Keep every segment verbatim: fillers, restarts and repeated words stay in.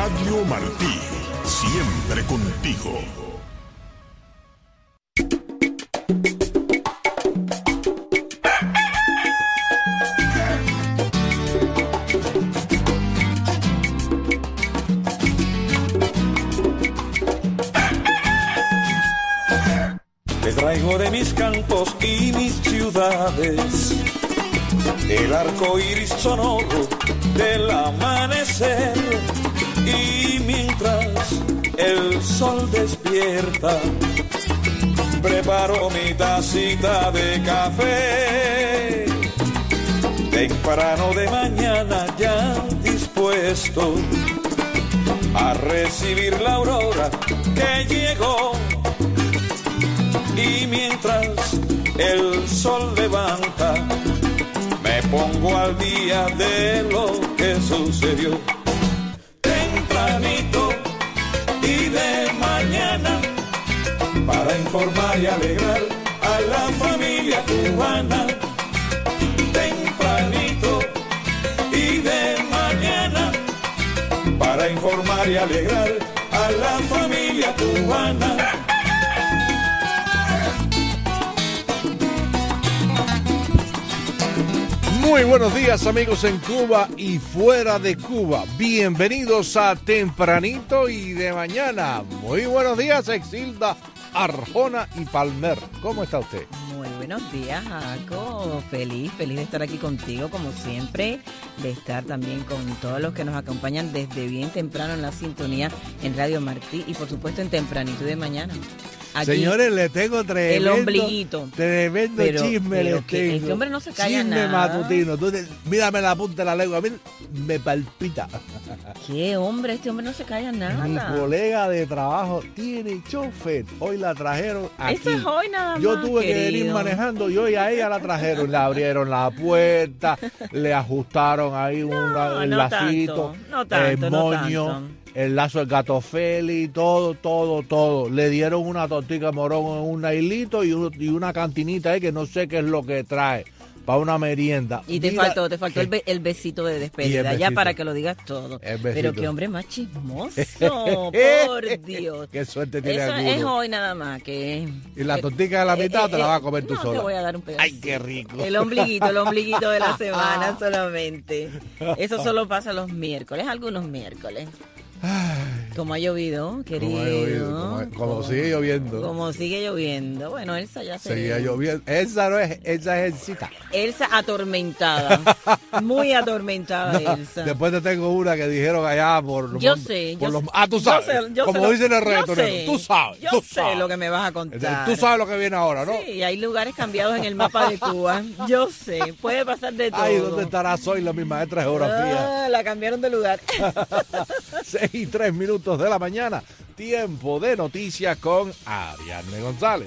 Radio Martí, siempre contigo. Te traigo de mis campos y mis ciudades el arco iris sonoro del amanecer, y mientras el sol despierta preparo mi tacita de café. Temprano de mañana ya dispuesto a recibir la aurora que llegó, y mientras el sol levanta me pongo al día de lo que sucedió. Tempranito y de mañana, para informar y alegrar a la familia cubana. Tempranito y de mañana, para informar y alegrar a la familia cubana. Muy buenos días, amigos en Cuba y fuera de Cuba. Bienvenidos a Tempranito y de Mañana. Muy buenos días, Exilda, Arjona y Palmer. ¿Cómo está usted? Muy buenos días, Jaco. Feliz, feliz de estar aquí contigo, como siempre, de estar también con todos los que nos acompañan desde bien temprano en la sintonía en Radio Martí y, por supuesto, en Tempranito y de Mañana. Aquí, señores, le tengo tremendo, el ombliguito. Tremendo pero, chisme pero les tengo. Este hombre no se calla chisme nada. matutino. Tú, mírame la punta de la lengua, a mí me palpita. ¿Qué hombre? Este hombre no se calla nada. Mi colega de trabajo tiene chofer. Hoy la trajeron aquí. Eso es hoy nada más, Yo tuve querido. que venir manejando y hoy a ella la trajeron. Le abrieron la puerta, le ajustaron ahí un No, el no lacito, tanto, no tanto, el no moño. tanto. El lazo del gato Feli, todo, todo, todo. Le dieron una tortilla morón en un hilito y, un, y una cantinita ahí que no sé qué es lo que trae para una merienda. Y te Mira, faltó, te faltó el, be, el besito de despedida, ya para que lo digas todo. Pero qué hombre más chismoso, por Dios. Qué suerte tiene Eso alguno. es hoy nada más. que Y la que, tortilla de la mitad eh, te la vas a comer tú no, sola. Te voy a dar un pedacito. Ay, qué rico. El ombliguito, el ombliguito de la semana solamente. Eso solo pasa los miércoles, algunos miércoles. Ay, como ha llovido, querido. Como, llovido, como, como, como sigue lloviendo. Como sigue lloviendo. Bueno, Elsa ya se... Seguía lloviendo. Elsa no es, Elsa es Elsita. Elsa atormentada. Muy atormentada, no, Elsa. Después te tengo una que dijeron allá por... Yo sé. Por yo los, ah, tú sabes. Yo sé, yo como sé dicen lo, el reggaetonero. Tú sabes. Yo tú sé sabes. lo que me vas a contar. Tú sabes lo que viene ahora, ¿no? Sí, hay lugares cambiados en el mapa de Cuba. Yo sé. Puede pasar de todo. Ay, ¿dónde estará Zoila, mi maestra de geografía? Ah, la cambiaron de lugar. Seis y tres minutos de la mañana, tiempo de noticias con Ariadne González.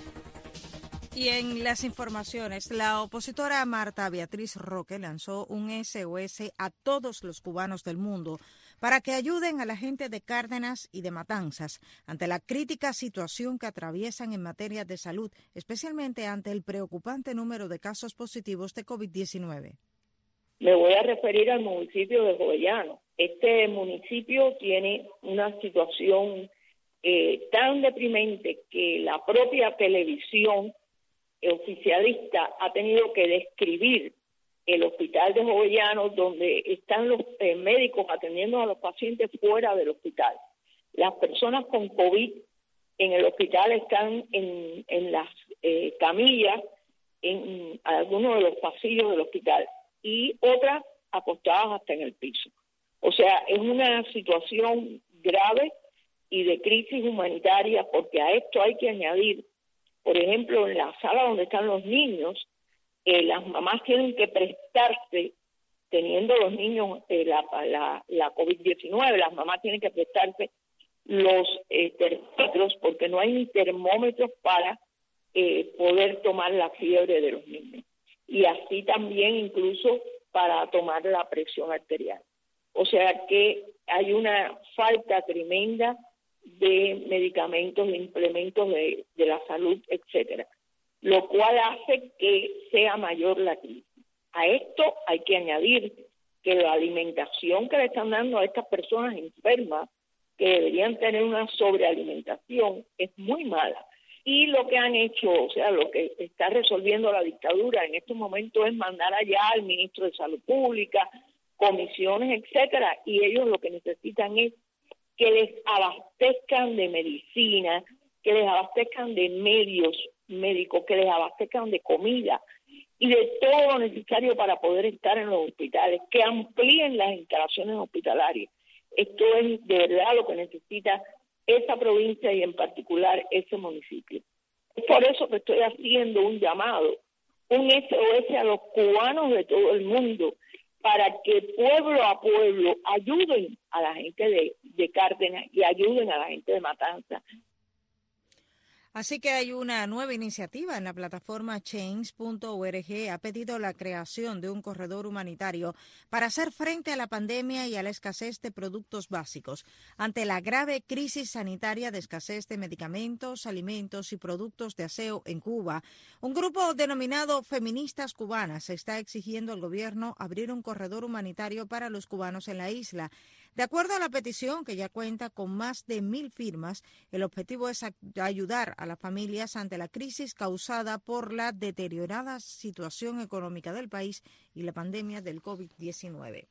Y en las informaciones, la opositora Marta Beatriz Roque lanzó un S O S a todos los cubanos del mundo para que ayuden a la gente de Cárdenas y de Matanzas ante la crítica situación que atraviesan en materia de salud, especialmente ante el preocupante número de casos positivos de COVID diecinueve. Me voy a referir al municipio de Jovellanos. Este municipio tiene una situación eh, tan deprimente que la propia televisión eh, oficialista ha tenido que describir el hospital de Jovellanos, donde están los eh, médicos atendiendo a los pacientes fuera del hospital. Las personas con COVID en el hospital están en, en las eh, camillas, en algunos de los pasillos del hospital, y otras acostadas hasta en el piso. O sea, es una situación grave y de crisis humanitaria, porque a esto hay que añadir, por ejemplo, en la sala donde están los niños, eh, las mamás tienen que prestarse, teniendo los niños eh, la, la, la COVID diecinueve, las mamás tienen que prestarse los eh, termómetros, porque no hay ni termómetros para eh, poder tomar la fiebre de los niños. Y así también incluso para tomar la presión arterial. O sea que hay una falta tremenda de medicamentos, de implementos de, de la salud, etcétera, lo cual hace que sea mayor la crisis. A esto hay que añadir que la alimentación que le están dando a estas personas enfermas, que deberían tener una sobrealimentación, es muy mala. Y lo que han hecho, o sea, lo que está resolviendo la dictadura en estos momentos es mandar allá al ministro de Salud Pública, comisiones, etcétera, y ellos lo que necesitan es que les abastezcan de medicina, que les abastezcan de medios médicos, que les abastezcan de comida y de todo lo necesario para poder estar en los hospitales, que amplíen las instalaciones hospitalarias. Esto es de verdad lo que necesita esa provincia y en particular ese municipio. Es por eso que estoy haciendo un llamado, un S O S a los cubanos de todo el mundo, para que pueblo a pueblo ayuden a la gente de, de Cárdenas y ayuden a la gente de Matanzas. Así que hay una nueva iniciativa en la plataforma change punto org. Ha pedido la creación de un corredor humanitario para hacer frente a la pandemia y a la escasez de productos básicos. Ante la grave crisis sanitaria de escasez de medicamentos, alimentos y productos de aseo en Cuba, un grupo denominado Feministas Cubanas está exigiendo al gobierno abrir un corredor humanitario para los cubanos en la isla. De acuerdo a la petición, que ya cuenta con más de mil firmas, el objetivo es ayudar a las familias ante la crisis causada por la deteriorada situación económica del país y la pandemia del COVID diecinueve.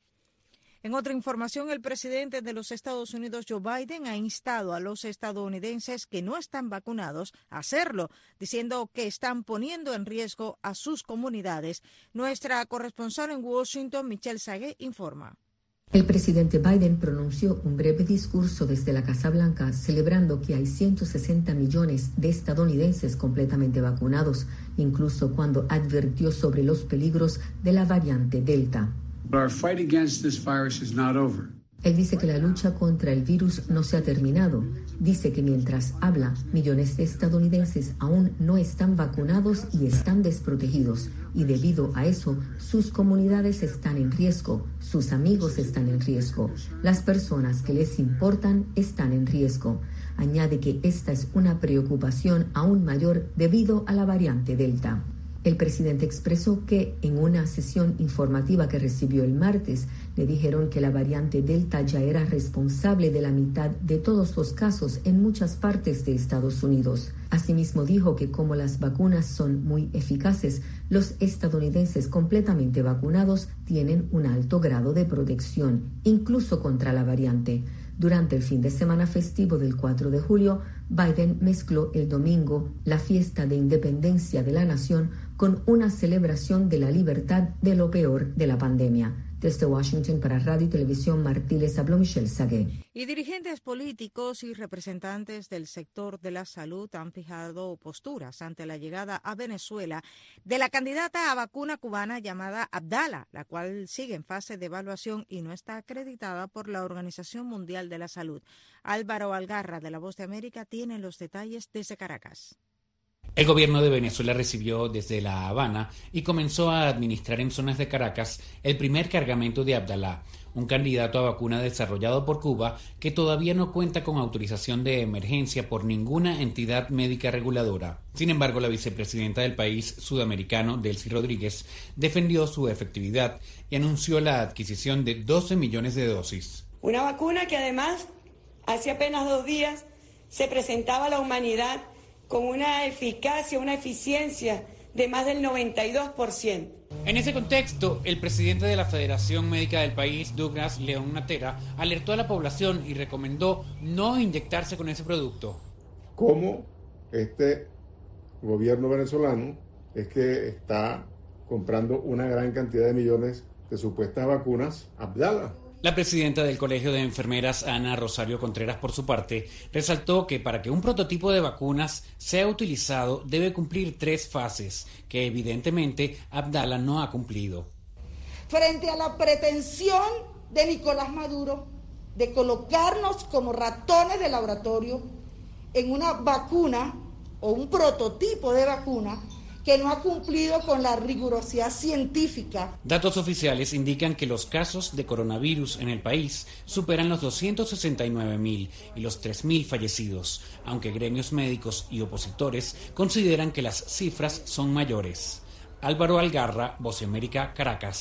En otra información, el presidente de los Estados Unidos, Joe Biden, ha instado a los estadounidenses que no están vacunados a hacerlo, diciendo que están poniendo en riesgo a sus comunidades. Nuestra corresponsal en Washington, Michelle Sagué, informa. El presidente Biden pronunció un breve discurso desde la Casa Blanca celebrando que hay ciento sesenta millones de estadounidenses completamente vacunados, incluso cuando advirtió sobre los peligros de la variante Delta. Our fight against this virus is not over. Él dice que la lucha contra el virus no se ha terminado. Dice que mientras habla, millones de estadounidenses aún no están vacunados y están desprotegidos. Y debido a eso, sus comunidades están en riesgo, sus amigos están en riesgo, las personas que les importan están en riesgo. Añade que esta es una preocupación aún mayor debido a la variante Delta. El presidente expresó que en una sesión informativa que recibió el martes, le dijeron que la variante Delta ya era responsable de la mitad de todos los casos en muchas partes de Estados Unidos. Asimismo dijo que como las vacunas son muy eficaces, los estadounidenses completamente vacunados tienen un alto grado de protección, incluso contra la variante. Durante el fin de semana festivo del cuatro de julio, Biden mezcló el domingo la fiesta de independencia de la nación con una celebración de la libertad de lo peor de la pandemia. Desde Washington para Radio y Televisión Martí les habló Michelle Sagué. Y dirigentes políticos y representantes del sector de la salud han fijado posturas ante la llegada a Venezuela de la candidata a vacuna cubana llamada Abdala, la cual sigue en fase de evaluación y no está acreditada por la Organización Mundial de la Salud. Álvaro Algarra, de La Voz de América, tiene los detalles desde Caracas. El gobierno de Venezuela recibió desde La Habana y comenzó a administrar en zonas de Caracas el primer cargamento de Abdala, un candidato a vacuna desarrollado por Cuba que todavía no cuenta con autorización de emergencia por ninguna entidad médica reguladora. Sin embargo, la vicepresidenta del país sudamericano, Delcy Rodríguez, defendió su efectividad y anunció la adquisición de doce millones de dosis. Una vacuna que además hace apenas dos días se presentaba a la humanidad con una eficacia, una eficiencia de más del noventa y dos por ciento. En ese contexto, el presidente de la Federación Médica del país, Douglas León Natera, alertó a la población y recomendó no inyectarse con ese producto. ¿Cómo este gobierno venezolano es que está comprando una gran cantidad de millones de supuestas vacunas Abdala? La presidenta del Colegio de Enfermeras, Ana Rosario Contreras, por su parte, resaltó que para que un prototipo de vacunas sea utilizado debe cumplir tres fases, que evidentemente Abdala no ha cumplido. Frente a la pretensión de Nicolás Maduro de colocarnos como ratones de laboratorio en una vacuna o un prototipo de vacuna que no ha cumplido con la rigurosidad científica. Datos oficiales indican que los casos de coronavirus en el país superan los doscientos sesenta y nueve mil y los tres mil fallecidos, aunque gremios médicos y opositores consideran que las cifras son mayores. Álvaro Algarra, Voz de América, Caracas.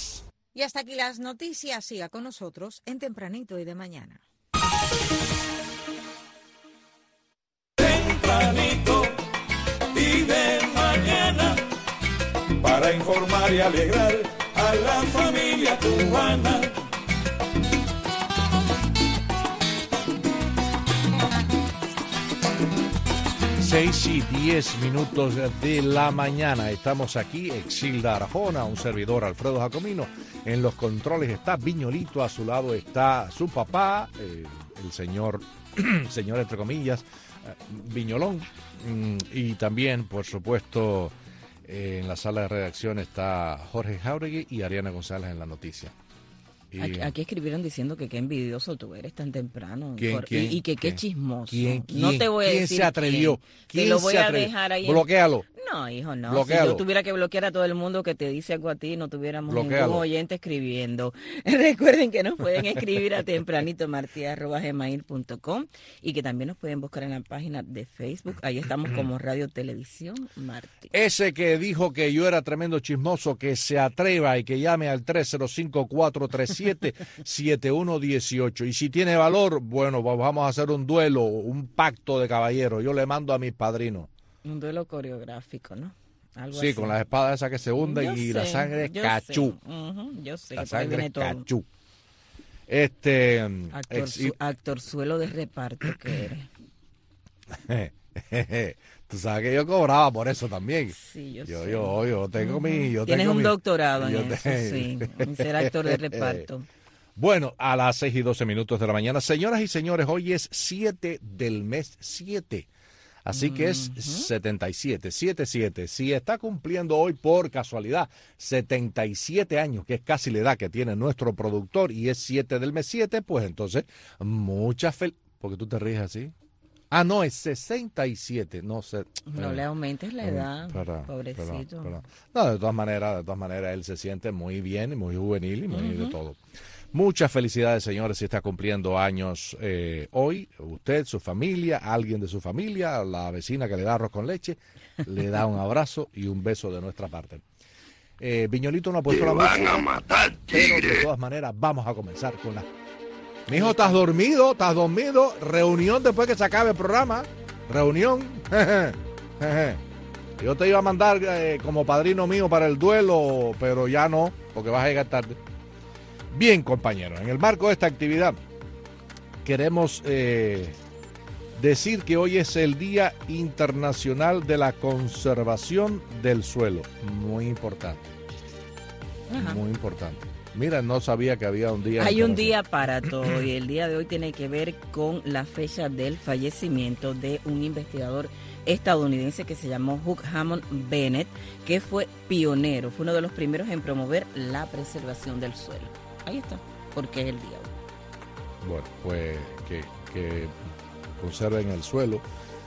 Y hasta aquí las noticias. Siga con nosotros en Tempranito y de Mañana. Tempranito y de mañana, para informar y alegrar a la familia cubana. Seis y diez minutos de la mañana. Estamos aquí, Exilda Arjona, un servidor Alfredo Jacomino. En los controles está Viñolito, a su lado está su papá, eh, el señor, señor entre comillas, eh, Viñolón. Mm, y también, por supuesto, eh, en la sala de redacción está Jorge Jauregui y Ariana González en la noticia. Y, aquí, aquí escribieron diciendo que qué envidioso tú eres tan temprano. ¿Quién, por, quién, y, y que qué quién, chismoso. ¿Quién, no quién, te voy a ¿quién decir se atrevió? quién. ¿Quién Te lo voy se a atrevió? dejar ahí. Bloquéalo. No, hijo, no. Bloquéalo. Si yo tuviera que bloquear a todo el mundo que te dice algo a ti, no tuviéramos Bloquéalo. ningún oyente escribiendo. Recuerden que nos pueden escribir a tempranito martí arroba gmail punto com y que también nos pueden buscar en la página de Facebook. Ahí estamos como Radio Televisión Martí. Ese que dijo que yo era tremendo chismoso, que se atreva y que llame al tres cero cinco, cuatro tres siete, siete uno uno ocho. Y si tiene valor, bueno, vamos a hacer un duelo, un pacto de caballeros. Yo le mando a mis padrinos. Un duelo coreográfico, ¿no? Algo sí, así. con las espadas esas que se hunden Yo y sé, la sangre es yo cachú. sé. Uh-huh, yo sé, La que por ahí sangre viene es todo. cachú. Este... Actor, ex- su- actorzuelo de reparto que eres. Tú sabes que yo cobraba por eso también. Sí, yo, Yo, sé. yo, yo tengo Ujú. mi... Yo Tienes tengo un mi- doctorado en yo eso, te- sí, en ser actor de reparto. Bueno, a las seis y doce minutos de la mañana. Señoras y señores, hoy es siete del mes siete. Así que es setenta y siete, siete siete. Si está cumpliendo hoy por casualidad setenta y siete años, que es casi la edad que tiene nuestro productor, y es siete del mes siete, pues entonces mucha fel... ¿Por qué tú te ríes así? Ah, no, es sesenta y siete. No sé. No eh, le aumentes la eh, edad, perdón, pobrecito. perdón, perdón. No, de todas maneras, de todas maneras, él se siente muy bien, muy juvenil y muy de Ujú. todo. Muchas felicidades, señores, si está cumpliendo años eh, hoy. Usted, su familia, alguien de su familia, la vecina que le da arroz con leche, le da un abrazo y un beso de nuestra parte. Eh, Viñolito no ha puesto la música, pero de todas maneras vamos a comenzar con la... Mijo, ¿estás dormido? ¿Estás dormido? Reunión después que se acabe el programa. Reunión. Yo te iba a mandar eh, como padrino mío para el duelo, pero ya no, porque vas a llegar tarde. Bien, compañeros, en el marco de esta actividad queremos eh, decir que hoy es el Día Internacional de la Conservación del Suelo. Muy importante. Ajá. Muy importante. Mira, no sabía que había un día. Hay un día para todo y el día de hoy tiene que ver con la fecha del fallecimiento de un investigador estadounidense que se llamó Hugh Hammond Bennett, que fue pionero, fue uno de los primeros en promover la preservación del suelo. Ahí está, porque es el día hoy. Bueno, pues que, que conserven el suelo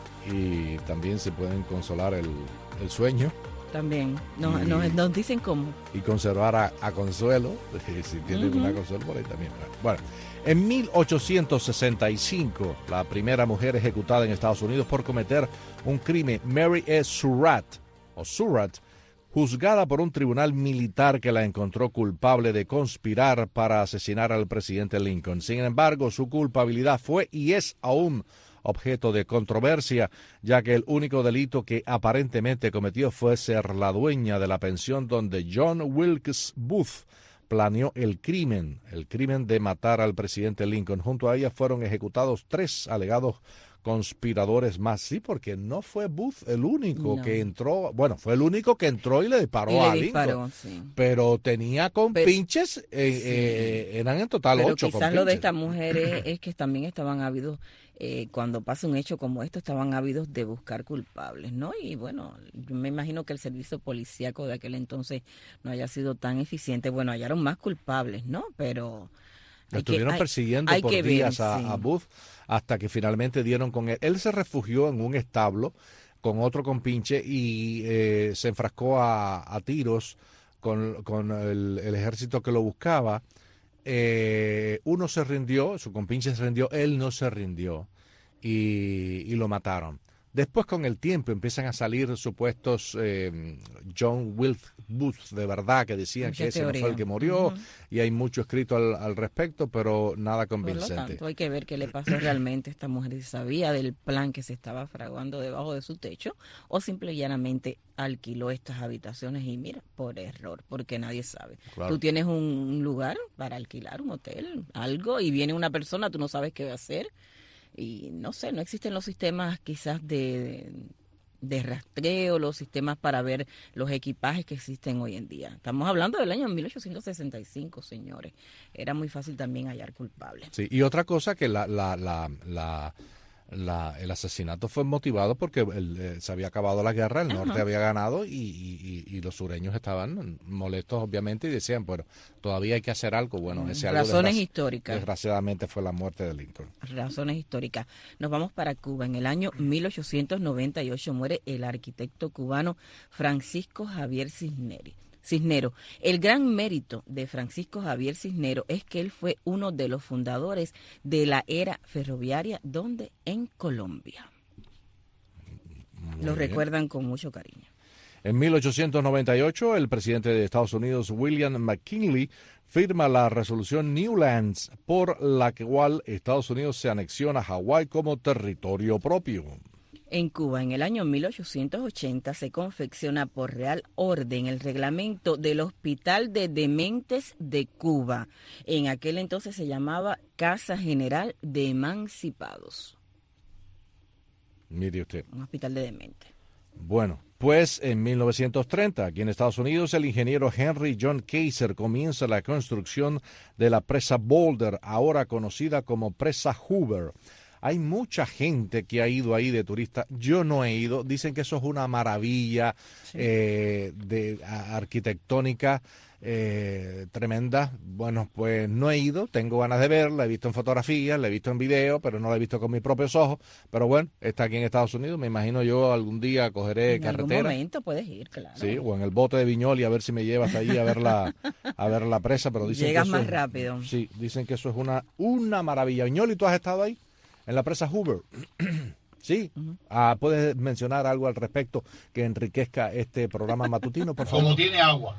y también se pueden consolar el, el sueño. También, nos, Y- nos, nos dicen cómo. Y conservar a, a Consuelo, si tienen Ujú. una Consuelo por ahí también. Bueno, en mil ochocientos sesenta y cinco, la primera mujer ejecutada en Estados Unidos por cometer un crimen, Mary E. Surratt, o Surratt, juzgada por un tribunal militar que la encontró culpable de conspirar para asesinar al presidente Lincoln. Sin embargo, su culpabilidad fue y es aún objeto de controversia, ya que el único delito que aparentemente cometió fue ser la dueña de la pensión donde John Wilkes Booth planeó el crimen, el crimen de matar al presidente Lincoln. Junto a ella fueron ejecutados tres alegados conspiradores más. Sí, porque no fue Booth el único No. que entró, bueno, fue el único que entró y le disparó Y le a disparó, Lincoln. sí. Pero tenía con Pero- pinches, eh, eh, eran en total Pero ocho quizás con lo de pinches. estas mujeres es que también estaban ávidos, eh, cuando pasa un hecho como esto, estaban ávidos de buscar culpables, ¿no? Y bueno, yo me imagino que el servicio policíaco de aquel entonces no haya sido tan eficiente. Bueno, hallaron más culpables, ¿no? Pero... Lo hay que- estuvieron hay- persiguiendo hay por que ver, días a, sí. a Booth hasta que finalmente dieron con él. Él se refugió en un establo con otro compinche y eh, se enfrascó a, a tiros con, con el, el ejército que lo buscaba. Eh, uno se rindió, su compinche se rindió, él no se rindió y, y lo mataron. Después, con el tiempo, empiezan a salir supuestos eh, John Wilkes bus de verdad que decían Mucha que ese teoría. no fue el que murió, Uh-huh. y hay mucho escrito al, al respecto, pero nada Por lo convincente. tanto, hay que ver qué le pasó realmente a esta mujer, si sabía del plan que se estaba fraguando debajo de su techo o simple y llanamente alquiló estas habitaciones y mira, por error, porque nadie sabe. Claro. Tú tienes un, un lugar para alquilar, un hotel, algo, y viene una persona, tú no sabes qué va a hacer y no sé, no existen los sistemas quizás de... de rastreo, los sistemas para ver los equipajes que existen hoy en día. Estamos hablando del año mil ochocientos sesenta y cinco, señores. Era muy fácil también hallar culpables. Sí, y otra cosa que la, la, la, la, la- el asesinato fue motivado porque el, eh, se había acabado la guerra, el norte Ajá. había ganado y, y- y- y los sureños estaban molestos, obviamente, y decían, bueno, todavía hay que hacer algo. Bueno, ese algo Razones desgraci- históricas. Desgraciadamente fue la muerte de Lincoln. Razones históricas. Nos vamos para Cuba. En el año mil ochocientos noventa y ocho muere el arquitecto cubano Francisco Javier Cisneri. Cisnero. El gran mérito de Francisco Javier Cisnero es que él fue uno de los fundadores de la era ferroviaria, donde en Colombia. Muy Lo bien. recuerdan con mucho cariño. En mil ochocientos noventa y ocho, el presidente de Estados Unidos, William McKinley, firma la resolución Newlands, por la cual Estados Unidos se anexiona a Hawái como territorio propio. En Cuba, en el año mil ochocientos ochenta, se confecciona por real orden el reglamento del Hospital de Dementes de Cuba. En aquel entonces se llamaba Casa General de Emancipados, Mire usted. un hospital de dementes. Bueno, pues en mil novecientos treinta, aquí en Estados Unidos, el ingeniero Henry John Kaiser comienza la construcción de la presa Boulder, ahora conocida como presa Hoover. Hay mucha gente que ha ido ahí de turista. Yo no he ido. Dicen que eso es una maravilla eh, de a- arquitectónica eh, tremenda. Bueno, pues no he ido. Tengo ganas de verla. He visto en fotografías, la he visto en video, pero no la he visto con mis propios ojos. Pero bueno, está aquí en Estados Unidos. Me imagino yo algún día cogeré En algún carretera. momento puedes ir, claro. Sí, o en el bote de Viñoli a ver si me lleva hasta allí a ver la, a ver la presa. Pero dicen Llegas que eso más es- rápido. Sí, dicen que eso es una, una maravilla. Viñoli, ¿tú has estado ahí? En la presa Hoover. Sí. Ah, ¿puedes mencionar algo al respecto que enriquezca este programa matutino, por favor? Como tiene agua.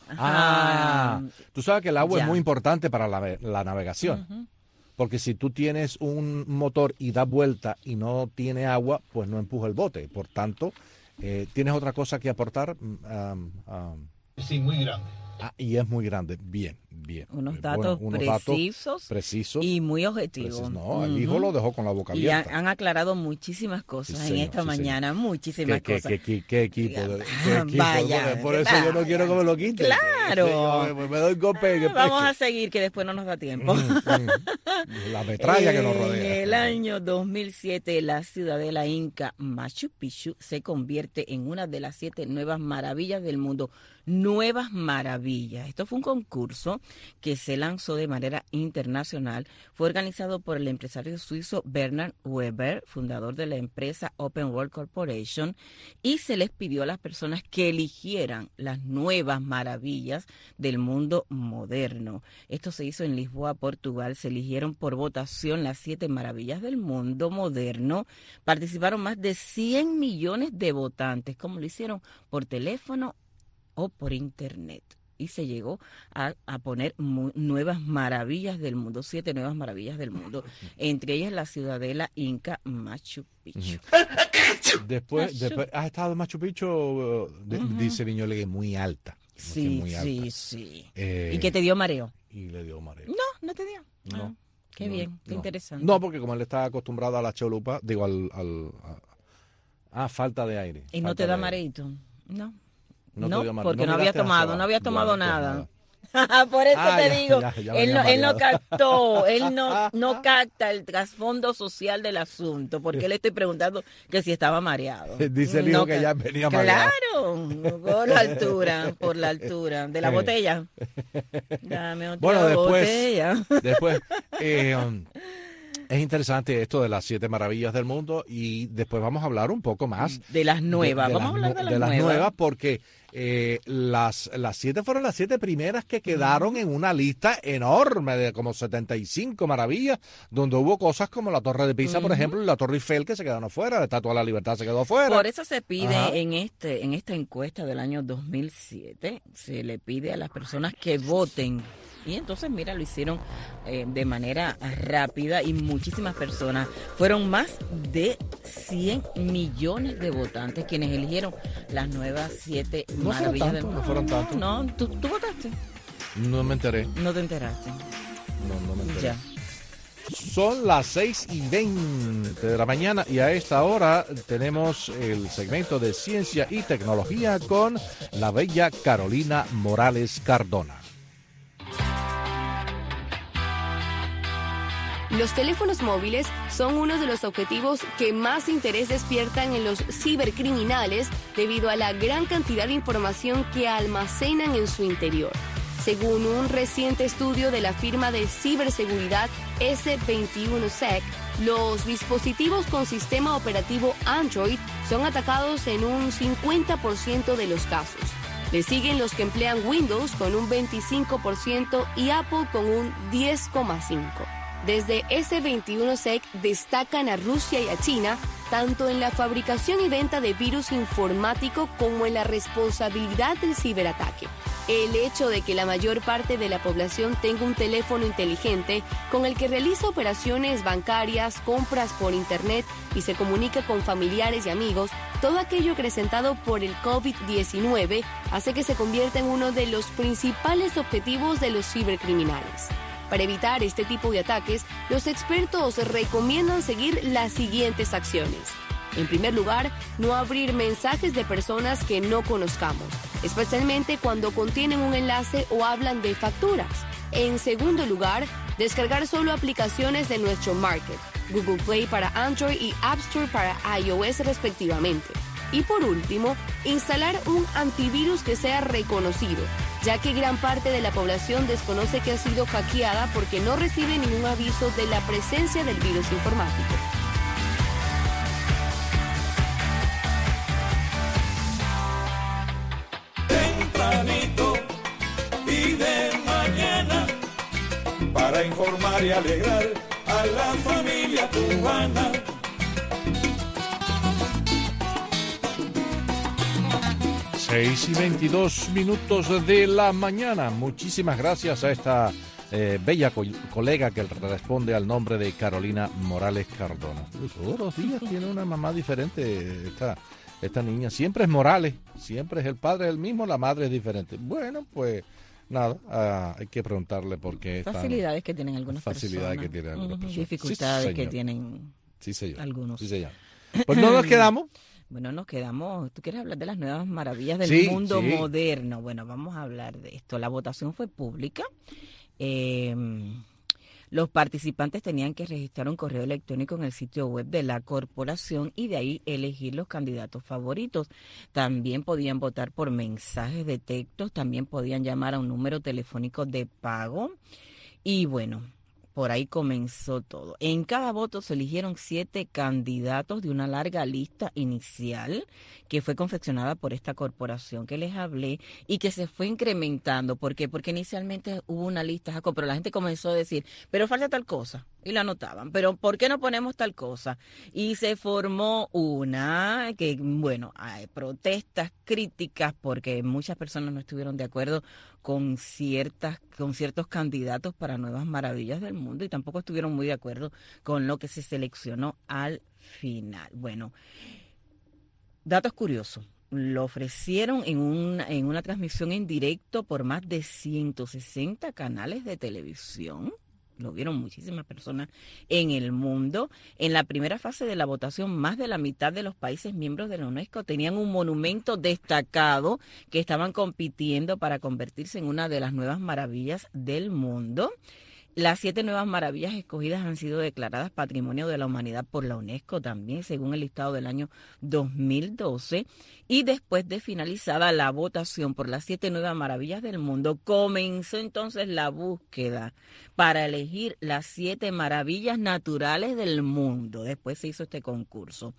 Ah, tú sabes que el agua Ya. es muy importante para la, la navegación. Ujú. Porque si tú tienes un motor y da vuelta y no tiene agua, pues no empuja el bote. Por tanto, eh, ¿tienes otra cosa que aportar? Mm, um, um, Sí, muy grande. ah, y es muy grande. Bien, bien. Unos Eh, datos bueno, precisos precisos. y muy objetivos. precisos. No, el Ujú. hijo lo dejó con la boca Y han, abierta. han aclarado muchísimas cosas Sí, en señor, esta sí, mañana, muchísimas ¿Qué, qué, cosas. qué, qué, qué equipo? de- qué Ah, equipo, vaya, por- por eso yo no vaya. quiero que me lo quiten. Claro. Sí, yo me, me doy golpe. que Ah, vamos peche. a seguir, que después no nos da tiempo. La metralla que nos En rodea. el año dos mil siete, la ciudadela inca Machu Picchu se convierte en una de las siete nuevas maravillas del mundo. Nuevas maravillas. Esto fue un concurso que se lanzó de manera internacional. Fue organizado por el empresario suizo Bernard Weber, fundador de la empresa Open World Corporation, y se les pidió a las personas que eligieran las nuevas maravillas del mundo moderno. Esto se hizo en Lisboa, Portugal. Se eligieron por votación las siete maravillas del mundo moderno. Participaron más de cien millones de votantes. ¿Cómo lo hicieron? Por teléfono o por internet. Y se llegó a, a poner mu- nuevas maravillas del mundo, siete nuevas maravillas del mundo, entre ellas la ciudadela inca Machu Picchu. Después, Machu- después, ¿has estado en Machu Picchu? Uh, de- Ujú. Dice Viñoli que es muy alta. que es Sí, muy alta. sí, sí. Eh, ¿Y que te dio mareo? Y le dio mareo. No, no te dio. No. Ah, qué No, bien, qué no. interesante. No, porque como él está acostumbrado a la cholupa, digo, al... al a, ah, falta de aire. ¿Y no falta te da de aire. mareito? No. No No, te dio mareo. porque No no, había miraste hacia tomado, abajo. no había tomado Bueno, pues nada. Por eso Ah, te ya, digo, ya, ya él, venía no, él no mareado. captó, él no, no capta el trasfondo social del asunto, porque le estoy preguntando que si estaba mareado. Dice el hijo No que ca- ya venía mareado. Claro, por la altura, por la altura de la botella. Dame otra Bueno, después, botella. después eh, um, es interesante esto de las siete maravillas del mundo y después vamos a hablar un poco más De las nuevas, vamos a hablar nu- de las nuevas. nuevas porque eh, las, las siete fueron las siete primeras que quedaron en una lista enorme de como setenta y cinco maravillas, donde hubo cosas como la Torre de Pisa, uh-huh. por ejemplo, y la Torre Eiffel, que se quedaron afuera, la Estatua de la Libertad se quedó afuera. Por eso se pide Ajá. en este en esta encuesta del año dos mil siete, se le pide a las personas que voten. Y entonces, mira, lo hicieron eh, de manera rápida y muchísimas personas. Fueron más de cien millones de votantes quienes eligieron las nuevas siete no maravillas fueron tanto, del mundo. No fueron tantos. No, ¿tú, ¿tú votaste? No me enteré. No te enteraste. No, no me enteré. Ya. Son las seis y veinte de la mañana y a esta hora tenemos el segmento de ciencia y tecnología con la bella Carolina Morales Cardona. Los teléfonos móviles son uno de los objetivos que más interés despiertan en los cibercriminales debido a la gran cantidad de información que almacenan en su interior. Según un reciente estudio de la firma de ciberseguridad ese veintiuno sec, los dispositivos con sistema operativo Android son atacados en un cincuenta por ciento de los casos. Le siguen los que emplean Windows con un veinticinco por ciento y Apple con un diez coma cinco por ciento. Desde ese veintiuno sec destacan a Rusia y a China, tanto en la fabricación y venta de virus informático como en la responsabilidad del ciberataque. El hecho de que la mayor parte de la población tenga un teléfono inteligente con el que realiza operaciones bancarias, compras por internet y se comunica con familiares y amigos, todo aquello acrecentado por el COVID diecinueve hace que se convierta en uno de los principales objetivos de los cibercriminales. Para evitar este tipo de ataques, los expertos recomiendan seguir las siguientes acciones. En primer lugar, no abrir mensajes de personas que no conozcamos, especialmente cuando contienen un enlace o hablan de facturas. En segundo lugar, descargar solo aplicaciones de nuestro market, Google Play para Android y App Store para iOS respectivamente. Y por último, instalar un antivirus que sea reconocido, ya que gran parte de la población desconoce que ha sido hackeada porque no recibe ningún aviso de la presencia del virus informático. Tempranito y de mañana, para informar y alegrar a la familia cubana. seis y veintidós minutos de la mañana. Muchísimas gracias a esta eh, bella co- colega que responde al nombre de Carolina Morales Cardona. Todos los días tiene una mamá diferente esta, esta niña. Siempre es Morales, siempre es el padre el mismo, la madre es diferente. Bueno, pues nada, uh, hay que preguntarle por qué. Facilidades que tienen algunas facilidades personas. que tienen algunas uh-huh. personas. Dificultades sí, que tienen sí, señor. algunos. Sí, señor. Pues no nos quedamos. Bueno, nos quedamos. ¿Tú quieres hablar de las nuevas maravillas del sí, mundo sí. moderno? Bueno, vamos a hablar de esto. La votación fue pública. Eh, los participantes tenían que registrar un correo electrónico en el sitio web de la corporación y de ahí elegir los candidatos favoritos. También podían votar por mensajes de texto, también podían llamar a un número telefónico de pago. Y bueno, por ahí comenzó todo. En cada voto se eligieron siete candidatos de una larga lista inicial que fue confeccionada por esta corporación que les hablé y que se fue incrementando. ¿Por qué? Porque inicialmente hubo una lista, Jacob, pero la gente comenzó a decir, pero falta tal cosa, y la anotaban. Pero ¿por qué no ponemos tal cosa? Y se formó una que, bueno, hay protestas, críticas, porque muchas personas no estuvieron de acuerdo con ciertas con ciertos candidatos para nuevas maravillas del mundo y tampoco estuvieron muy de acuerdo con lo que se seleccionó al final. Bueno, datos curiosos. Lo ofrecieron en una, en una transmisión en directo por más de ciento sesenta canales de televisión. Lo vieron muchísimas personas en el mundo. En la primera fase de la votación, más de la mitad de los países miembros de la UNESCO tenían un monumento destacado que estaban compitiendo para convertirse en una de las nuevas maravillas del mundo. Las siete nuevas maravillas escogidas han sido declaradas Patrimonio de la Humanidad por la UNESCO también, según el listado del año dos mil doce. Y después de finalizada la votación por las siete nuevas maravillas del mundo, comenzó entonces la búsqueda para elegir las siete maravillas naturales del mundo. Después se hizo este concurso.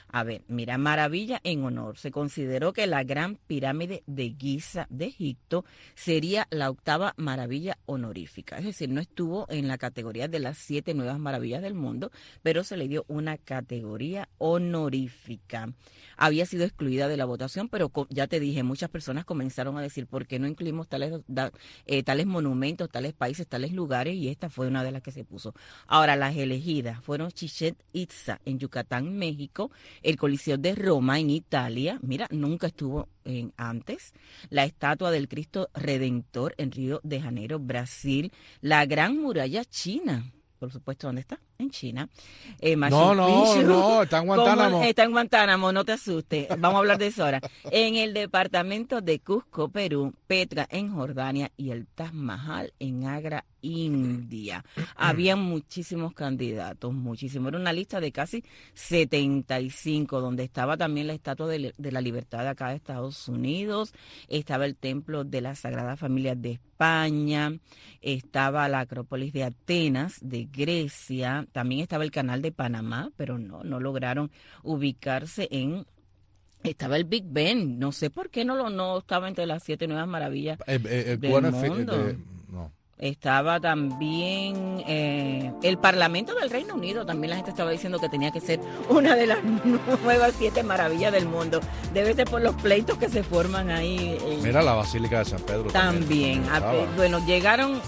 A ver, mira, maravilla en honor. Se consideró que la Gran Pirámide de Giza de Egipto sería la octava maravilla honorífica. Es decir, no estuvo en la categoría de las siete nuevas maravillas del mundo, pero se le dio una categoría honorífica. Había sido excluida de la votación, pero ya te dije, muchas personas comenzaron a decir, ¿por qué no incluimos tales, da, eh, tales monumentos, tales países, tales lugares? Y esta fue una de las que se puso. Ahora, las elegidas fueron Chichén Itzá en Yucatán, México, el Coliseo de Roma en Italia, mira, nunca estuvo en antes, la estatua del Cristo Redentor en Río de Janeiro, Brasil, la Gran Muralla China, por supuesto, ¿dónde está? En China. Eh, no, no, no, está en Guantánamo. Está en Guantánamo, no te asustes. Vamos a hablar de eso ahora. En el departamento de Cusco, Perú, Petra en Jordania y el Taj Mahal en Agra, India. Había muchísimos candidatos, muchísimos. Era una lista de casi setenta y cinco, donde estaba también la Estatua de, de la Libertad de acá de Estados Unidos, estaba el Templo de la Sagrada Familia de España, estaba la Acrópolis de Atenas, de Grecia, también estaba el Canal de Panamá, pero no, no lograron ubicarse en... Estaba el Big Ben, no sé por qué no lo no estaba entre las siete nuevas maravillas eh, eh, el del bueno, mundo. De, no. Estaba también eh, el Parlamento del Reino Unido, también la gente estaba diciendo que tenía que ser una de las nuevas siete maravillas del mundo. Debe ser por los pleitos que se forman ahí. En... Mira la Basílica de San Pedro. También. también. A, bueno, llegaron...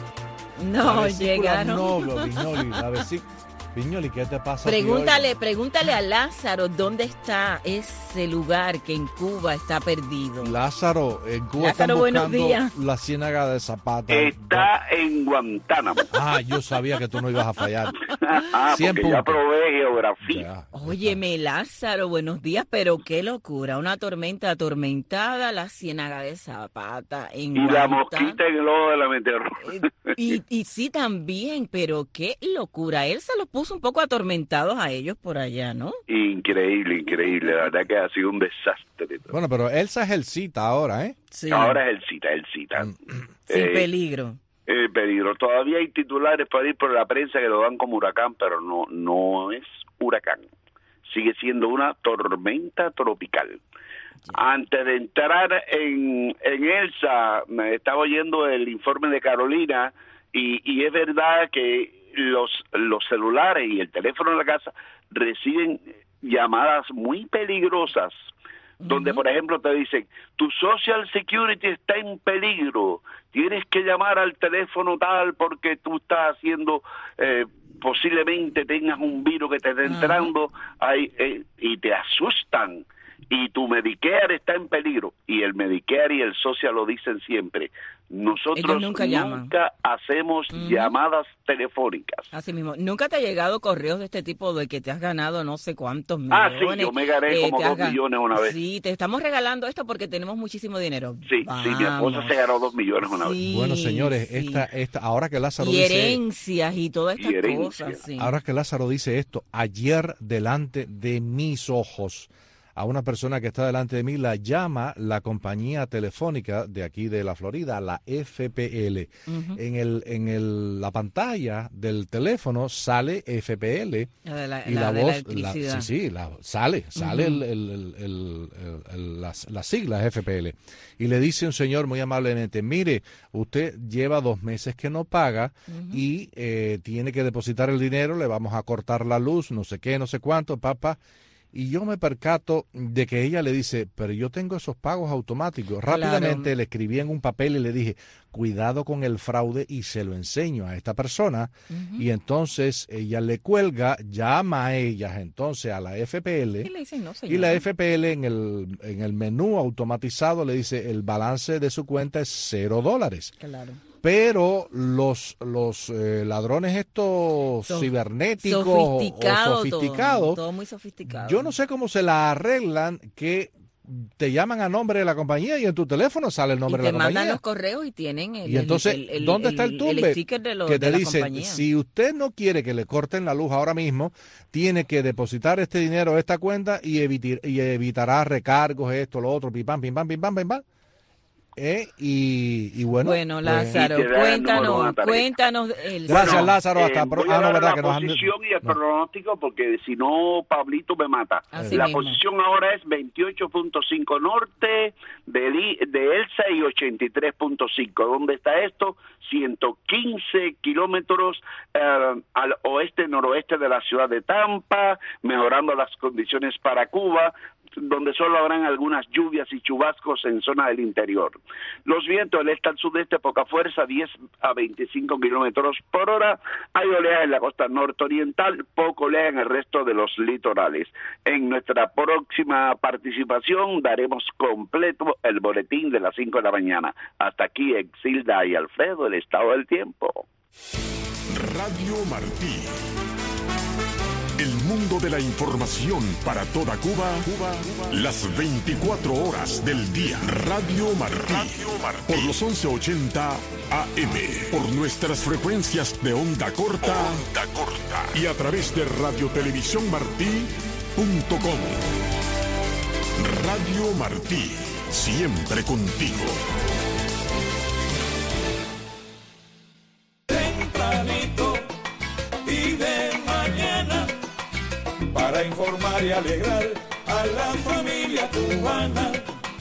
No, llegaron... No, Viñoli, la vesícula... Viñoli, ¿qué te pasa? Pregúntale, pregúntale a Lázaro dónde está ese lugar que en Cuba está perdido. Lázaro, en Cuba Lázaro, están buenos días. buscando la Ciénaga de Zapata. Está en Guantánamo. Ah, yo sabía que tú no ibas a fallar. ah, porque ya probé geografía. Ya. Óyeme, Lázaro, buenos días, pero qué locura. Una tormenta atormentada, la Ciénaga de Zapata en Y la Guantánamo. mosquita en el ojo de la meteorología. Y, y sí también, pero qué locura. Él se los puso un poco atormentados a ellos por allá, ¿no? Increíble, increíble. La verdad que ha sido un desastre. Bueno, pero Elsa es el cita ahora, ¿eh? Sí. Ahora es el cita, el cita. Sin eh, peligro. El peligro. Todavía hay titulares para ir por la prensa que lo dan como huracán, pero no, no es huracán. Sigue siendo una tormenta tropical. Antes de entrar en, en Elsa, me estaba oyendo el informe de Carolina y, y es verdad que los, los celulares y el teléfono en la casa reciben llamadas muy peligrosas, uh-huh. donde por ejemplo te dicen, tu social security está en peligro, tienes que llamar al teléfono tal porque tú estás haciendo... Eh, posiblemente tengas un virus que te está entrando uh-huh. ahí, eh, y te asustan. Y tu Medicare está en peligro. Y el Medicare y el Social lo dicen siempre. Nosotros nunca, nunca hacemos uh-huh. llamadas telefónicas. Así mismo. ¿Nunca te ha llegado correos de este tipo de que te has ganado no sé cuántos millones? Ah, sí, yo me gané eh, como dos gan... millones una vez. Sí, te estamos regalando esto porque tenemos muchísimo dinero. Sí, Vamos. sí, mi esposa se ganó dos millones una sí, vez. Bueno, señores, sí. esta, esta, ahora que Lázaro y dice... herencias y todas estas y cosas. Sí. Ahora que Lázaro dice esto, ayer delante de mis ojos... a una persona que está delante de mí, la llama la compañía telefónica de aquí de la Florida, la F P L. Uh-huh. En el en el la pantalla del teléfono sale F P L la de la, y la, la de voz, la la, sí, sí, la, sale, sale uh-huh. el, el, el, el, el, el, las, las siglas F P L. Y le dice un señor muy amablemente, mire, usted lleva dos meses que no paga uh-huh. y eh, tiene que depositar el dinero, le vamos a cortar la luz, no sé qué, no sé cuánto, papá. Y yo me percato de que ella le dice, pero yo tengo esos pagos automáticos. Rápidamente claro. le escribí en un papel y le dije, cuidado con el fraude, y se lo enseño a esta persona. Uh-huh. Y entonces ella le cuelga, llama a ellas entonces a la F P L. Y, le dicen, no, y la F P L en el, en el menú automatizado le dice, el balance de su cuenta es cero dólares. Claro. Pero los los eh, ladrones estos so, cibernéticos sofisticado, o sofisticados, todo, todo muy sofisticado. Yo no sé cómo se la arreglan que te llaman a nombre de la compañía y en tu teléfono sale el nombre de la compañía. Y te mandan los correos y tienen el, y entonces, el, el, ¿dónde el, está el tumbe? El sticker de, lo, que te de la dice, compañía. Si usted no quiere que le corten la luz ahora mismo, tiene que depositar este dinero a esta cuenta y, evitar, y evitará recargos, esto, lo otro, pim, pam, pim, pam, pim, pam, pim, pam. Eh, y, y bueno. Bueno, Lázaro, pues, cuéntanos, cuéntanos. El... Gracias, bueno, Lázaro. Hasta eh, pro... voy a ah, no, dar verdad la que nos han... posición y el no. pronóstico, porque si no, Pablito me mata. Así la mismo. posición ahora es veintiocho punto cinco norte de, Li, de Elsa y ochenta y tres punto cinco. ¿Dónde está esto? ciento quince kilómetros eh, al oeste-noroeste de la ciudad de Tampa, mejorando las condiciones para Cuba, donde solo habrán algunas lluvias y chubascos en zona del interior. Los vientos del este al sudeste, poca fuerza, diez a veinticinco kilómetros por hora. Hay oleaje en la costa nororiental, poco oleaje en el resto de los litorales. En nuestra próxima participación daremos completo el boletín de las cinco de la mañana. Hasta aquí, Exilda y Alfredo, el estado del tiempo. Radio Martí. El mundo de la información para toda Cuba, Cuba, Cuba, las veinticuatro horas del día. Radio Martí. Radio Martí. Por los once ochenta A M. Por nuestras frecuencias de onda corta. Onda corta. Y a través de radiotelevisiónmartí punto com. Radio Martí. Siempre contigo. Tempranito y de mañana, para informar y alegrar a la familia cubana.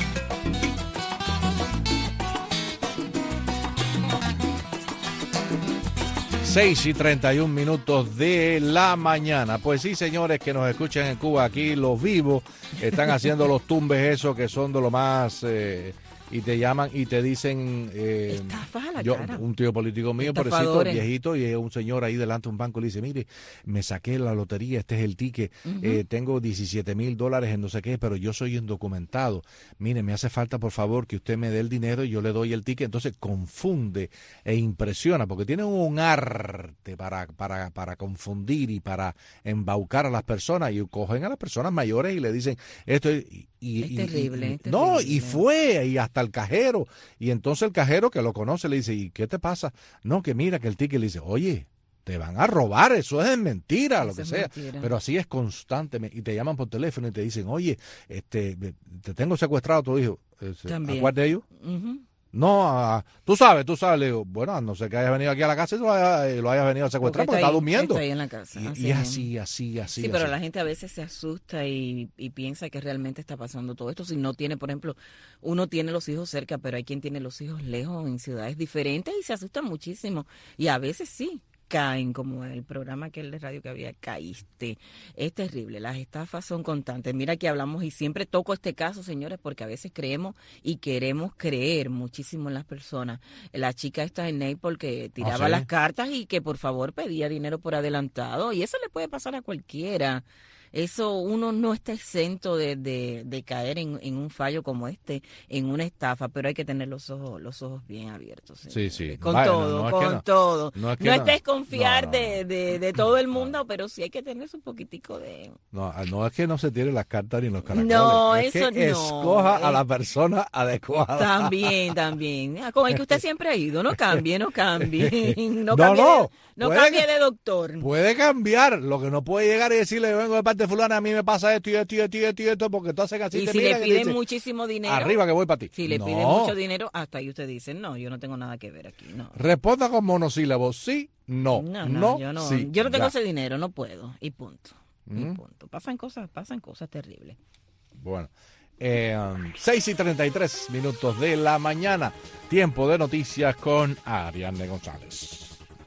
seis y treinta y un minutos de la mañana. Pues sí, señores que nos escuchan en Cuba, aquí los vivos están haciendo los tumbes esos que son de lo más... Eh, y te llaman y te dicen... Eh, Estafas a la yo, cara. un tío político mío, pobrecito, Estafadores. viejito, y es un señor ahí delante de un banco, le dice, mire, me saqué la lotería, este es el ticket, Ujú. eh, tengo diecisiete mil dólares en no sé qué, pero yo soy indocumentado. Mire, me hace falta, por favor, que usted me dé el dinero y yo le doy el ticket. Entonces confunde e impresiona, porque tienen un arte para, para, para confundir y para embaucar a las personas, y cogen a las personas mayores y le dicen, esto es... Y, Es y- terrible, y- es no, terrible. y fue, y hasta el cajero. Y entonces el cajero que lo conoce le dice, ¿y qué te pasa? No, que mira que el ticket le dice, oye, te van a robar, eso es mentira, lo Eso que es sea. mentira. Pero así es constantemente. Y te llaman por teléfono y te dicen, oye, este, te tengo secuestrado a tu hijo. Ese, ¿A También. cuál de ellos? Ujú. No, a- tú sabes, tú sabes. Le digo, bueno, a no ser que hayas venido aquí a la casa y lo hayas, lo hayas venido a secuestrar porque, Porque está, ahí- durmiendo. está ahí en la casa, Y, así y es mismo. así, así, así. Sí, pero así. la gente a veces se asusta y, y piensa que realmente está pasando todo esto. Si no tiene, por ejemplo, uno tiene los hijos cerca, pero hay quien tiene los hijos lejos en ciudades diferentes y se asustan muchísimo. Y a veces sí caen, como en el programa aquel de radio que había, caíste. Es terrible, las estafas son constantes. Mira que hablamos y siempre toco este caso, señores, porque a veces creemos y queremos creer muchísimo en las personas. La chica esta en Naples que tiraba ¿sí? las cartas y que por favor pedía dinero por adelantado, y eso le puede pasar a cualquiera. Eso, uno no está exento de, de, de caer en, en un fallo como este, en una estafa, pero hay que tener los ojos, los ojos bien abiertos. Sí, sí. Con Vaya, no, todo, no es que con no. todo. No No, es que es no. desconfiar No, no, de, de, de todo el mundo, pero sí hay que tener un poquitico de... No, no es que no se tire las cartas ni los caracoles. No, es eso que no. escoja a Eh, la persona adecuada. También, también. Ah, con el que usted siempre ha ido, no cambie, no cambie. No, No, cambie, no, de, no puede cambie que- de doctor. Puede cambiar, lo que no puede llegar y decirle, vengo de parte de fulana, a mí me pasa esto y esto y esto y esto, y esto porque tú haces así. Y te si le miran y piden dicen, muchísimo dinero... arriba que voy para ti. Si le No. piden mucho dinero, hasta ahí usted dice, no, yo no tengo nada que ver aquí, no. Responda con monosílabos, sí, no, No, no, no, yo no, sí, yo no tengo ya. ese dinero, no puedo, y punto, y Mm. punto. Pasan cosas, pasan cosas terribles. Bueno, eh, um, seis y treinta y tres minutos de la mañana, tiempo de noticias con Ariadne González.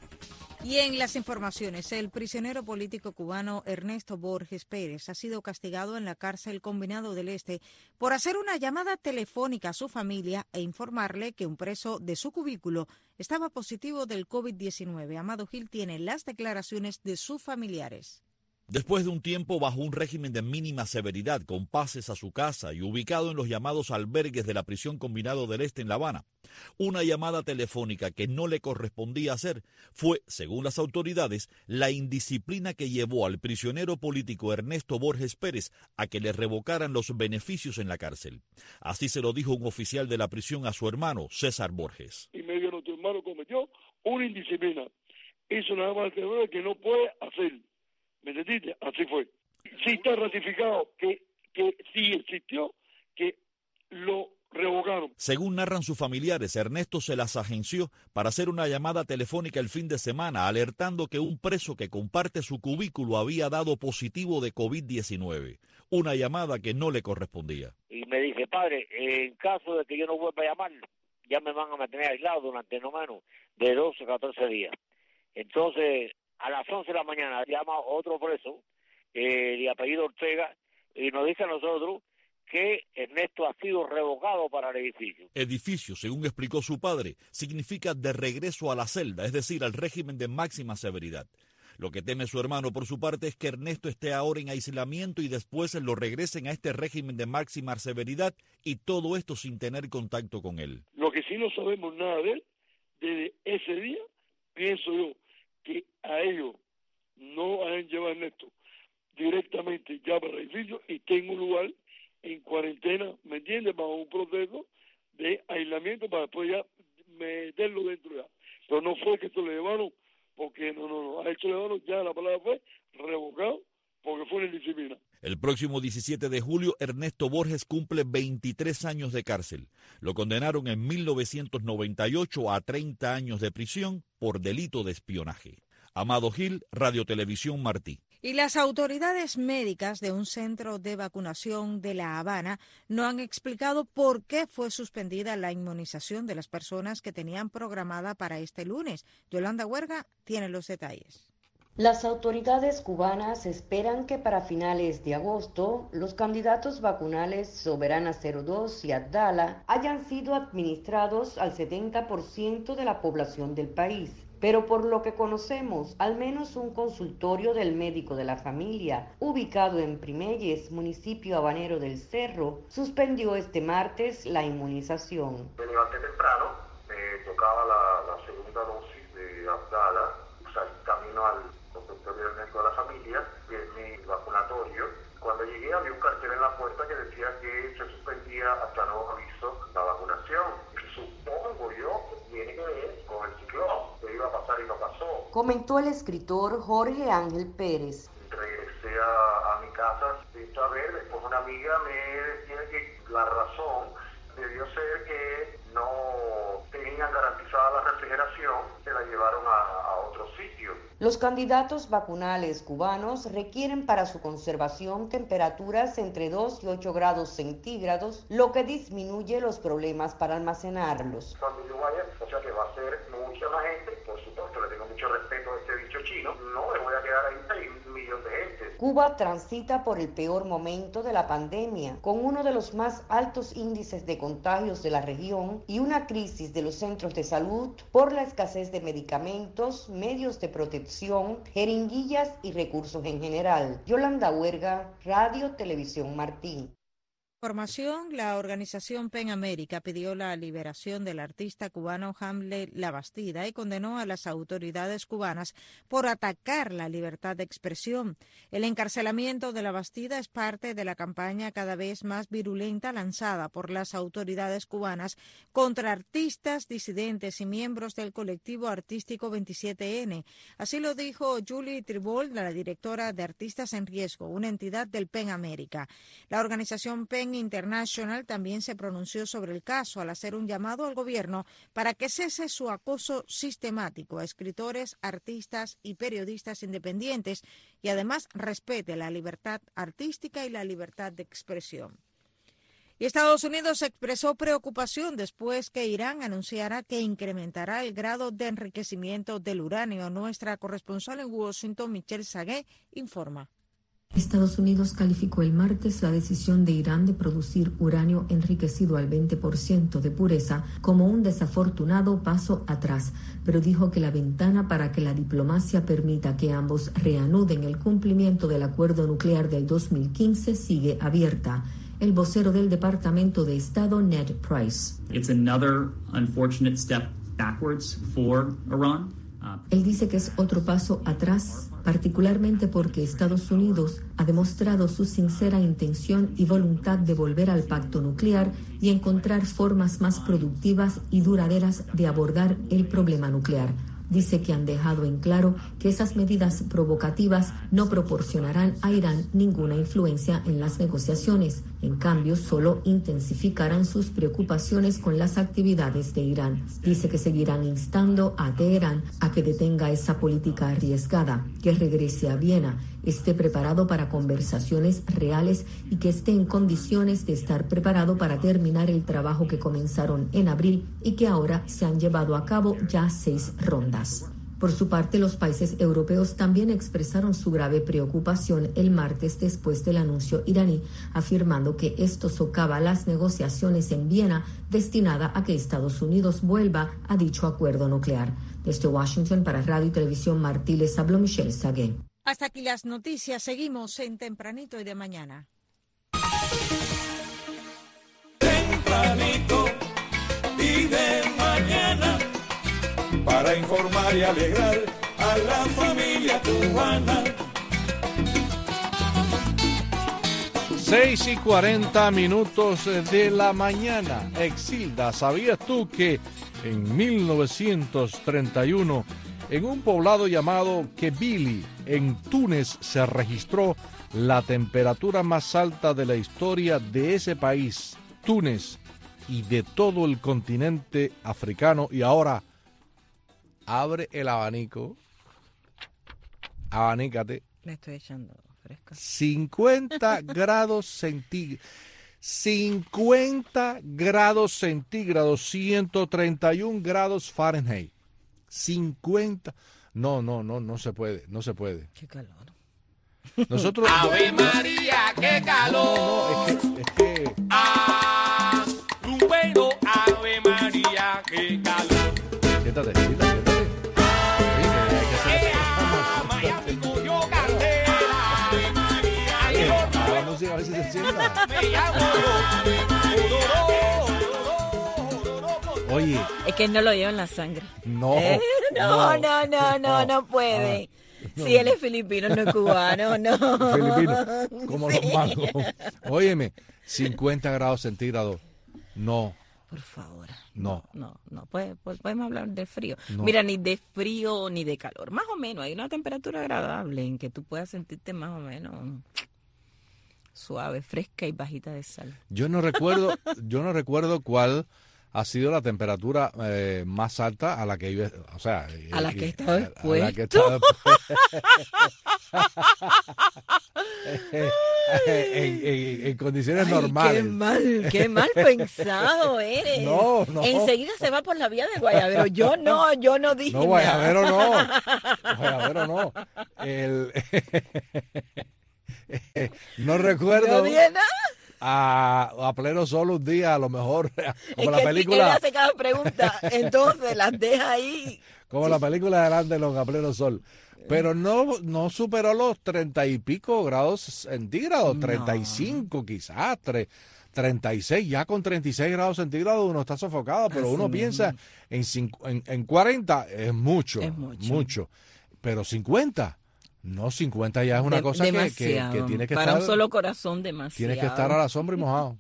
Y en las informaciones, el prisionero político cubano Ernesto Borges Pérez ha sido castigado en la cárcel Combinado del Este por hacer una llamada telefónica a su familia e informarle que un preso de su cubículo estaba positivo del COVID diecinueve. Amado Gil tiene las declaraciones de sus familiares. Después de un tiempo bajo un régimen de mínima severidad, con pases a su casa y ubicado en los llamados albergues de la prisión Combinado del Este en La Habana, una llamada telefónica que no le correspondía hacer fue, según las autoridades, la indisciplina que llevó al prisionero político Ernesto Borges Pérez a que le revocaran los beneficios en la cárcel. Así se lo dijo un oficial de la prisión a su hermano, César Borges. Y me dijeron, tu hermano cometió una indisciplina. Hizo una llamada telefónica que no puede hacer. ¿Me entendiste? Así fue. Sí está ratificado que, que sí existió, que lo revocaron. Según narran sus familiares, Ernesto se las agenció para hacer una llamada telefónica el fin de semana, alertando que un preso que comparte su cubículo había dado positivo de COVID diecinueve, una llamada que no le correspondía. Y me dice, padre, en caso de que yo no vuelva a llamar, ya me van a mantener aislado durante no menos de doce a catorce días. Entonces, a las once de la mañana llama otro preso, eh, de apellido Ortega, y nos dice a nosotros que Ernesto ha sido revocado para el edificio. Edificio, según explicó su padre, significa de regreso a la celda, es decir, al régimen de máxima severidad. Lo que teme su hermano, por su parte, es que Ernesto esté ahora en aislamiento y después lo regresen a este régimen de máxima severidad, y todo esto sin tener contacto con él. Lo que sí no sabemos nada de él, desde ese día, pienso yo que a ellos no han llevado a Ernesto directamente ya para el edificio y tengo un lugar en cuarentena, ¿me entiendes? Bajo un proceso de aislamiento para después ya meterlo dentro ya. Pero no fue que esto le llevaron, porque no, no, no, a esto le llevaron ya, la palabra fue revocado, porque fue en disciplina. El próximo diecisiete de julio, Ernesto Borges cumple veintitrés años de cárcel. Lo condenaron en mil novecientos noventa y ocho a treinta años de prisión por delito de espionaje. Amado Gil, Radio Televisión Martí. Y las autoridades médicas de un centro de vacunación de La Habana no han explicado por qué fue suspendida la inmunización de las personas que tenían programada para este lunes. Yolanda Huerga tiene los detalles. Las autoridades cubanas esperan que para finales de agosto los candidatos vacunales Soberana cero dos y Abdala hayan sido administrados al setenta por ciento de la población del país. Pero por lo que conocemos, al menos un consultorio del médico de la familia, ubicado en Primeyes, municipio habanero del Cerro, suspendió este martes la inmunización. Me levanté temprano, me tocaba la, la segunda dosis de Abdala, salí camino al consultorio del médico de la familia, que es mi vacunatorio. Cuando llegué había un cartel en la puerta que decía que se suspendía hasta nuevo aviso la vacunación. Supongo yo que tiene que ver con el ciclón, que iba a pasar y no pasó. Comentó el escritor Jorge Ángel Pérez. Regresé a, a mi casa sin saber, después una amiga me decía que la razón debió ser que no tenían garantizada la refrigeración, se la llevaron a, a otro sitio. Los candidatos vacunales cubanos requieren para su conservación temperaturas entre dos y ocho grados centígrados, lo que disminuye los problemas para almacenarlos. Cuando yo vaya, o sea que va a ser mucha más gente, por supuesto, le tengo mucho respeto a este bicho chino, no me voy a quedar ahí un millón de gente. Cuba transita por el peor momento de la pandemia, con uno de los más altos índices de contagios de la región y una crisis de los centros de salud por la escasez de medicamentos, medios de protección, jeringuillas y recursos en general. Yolanda Huerga, Radio Televisión Martí. Información, la organización PEN América pidió la liberación del artista cubano Hamlet Labastida y condenó a las autoridades cubanas por atacar la libertad de expresión. El encarcelamiento de Labastida es parte de la campaña cada vez más virulenta lanzada por las autoridades cubanas contra artistas, disidentes y miembros del colectivo artístico veintisiete ene. Así lo dijo Julie Tribol, la directora de Artistas en Riesgo, una entidad del PEN América. La organización PEN International también se pronunció sobre el caso al hacer un llamado al gobierno para que cese su acoso sistemático a escritores, artistas y periodistas independientes y además respete la libertad artística y la libertad de expresión. Y Estados Unidos expresó preocupación después que Irán anunciara que incrementará el grado de enriquecimiento del uranio. Nuestra corresponsal en Washington, Michelle Sagué, informa. Estados Unidos calificó el martes la decisión de Irán de producir uranio enriquecido al veinte por ciento de pureza como un desafortunado paso atrás, pero dijo que la ventana para que la diplomacia permita que ambos reanuden el cumplimiento del acuerdo nuclear del dos mil quince sigue abierta. El vocero del Departamento de Estado, Ned Price. It's another unfortunate step backwards for Iran. Él dice que es otro paso atrás, particularmente porque Estados Unidos ha demostrado su sincera intención y voluntad de volver al pacto nuclear y encontrar formas más productivas y duraderas de abordar el problema nuclear. dice que han dejado en claro que esas medidas provocativas no proporcionarán a Irán ninguna influencia en las negociaciones. En cambio, solo intensificarán sus preocupaciones con las actividades de Irán. Dice que seguirán instando a Teherán a que detenga esa política arriesgada, que regrese a Viena, esté preparado para conversaciones reales y que esté en condiciones de estar preparado para terminar el trabajo que comenzaron en abril y que ahora se han llevado a cabo ya seis rondas. Por su parte, los países europeos también expresaron su grave preocupación el martes después del anuncio iraní, afirmando que esto socava las negociaciones en Viena destinada a que Estados Unidos vuelva a dicho acuerdo nuclear. Desde Washington para Radio y Televisión Martí les habló Michelle Sagué. Hasta aquí las noticias. Seguimos en Tempranito y de Mañana. Tempranito y de mañana, para informar y alegrar a la familia cubana. seis y cuarenta minutos de la mañana. Exilda, ¿sabías tú que en mil novecientos treinta y uno, en un poblado llamado Kebili, en Túnez, se registró la temperatura más alta de la historia de ese país, Túnez, y de todo el continente africano? Y ahora, abre el abanico, abanícate. Le estoy echando fresca. cincuenta grados centígrados. cincuenta grados centígrados, ciento treinta y un grados Fahrenheit. cincuenta. No, no, no, no se puede, no se puede. Qué calor. Nosotros. Ave María, qué calor. No, no, es que, es que... Ah, un bueno, Ave María, qué calor. Siéntate, siéntate, siéntate. Oye, hay que hacer... Miami cogió cartera. Ave María, Baja la música a ver si se sienta. me llamo Oye. Es que él no lo lleva en la sangre. No. ¿Eh? No, no, no, no, no, no puede. Ah, no. Si él es filipino, no es cubano, no. Filipino, como Sí. los mangos. Óyeme, cincuenta grados centígrados. No. Por favor. No. No, no, pues, pues podemos hablar de frío. No. Mira, ni de frío ni de calor. Más o menos, hay una temperatura agradable en que tú puedas sentirte más o menos suave, fresca y bajita de sal. Yo no recuerdo, yo no recuerdo cuál ha sido la temperatura eh, más alta a la que iba, o sea, A la y- que he estado a la que he expuesto. en, en- en condiciones Ay, normales. Qué mal, qué mal pensado eres. No, no. Enseguida se va por la vía del guayabero. Yo no, yo no dije No, guayabero nada. no. Guayabero no. El, no recuerdo. No dije nada. A, a pleno sol un día, a lo mejor, como Es la que él película, hace cada pregunta, entonces las deja ahí. como la película de Landelon a pleno sol. Pero no, no superó los treinta y pico grados centígrados, treinta y cinco quizás, tre- treinta y seis, ya con treinta y seis grados centígrados uno está sofocado, pero Así uno mismo. piensa en, cincu- en, en cuarenta es mucho, Es mucho. mucho, pero cincuenta, no, cincuenta ya es una De- cosa que, que, demasiado. que tiene que Para estar, un solo corazón, demasiado. tienes que estar a la sombra y mojado.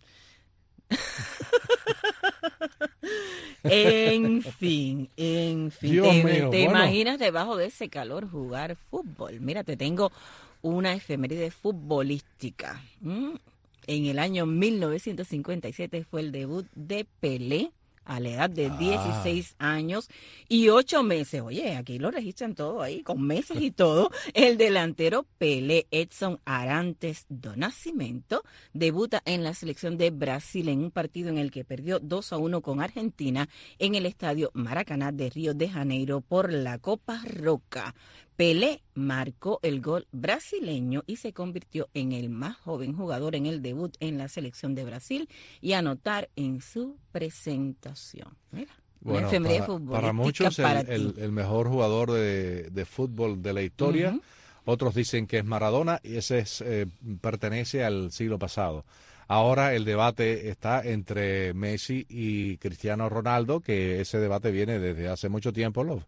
En fin, en fin. Dios ¿Te, mío, te bueno. imaginas debajo de ese calor jugar fútbol? Mira, te tengo una efeméride futbolística. ¿Mm? En el año mil novecientos cincuenta y siete fue el debut de Pelé a la edad de Ah. dieciséis años y ocho meses. Oye, aquí lo registran todo ahí, con meses y todo. El delantero Pelé Edson Arantes do Nascimento debuta en la selección de Brasil en un partido en el que perdió dos a uno con Argentina en el estadio Maracaná de Río de Janeiro por la Copa Roca. Pelé marcó el gol brasileño y se convirtió en el más joven jugador en el debut en la selección de Brasil y anotar en su presentación. Mira, una Bueno, efeméride para, futbolística para muchos el, para el- ti. el mejor jugador de, de fútbol de la historia. Ujú. Otros dicen que es Maradona y ese es, eh, pertenece al siglo pasado. Ahora el debate está entre Messi y Cristiano Ronaldo, que ese debate viene desde hace mucho tiempo. Los,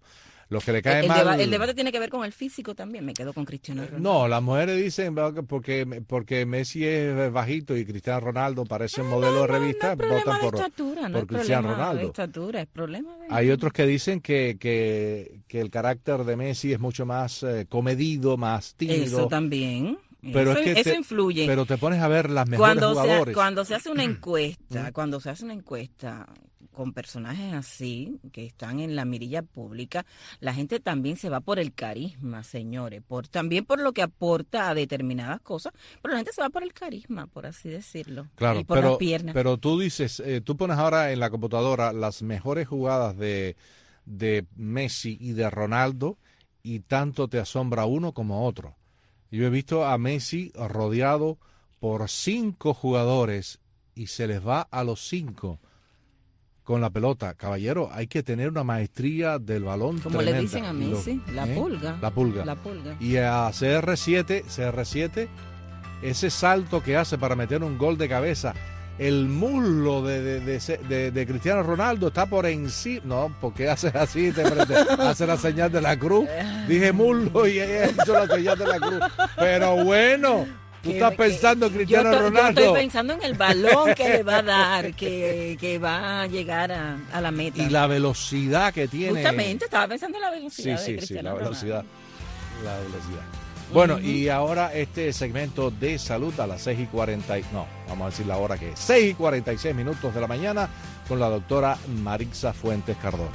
Los que le caen el, mal... deba, el debate tiene que ver con el físico también, me quedo con Cristiano Ronaldo. No, las mujeres dicen porque porque Messi es bajito y Cristiano Ronaldo parece un modelo de revista, no, no votan por, estatura, no por Cristiano Ronaldo. De estatura, es problema de... Hay otros que dicen que, que, que el carácter de Messi es mucho más eh, comedido, más tímido. Eso también. Pero eso, es que eso te, influye. Pero te pones a ver las mejores cuando jugadores. Se, cuando se hace una encuesta, cuando se hace una encuesta con personajes así, que están en la mirilla pública, la gente también se va por el carisma, señores, por también por lo que aporta a determinadas cosas, pero la gente se va por el carisma, por así decirlo. Claro, y por pero, las piernas. pero tú dices, eh, tú pones ahora en la computadora las mejores jugadas de, de Messi y de Ronaldo y tanto te asombra uno como otro. Yo he visto a Messi rodeado por cinco jugadores y se les va a los cinco con la pelota. Caballero, hay que tener una maestría del balón Como tremenda. le dicen a Messi, Lo, la ¿eh? pulga. La pulga. La pulga. Y a C R siete, C R siete, ese salto que hace para meter un gol de cabeza, el muslo de, de, de, de, de Cristiano Ronaldo está por encima. No, porque hace así, te, te, hace la señal de la cruz. Dije muslo y he hecho la señal de la cruz. Pero bueno, tú que, estás pensando en Cristiano yo to, Ronaldo. Yo estoy pensando en el balón que le va a dar, que, que va a llegar a, a la meta. Y la velocidad que tiene. Justamente, estaba pensando en la velocidad. Sí, de sí, sí, Cristiano la velocidad. Ronaldo. La velocidad. Bueno, Uh-huh. y ahora este segmento de salud a las seis y cuarenta, no, vamos a decir la hora que es seis y cuarenta y seis minutos de la mañana con la doctora Marixa Fuentes Cardona.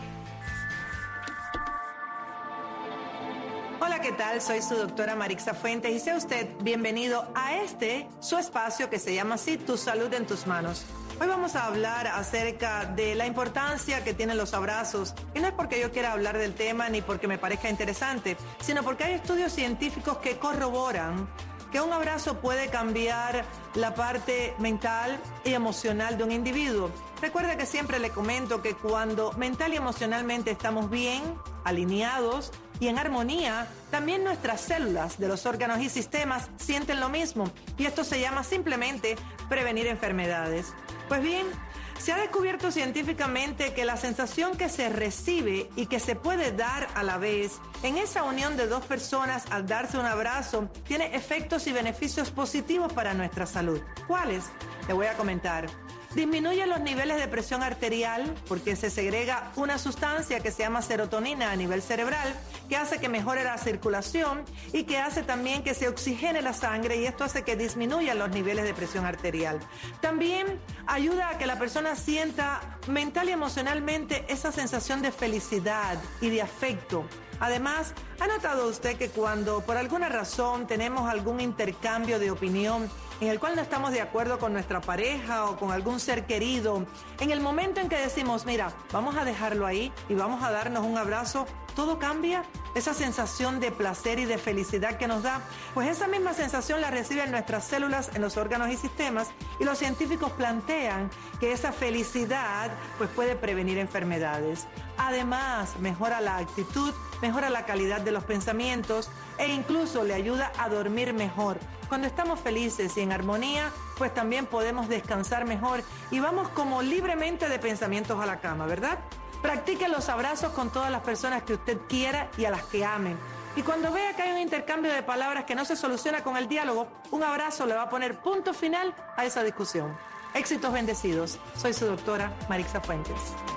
Hola, ¿qué tal? Soy su doctora Marixa Fuentes y sea usted bienvenido a este, su espacio que se llama así, Tu Salud en Tus Manos. Hoy vamos a hablar acerca de la importancia que tienen los abrazos. Y no es porque yo quiera hablar del tema ni porque me parezca interesante, sino porque hay estudios científicos que corroboran que un abrazo puede cambiar la parte mental y emocional de un individuo. Recuerda que siempre le comento que cuando mental y emocionalmente estamos bien, alineados y en armonía, también nuestras células de los órganos y sistemas sienten lo mismo. Y esto se llama simplemente prevenir enfermedades. Pues bien, se ha descubierto científicamente que la sensación que se recibe y que se puede dar a la vez en esa unión de dos personas al darse un abrazo tiene efectos y beneficios positivos para nuestra salud. ¿Cuáles? Le voy a comentar. Disminuye los niveles de presión arterial porque se segrega una sustancia que se llama serotonina a nivel cerebral que hace que mejore la circulación y que hace también que se oxigene la sangre y esto hace que disminuyan los niveles de presión arterial. También ayuda a que la persona sienta mental y emocionalmente esa sensación de felicidad y de afecto. Además, ¿ha notado usted que cuando por alguna razón tenemos algún intercambio de opinión en el cual no estamos de acuerdo con nuestra pareja o con algún ser querido, en el momento en que decimos, mira, vamos a dejarlo ahí y vamos a darnos un abrazo, todo cambia? Esa sensación de placer y de felicidad que nos da, pues esa misma sensación la reciben nuestras células en los órganos y sistemas y los científicos plantean que esa felicidad pues puede prevenir enfermedades. Además, mejora la actitud, mejora la calidad de los pensamientos e incluso le ayuda a dormir mejor. Cuando estamos felices y en armonía, pues también podemos descansar mejor y vamos como libremente de pensamientos a la cama, ¿verdad? Practique los abrazos con todas las personas que usted quiera y a las que ame. Y cuando vea que hay un intercambio de palabras que no se soluciona con el diálogo, un abrazo le va a poner punto final a esa discusión. Éxitos bendecidos. Soy su doctora Marixa Fuentes.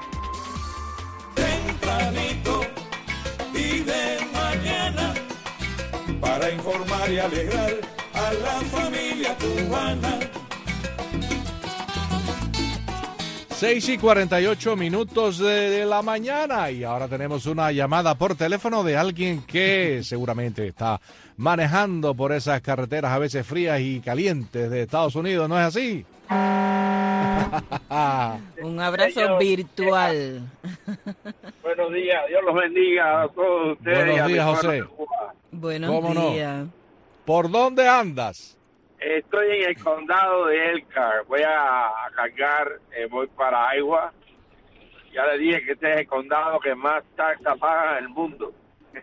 Tempranito y de mañana para informar y alegrar a la familia cubana. seis y cuarenta y ocho minutos de, de la mañana y ahora tenemos una llamada por teléfono de alguien que seguramente está manejando por esas carreteras a veces frías y calientes de Estados Unidos, ¿no es así? Un abrazo virtual. Buenos días, Dios los bendiga a todos ustedes. Buenos días, José. Buenos ¿Cómo días. No? ¿Por dónde andas? Estoy en el condado de Elkhart. Voy a, a cargar, eh, voy para Iowa. Ya le dije que este es el condado que más taxa paga en el mundo.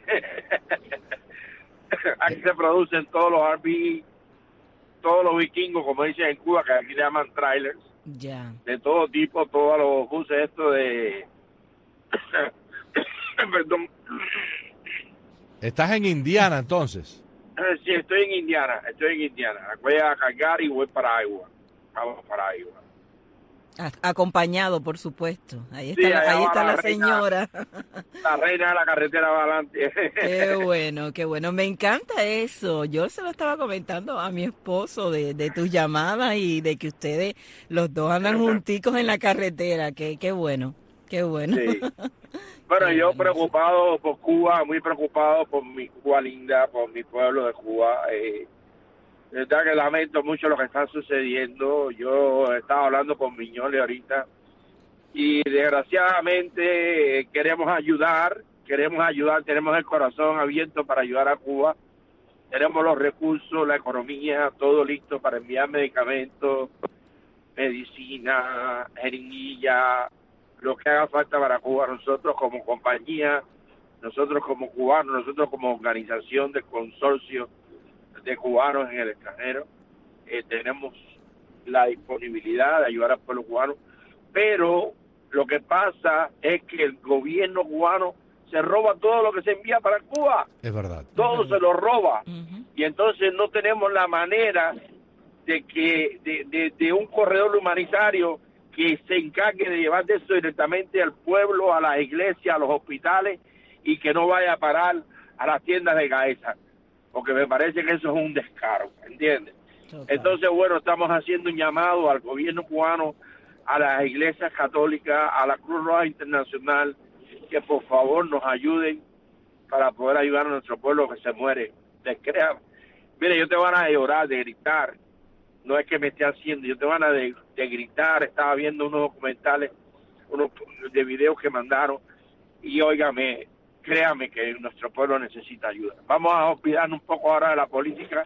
Aquí se producen todos los R V, todos los vikingos, como dicen en Cuba, que aquí le llaman trailers. Ya. De todo tipo, todos los buses estos de Perdón. ¿Estás en Indiana entonces? Eh, Sí, estoy en Indiana, estoy en Indiana. Voy a cargar y voy para Iowa. Vamos para Iowa. A- Acompañado, por supuesto. Ahí está, Sí, la, allá ahí va está la la reina. señora. La reina de la carretera va adelante. Qué bueno, qué bueno. Me encanta eso. Yo se lo estaba comentando a mi esposo de, de tus llamadas y de que ustedes los dos andan junticos en la carretera. Qué, qué bueno, qué bueno. Sí. Bueno, yo preocupado por Cuba, muy preocupado por mi Cuba linda, por mi pueblo de Cuba. Eh, de verdad que lamento mucho lo que está sucediendo. Yo estaba hablando con Miñoles ahorita y desgraciadamente eh, queremos ayudar, queremos ayudar, tenemos el corazón abierto para ayudar a Cuba. Tenemos los recursos, la economía, todo listo para enviar medicamentos, medicina, jeringuilla, lo que haga falta para Cuba. Nosotros como compañía, nosotros como cubanos, nosotros como organización de consorcio de cubanos en el extranjero, eh, tenemos la disponibilidad de ayudar al pueblo cubano, pero lo que pasa es que el gobierno cubano se roba todo lo que se envía para Cuba, Es verdad. todo se lo roba, y entonces no tenemos la manera de que de, de, de un corredor humanitario que se encargue de llevar eso directamente al pueblo, a las iglesias, a los hospitales, y que no vaya a parar a las tiendas de Gaesa, porque me parece que eso es un descaro, ¿entiendes? Entonces, bueno, estamos haciendo un llamado al gobierno cubano, a las iglesias católicas, a la Cruz Roja Internacional, que por favor nos ayuden para poder ayudar a nuestro pueblo que se muere. Te crean. Mire, yo te van a llorar, de gritar. No es que me esté haciendo, yo te van a de, de gritar. Estaba viendo unos documentales, unos de videos que mandaron, y óigame, créame que nuestro pueblo necesita ayuda. Vamos a olvidarnos un poco ahora de la política.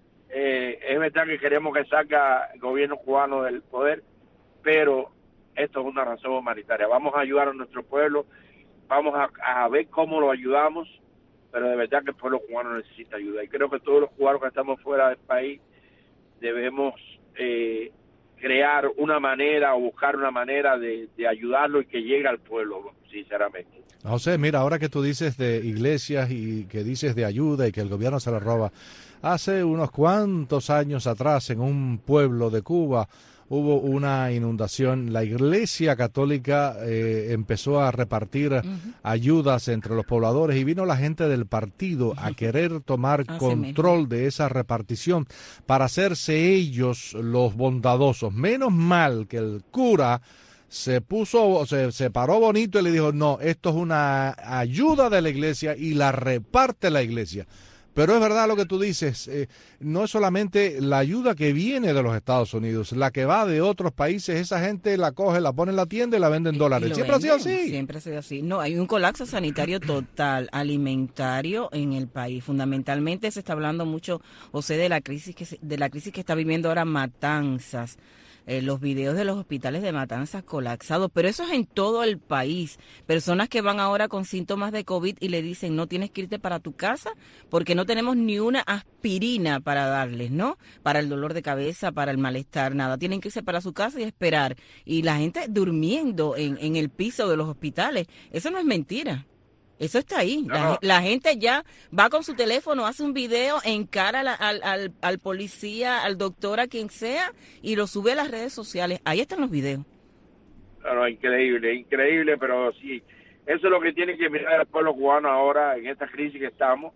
Eh, es verdad que queremos que salga el gobierno cubano del poder, pero esto es una razón humanitaria. Vamos a ayudar a nuestro pueblo, vamos a, a ver cómo lo ayudamos, pero de verdad que el pueblo cubano necesita ayuda. Y creo que todos los cubanos que estamos fuera del país debemos eh, crear una manera o buscar una manera de, de ayudarlo y que llegue al pueblo, sinceramente. José, mira, ahora que tú dices de iglesias y que dices de ayuda y que el gobierno se la roba, hace unos cuantos años atrás en un pueblo de Cuba hubo una inundación. La Iglesia Católica eh, empezó a repartir uh-huh. ayudas entre los pobladores y vino la gente del partido uh-huh. a querer tomar Así control mismo. de esa repartición para hacerse ellos los bondadosos. Menos mal que el cura se puso, se, se paró bonito y le dijo, no, esto es una ayuda de la iglesia y la reparte la iglesia. Pero es verdad lo que tú dices, eh, no es solamente la ayuda que viene de los Estados Unidos, la que va de otros países, esa gente la coge, la pone en la tienda y la vende en dólares. Siempre venden, ha sido así. Siempre ha sido así. No, hay un colapso sanitario total, alimentario en el país. Fundamentalmente se está hablando mucho, José, de la crisis que se, de la crisis que está viviendo ahora Matanzas. Eh, los videos de los hospitales de Matanzas colapsados, pero eso es en todo el país. Personas que van ahora con síntomas de COVID y le dicen, no tienes que irte para tu casa porque no tenemos ni una aspirina para darles, ¿no? Para el dolor de cabeza, para el malestar, nada. Tienen que irse para su casa y esperar. Y la gente durmiendo en, en el piso de los hospitales. Eso no es mentira. Eso está ahí. No. La, la gente ya va con su teléfono, hace un video, encara la, al, al, al policía, al doctor, a quien sea, y lo sube a las redes sociales. Ahí están los videos. Claro, increíble, increíble, pero sí, eso es lo que tiene que mirar el pueblo cubano ahora en esta crisis que estamos,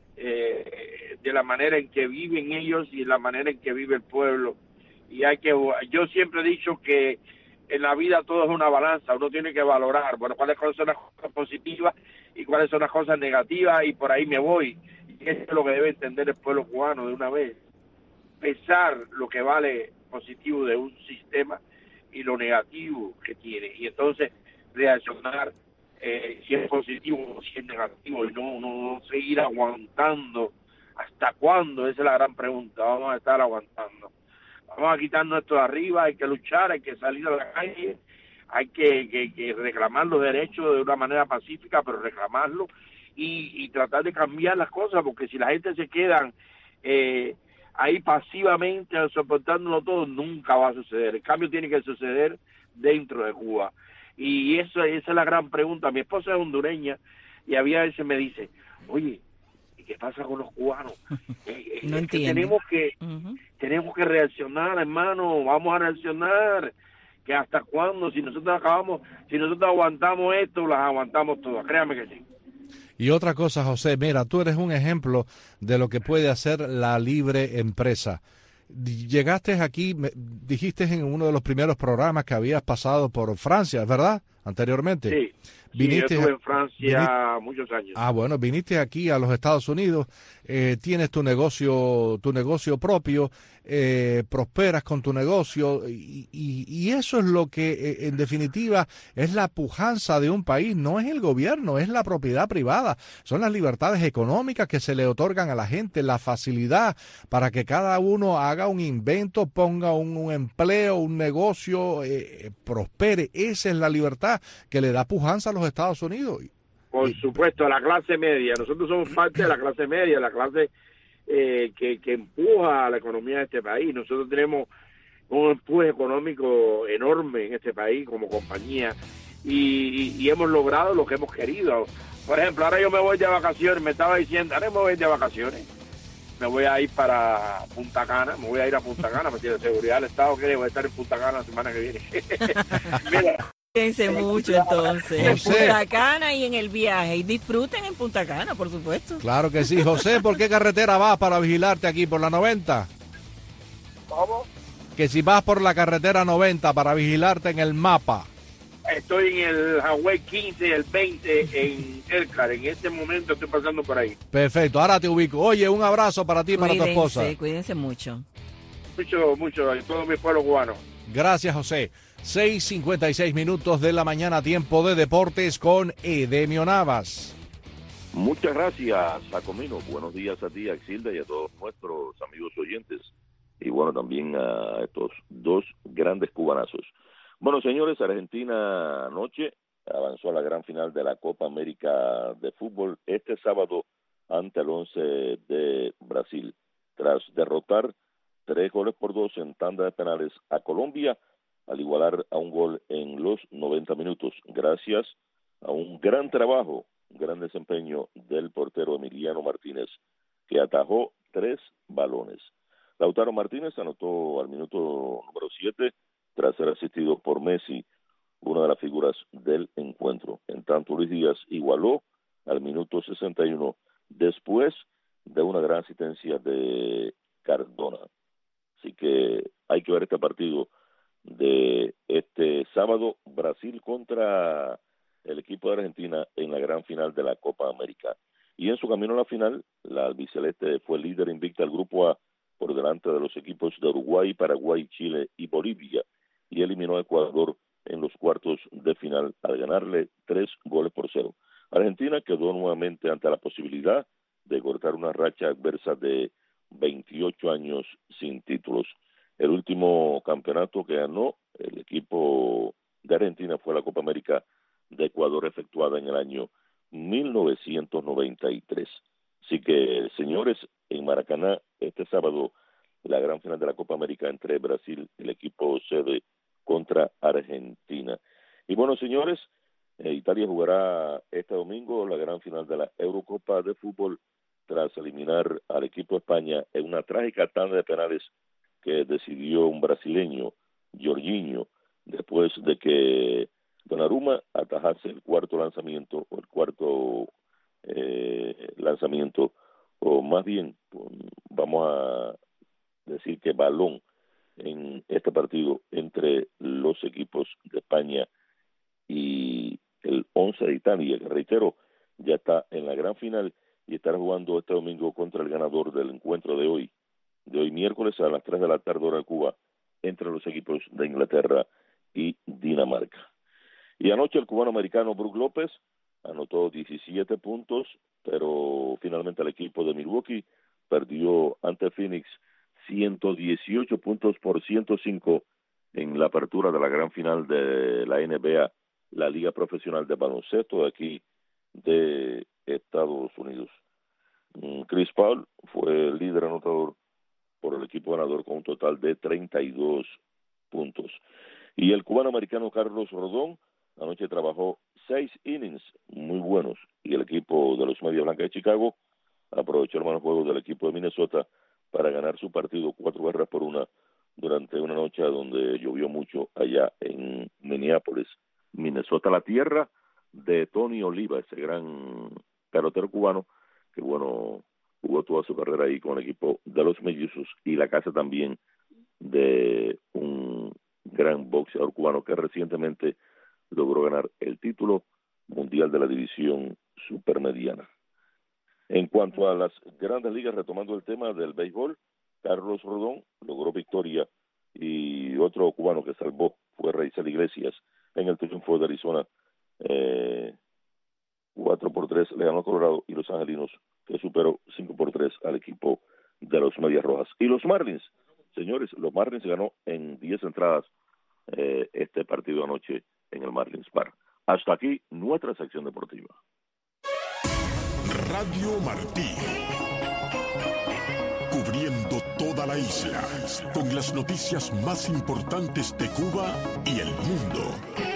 eh, de la manera en que viven ellos y la manera en que vive el pueblo. Y hay que, yo siempre he dicho que en la vida todo es una balanza, uno tiene que valorar, bueno, cuáles son las cosas positivas y cuáles son las cosas negativas, y por ahí me voy. Y eso es lo que debe entender el pueblo cubano de una vez. Pesar lo que vale positivo de un sistema y lo negativo que tiene, y entonces reaccionar eh, si es positivo o si es negativo, y no, no, no seguir aguantando. ¿Hasta cuándo? Esa es la gran pregunta. Vamos a estar aguantando. Vamos a quitarnos esto de arriba, hay que luchar, hay que salir a la calle, hay que, que, que reclamar los derechos de una manera pacífica, pero reclamarlos y, y tratar de cambiar las cosas, porque si la gente se queda eh, ahí pasivamente soportándolo todo, nunca va a suceder. El cambio tiene que suceder dentro de Cuba. Y eso, esa es la gran pregunta. Mi esposa es hondureña y había veces me dice, oye, ¿y qué pasa con los cubanos? Eh, no es que entiendo. tenemos que Uh-huh. tenemos que reaccionar, hermano, vamos a reaccionar. Que hasta cuándo, si nosotros acabamos, si nosotros aguantamos esto, las aguantamos todas, créame que sí. Y otra cosa, José, mira, tú eres un ejemplo de lo que puede hacer la libre empresa. Llegaste aquí, me, dijiste en uno de los primeros programas que habías pasado por Francia, ¿verdad? Anteriormente. Sí, viniste sí, yo estuve en Francia viniste, muchos años. Ah, bueno, viniste aquí a los Estados Unidos, eh, tienes tu negocio, tu negocio propio, eh, prosperas con tu negocio y, y, y eso es lo que, eh, en definitiva, es la pujanza de un país. No es el gobierno, es la propiedad privada. Son las libertades económicas que se le otorgan a la gente, la facilidad para que cada uno haga un invento, ponga un, un empleo, un negocio, eh, prospere. Esa es la libertad que le da pujanza a los Estados Unidos. Por supuesto, a la clase media. Nosotros somos parte de la clase media, la clase eh, que, que empuja a la economía de este país. Nosotros tenemos un empuje económico enorme en este país como compañía y, y, y hemos logrado lo que hemos querido. Por ejemplo, ahora yo me voy de vacaciones, me estaba diciendo, ahora me voy de vacaciones. Me voy a ir para Punta Cana, me voy a ir a Punta Cana, me tiene seguridad del Estado que voy a estar en Punta Cana la semana que viene. Mira. Cuídense mucho entonces, en Punta Cana y en el viaje, y disfruten en Punta Cana, por supuesto. Claro que sí. José, ¿por qué carretera vas para vigilarte aquí por la noventa? ¿Cómo? Que si vas por la carretera noventa para vigilarte en el mapa. Estoy en el Highway quince y el veinte en Elkhart, en este momento estoy pasando por ahí. Perfecto, ahora te ubico. Oye, un abrazo para ti y para tu esposa. Cuídense mucho. Mucho, mucho, y todo mi pueblo cubano. Gracias, José. seis cincuenta y seis minutos de la mañana, tiempo de deportes con Edemio Navas. Muchas gracias, Sacomino. Buenos días a ti, a Exilda, y a todos nuestros amigos oyentes. Y bueno, también a estos dos grandes cubanazos. Bueno, señores, Argentina anoche avanzó a la gran final de la Copa América de Fútbol este sábado ante el once de Brasil, tras derrotar tres goles por dos en tanda de penales a Colombia, al igualar a un gol en los noventa minutos, gracias a un gran trabajo, un gran desempeño del portero Emiliano Martínez, que atajó tres balones. Lautaro Martínez anotó al minuto número siete, tras ser asistido por Messi, una de las figuras del encuentro. En tanto, Luis Díaz igualó al minuto sesenta y uno, después de una gran asistencia de Cardona. Así que hay que ver este partido de este sábado, Brasil contra el equipo de Argentina en la gran final de la Copa América. Y en su camino a la final, la albiceleste fue líder invicta del Grupo A por delante de los equipos de Uruguay, Paraguay, Chile y Bolivia, y eliminó a Ecuador en los cuartos de final al ganarle tres goles por cero. Argentina quedó nuevamente ante la posibilidad de cortar una racha adversa de veintiocho años sin títulos. El último campeonato que ganó el equipo de Argentina fue la Copa América de Ecuador, efectuada en el año mil novecientos noventa y tres. Así que, señores, en Maracaná, este sábado, la gran final de la Copa América entre Brasil, el equipo sede, contra Argentina. Y bueno, señores, eh, Italia jugará este domingo la gran final de la Eurocopa de fútbol tras eliminar al equipo de España en una trágica tanda de penales que decidió un brasileño, Jorginho, después de que Donnarumma atajase el cuarto lanzamiento, o el cuarto eh, lanzamiento, o más bien, vamos a decir que balón, en este partido entre los equipos de España y el once de Italia, que reitero, ya está en la gran final y estará jugando este domingo contra el ganador del encuentro de hoy, de hoy miércoles a las tres de la tarde hora de Cuba, entre los equipos de Inglaterra y Dinamarca. Y anoche el cubano americano Brook López anotó diecisiete puntos, pero finalmente el equipo de Milwaukee perdió ante Phoenix ciento dieciocho puntos por ciento cinco en la apertura de la gran final de la N B A, la Liga Profesional de Baloncesto de aquí de Estados Unidos. Chris Paul fue el líder anotador por el equipo ganador con un total de treinta y dos puntos. Y el cubano americano Carlos Rodón anoche trabajó seis innings muy buenos y el equipo de los Medias Blancas de Chicago aprovechó el mal juego del equipo de Minnesota para ganar su partido cuatro carreras por una durante una noche donde llovió mucho allá en Minneapolis, Minnesota, la tierra de Tony Oliva, ese gran pelotero cubano que, bueno, jugó toda su carrera ahí con el equipo de los Mellizos, y la casa también de un gran boxeador cubano que recientemente logró ganar el título mundial de la división supermediana. En cuanto a las grandes ligas, retomando el tema del béisbol, Carlos Rodón logró victoria y otro cubano que salvó fue Raizel Iglesias en el triunfo de Arizona, eh, cuatro por tres le ganó a Colorado, y los angelinos que superó cinco por tres al equipo de los Medias Rojas. Y los Marlins, señores, los Marlins ganó en diez entradas eh, este partido anoche en el Marlins Park. Hasta aquí nuestra sección deportiva. Radio Martí, cubriendo toda la isla con las noticias más importantes de Cuba y el mundo.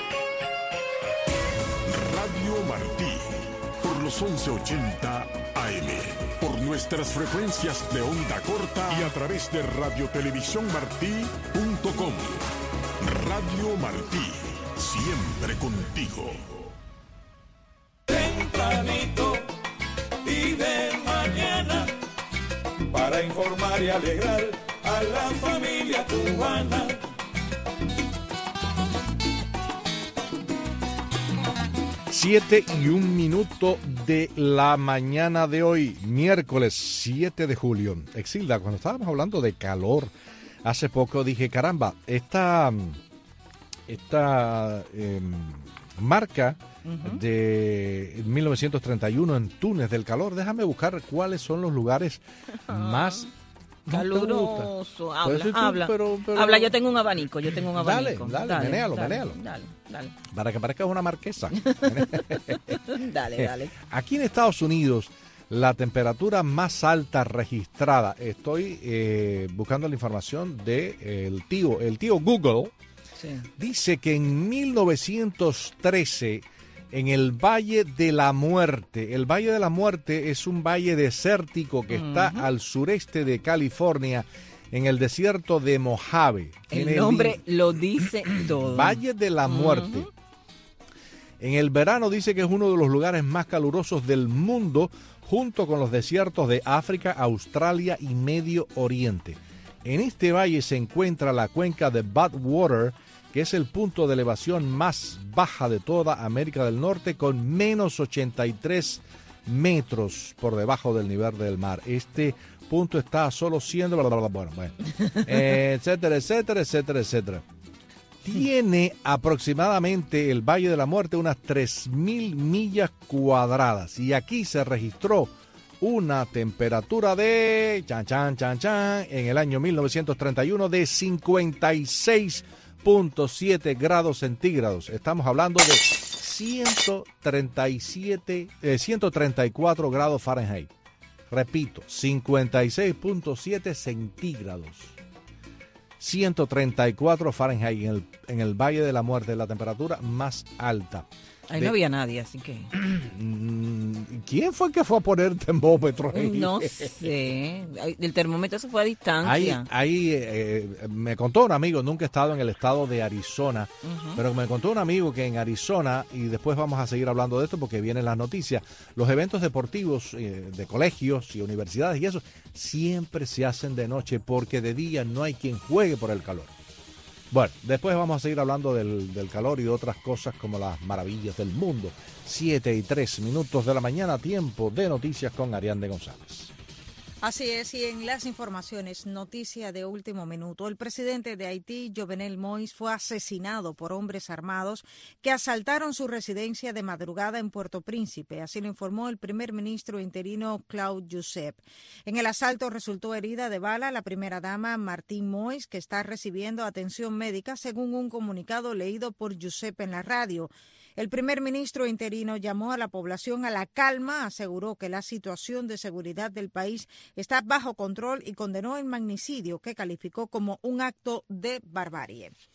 Radio Martí, por los once ochenta A M, por nuestras frecuencias de onda corta y a través de radiotelevisión-martí punto com. Radio Martí, siempre contigo. Tempranito y de mañana, para informar y alegrar a la familia cubana. Siete y un minuto de la mañana de hoy, miércoles siete de julio. Exilda, cuando estábamos hablando de calor hace poco, dije, caramba, esta, esta eh, marca uh-huh. de mil novecientos treinta y uno en Túnez del calor, déjame buscar cuáles son los lugares uh-huh. más caluroso. Habla, tú, habla. Pero, pero... Habla, yo tengo un abanico, yo tengo un abanico. Dale, dale, dale menéalo, dale, menéalo. Dale, dale. Para que parezca una marquesa. Dale, dale. Aquí en Estados Unidos, la temperatura más alta registrada, estoy eh, buscando la información de eh, el tío, el tío Google, sí. Dice que en mil novecientos trece, en el Valle de la Muerte, el Valle de la Muerte es un valle desértico que uh-huh. está al sureste de California, en el desierto de Mojave. El nombre el... lo dice todo. Valle de la Muerte. Uh-huh. En el verano dice que es uno de los lugares más calurosos del mundo, junto con los desiertos de África, Australia y Medio Oriente. En este valle se encuentra la cuenca de Badwater, que es el punto de elevación más baja de toda América del Norte, con menos ochenta y tres metros por debajo del nivel del mar. Este punto está solo siendo, bla, bla, bla, bueno, bueno, eh, etcétera, etcétera, etcétera, etcétera. Tiene aproximadamente el Valle de la Muerte unas tres mil millas cuadradas, y aquí se registró una temperatura de, chan, chan, chan, chan, en el año mil novecientos treinta y uno de cincuenta y seis punto siete grados centígrados. Estamos hablando de ciento treinta y siete, eh, ciento treinta y cuatro grados Fahrenheit. Repito, cincuenta y seis punto siete centígrados. ciento treinta y cuatro Fahrenheit en el, en el Valle de la Muerte, la temperatura más alta. Ahí de... no había nadie, así que... ¿Quién fue que fue a poner termómetro ahí? No sé. El termómetro se fue a distancia. Ahí, ahí eh, me contó un amigo, nunca he estado en el estado de Arizona, uh-huh. pero me contó un amigo que en Arizona, y después vamos a seguir hablando de esto porque vienen las noticias, los eventos deportivos eh, de colegios y universidades y eso, siempre se hacen de noche porque de día no hay quien juegue por el calor. Bueno, después vamos a seguir hablando del, del calor y de otras cosas como las maravillas del mundo. Siete y tres minutos de la mañana, tiempo de noticias con Ariane González. Así es, y en las informaciones, noticia de último minuto. El presidente de Haití, Jovenel Moïse, fue asesinado por hombres armados que asaltaron su residencia de madrugada en Puerto Príncipe. Así lo informó el primer ministro interino Claude Joseph. En el asalto resultó herida de bala la primera dama Martine Moïse, que está recibiendo atención médica, según un comunicado leído por Joseph en la radio. El primer ministro interino llamó a la población a la calma, aseguró que la situación de seguridad del país está bajo control y condenó el magnicidio, que calificó como un acto de barbarie.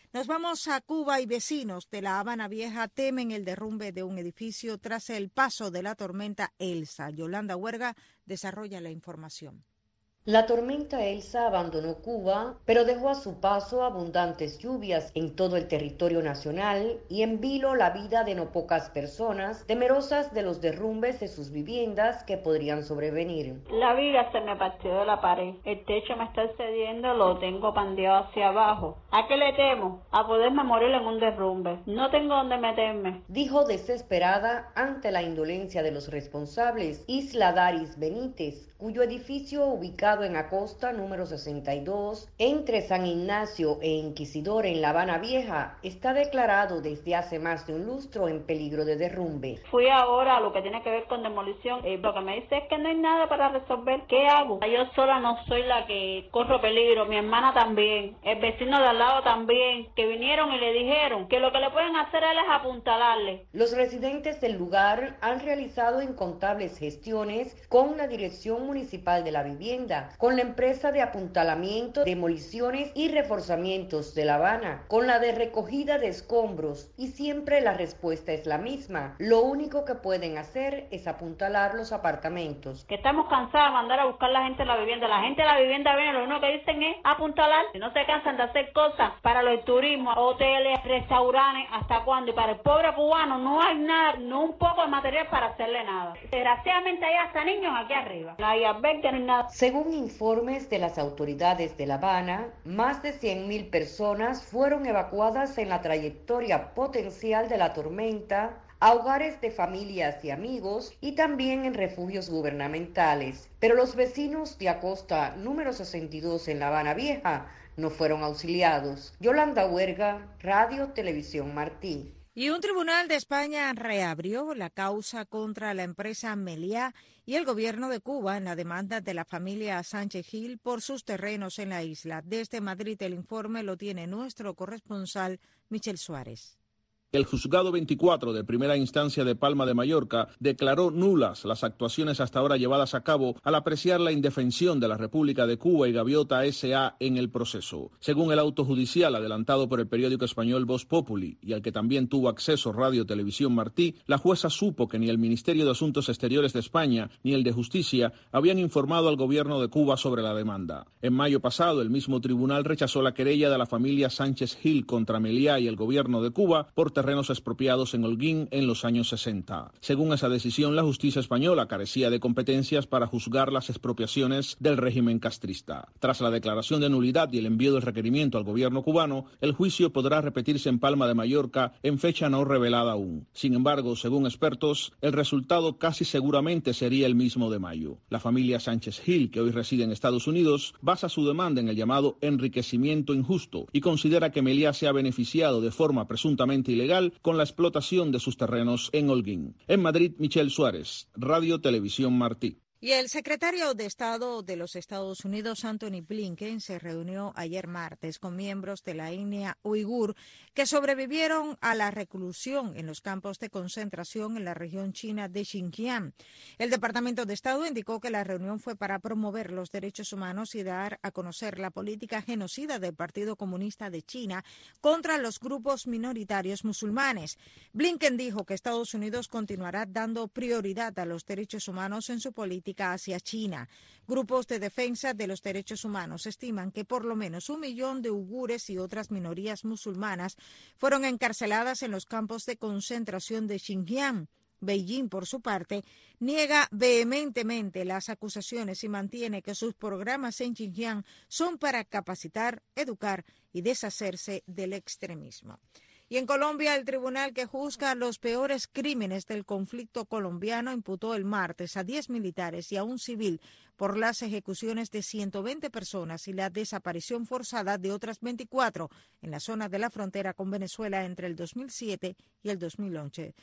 Nos vamos a Cuba y vecinos de La Habana Vieja temen el derrumbe de un edificio tras el paso de la tormenta Elsa. Yolanda Huerga desarrolla la información. La tormenta Elsa abandonó Cuba, pero dejó a su paso abundantes lluvias en todo el territorio nacional y en vilo la vida de no pocas personas, temerosas de los derrumbes de sus viviendas que podrían sobrevenir. La viga se me partió de la pared, el techo me está cediendo, lo tengo pandeado hacia abajo. ¿A qué le temo? A poderme morir en un derrumbe. No tengo dónde meterme. Dijo desesperada ante la indolencia de los responsables Isla Daris Benítez, cuyo edificio ubicado en Acosta número sesenta y dos, entre San Ignacio e Inquisidor en La Habana Vieja, está declarado desde hace más de un lustro en peligro de derrumbe. Fui ahora a lo que tiene que ver con demolición, y lo que me dice es que no hay nada para resolver. ¿Qué hago? Yo sola no soy la que corro peligro, mi hermana también, el vecino de al lado también, que vinieron y le dijeron que lo que le pueden hacer a él es apuntalarle. Los residentes del lugar han realizado incontables gestiones con la Dirección Municipal de la Vivienda, con la empresa de apuntalamiento, demoliciones y reforzamientos de La Habana, con la de recogida de escombros, y siempre la respuesta es la misma. Lo único que pueden hacer es apuntalar los apartamentos. Que estamos cansados de mandar a buscar la gente a la vivienda. La gente a la vivienda viene, lo único que dicen es apuntalar. Si no se cansan de hacer cosas para los turismos, hoteles, restaurantes, ¿hasta cuándo? Y para el pobre cubano no hay nada, no un poco de material para hacerle nada. Desgraciadamente hay hasta niños aquí arriba. No hay albergue ni nada. Según informes de las autoridades de La Habana, más de cien mil personas fueron evacuadas en la trayectoria potencial de la tormenta a hogares de familias y amigos y también en refugios gubernamentales. Pero los vecinos de Acosta número sesenta y dos en La Habana Vieja no fueron auxiliados. Yolanda Huerga, Radio Televisión Martí. Y un tribunal de España reabrió la causa contra la empresa Meliá y el gobierno de Cuba en la demanda de la familia Sánchez Gil por sus terrenos en la isla. Desde Madrid el informe lo tiene nuestro corresponsal Michel Suárez. El juzgado veinticuatro de primera instancia de Palma de Mallorca declaró nulas las actuaciones hasta ahora llevadas a cabo al apreciar la indefensión de la República de Cuba y Gaviota S A en el proceso. Según el auto judicial adelantado por el periódico español Voz Populi y al que también tuvo acceso Radio Televisión Martí, la jueza supo que ni el Ministerio de Asuntos Exteriores de España ni el de Justicia habían informado al gobierno de Cuba sobre la demanda. En mayo pasado, el mismo tribunal rechazó la querella de la familia Sánchez Gil contra Meliá y el gobierno de Cuba por terrenos expropiados en Holguín en los años sesenta. Según esa decisión, la justicia española carecía de competencias para juzgar las expropiaciones del régimen castrista. Tras la declaración de nulidad y el envío del requerimiento al gobierno cubano, el juicio podrá repetirse en Palma de Mallorca en fecha no revelada aún. Sin embargo, según expertos, el resultado casi seguramente sería el mismo de mayo. La familia Sánchez Gil, que hoy reside en Estados Unidos, basa su demanda en el llamado enriquecimiento injusto y considera que Meliá se ha beneficiado de forma presuntamente ilegal con la explotación de sus terrenos en Holguín. En Madrid, Michel Suárez, Radio Televisión Martí. Y el secretario de Estado de los Estados Unidos, Anthony Blinken, se reunió ayer martes con miembros de la etnia uigur que sobrevivieron a la reclusión en los campos de concentración en la región china de Xinjiang. El Departamento de Estado indicó que la reunión fue para promover los derechos humanos y dar a conocer la política genocida del Partido Comunista de China contra los grupos minoritarios musulmanes. Blinken dijo que Estados Unidos continuará dando prioridad a los derechos humanos en su política hacia China. Grupos de defensa de los derechos humanos estiman que por lo menos un millón de uigures y otras minorías musulmanas fueron encarceladas en los campos de concentración de Xinjiang. Beijing, por su parte, niega vehementemente las acusaciones y mantiene que sus programas en Xinjiang son para capacitar, educar y deshacerse del extremismo. Y en Colombia, el tribunal que juzga los peores crímenes del conflicto colombiano imputó el martes a diez militares y a un civil por las ejecuciones de ciento veinte personas y la desaparición forzada de otras veinticuatro en la zona de la frontera con Venezuela entre el dos mil siete y el dos mil